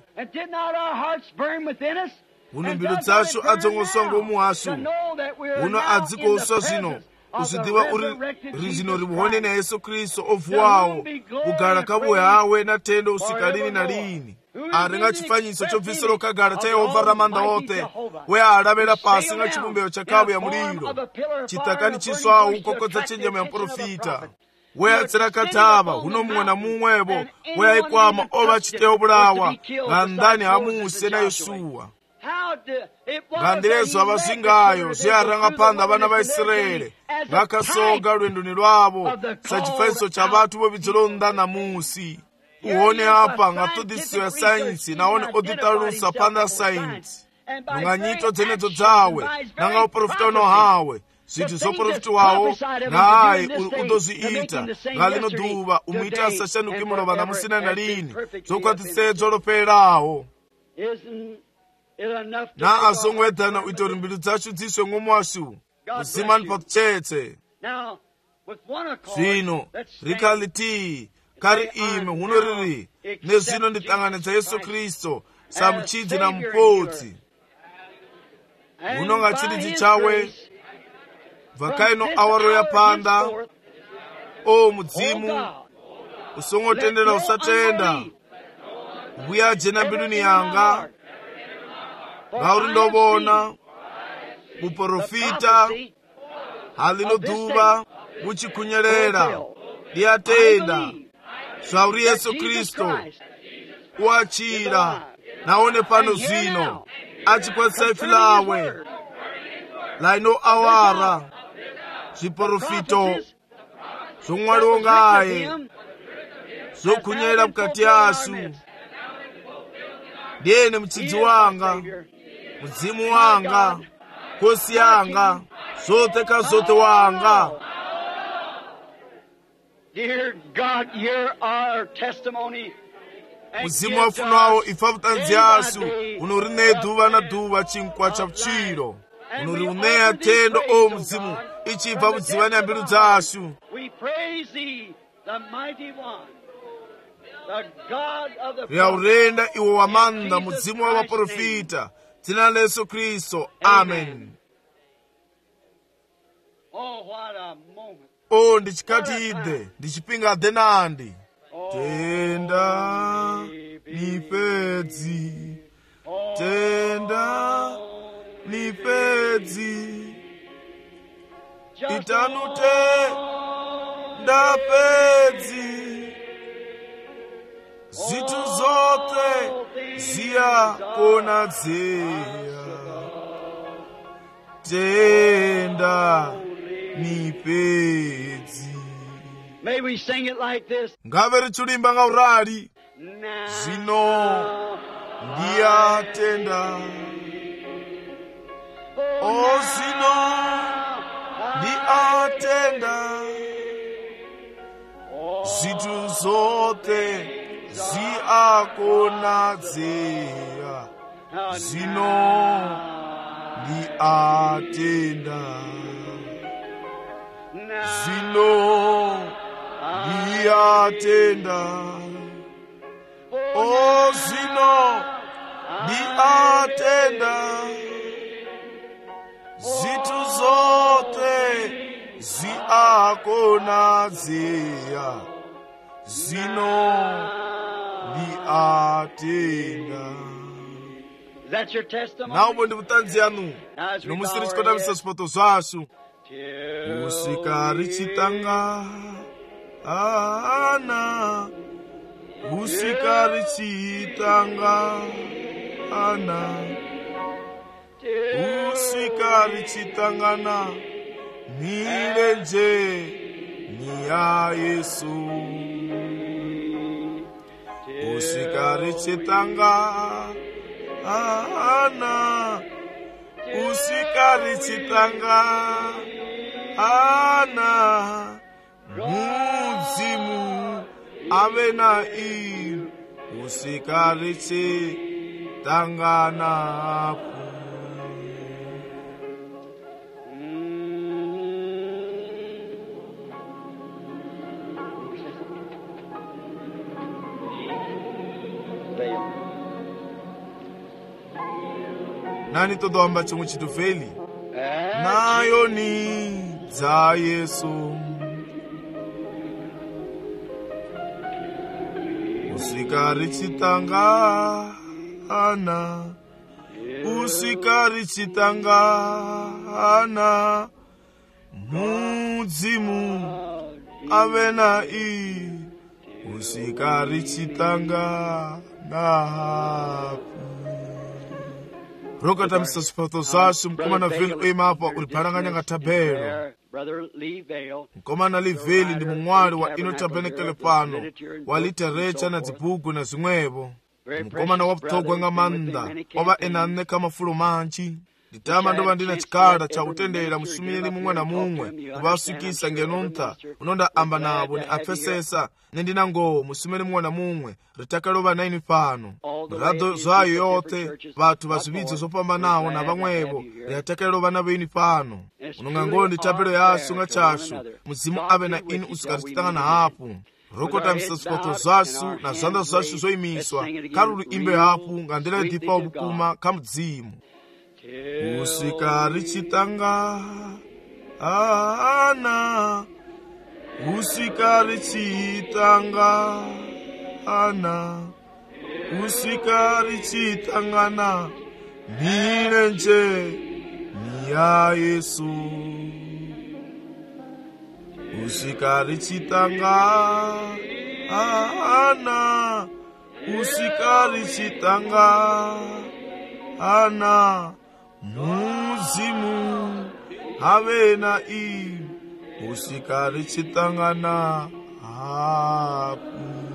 uno mbilu dzasu adzongoswa ngomuhasu uno adzikoswa zvino uzvidiva uri rizino ribuhoneni ya yesu kristo ovuwawo kugara kabuwe hawe na tendo usika lini na lini ari nga chifanyiso chobvisiro kagara cha yehova ramanda ote we alavera pasi nga chibumbeo cha kabu ya muliro chitakani chiswawo ukokodza chenjemo ya mprofita weyatsira katava huno mumwe na mumwebo weyayikwama ova chitewo bulawa nga ndani ha Muse na Yosuwa. Nga ndilezo abazingayo ziyaranga panda abana ba Israeli ngakasoga lwendoni lwabo sa chifenso cha batu bo bizolonda na Musi. Uone hapa nga tudisiyo ya sainsi naone oditalusa panda sainsi nga nyito dzenedzo dzawe nanga uprofita uno hawe zinthu zoprofita wawo naye udoziita nga lino duva umwita asashanuke muloba na musina na lini zokwatisedzo loperawo na azongwedana uitori mbilu dzacu dziswe ng'omwasu uzimani patuchetse zvino rikaliti kari ime huno riri nezvino nditanganidza Yesu Kristo samuchidzi na mupodzi huno nga chidzi chawe vakaino awaro ya panda o mudzimu usongotendera usatenda ubuya jena mbiluni yanga ngauri ndobona uprofita halino duva uchikunyerera ndiyatenda zvauri Yesu Kristo uachira naone pano zvino achikwatisa ifi lawe laino awara zviprofito zvomwari wongaye zokunyerera mukati yasu. Ndiyene muchidzi wanga mudzimu wanga kosi yanga zote kazote wanga. Dear God, hear our testimony. Muzimu wafunawo ifa vutanzi yasu unori neduva na duva chinkwa cha mchiro unori uneya tendo o muzimu ichiva mudzivani ambiru dzasu. We praise thee, the mighty one, the God of the riaurenda iwo wamanda mudzimu wa waprofita dzina la Yesu Kristo. Amen. Oh, what a moment. O ndichikatide ndichipinga denandi tenda nipedzi tenda nipedzi itanute ndapedzi zitu zote zia kona zeya tenda nipedzi. May we sing it like this. Ngaveri chulimba ngaurali zino ndiyatenda o zino ndiyatenda zitu zote ziakonadzea zino ndiyatenda zino ndiyatenda o zino ndiyatenda zitu zote ziakonadzea zino ndiyatenda. Is that your testimony? Naomba ndivutanzi yanu nomusiri chikodamisa zipoto zvasu usikari chitanga ana usikari chitanga ana usikari chitangana nilenje niya Yesu usikari chitanga ana usikari chitanga ana mudzimu ave na iru usikari chitanga napo. Nani todo amba chomwe chitufeli nayo ni za Yesu usikari chitanga ana usikari chitanga ana mudzimu ave na i usikari chitanga nahapu rokata msasipatho zasu mkomana veli oimapa ulipharanganya ngatabelo mkomana liveli ndi mung'wali wa ino tabenekele pano waliterecha na zibugu na zimwevo mkomana waputogwa nga manda oba enanne kamafulu manji nditama ndoba ndina chikala cha utendera musumiyeni mumwe na mumwe kubasukisa ngenuntha unonda amba nabo ni apfesesa nendina ngowo musumiyeni mumwe na mumwe ritakaloba 9 pano rado zayo yote batu bazubizo zopambanawo na bamwebo ritakaloba na 20 pano unonga ngolo nditapelo yasu nga chasu muzimu abe na inu usikatitanga na hapu rokota msasipotho zasu na zanda zasu zoimiswa karulu imbe hapu ngandela dipa obukuma kamudzimu usikari chitanga ana usikari chitanga ana usikari chitangana milenje ni ya Yesu usikari chitanga ana usikari chitanga ana muzimu ave na i usikari chitangana hapu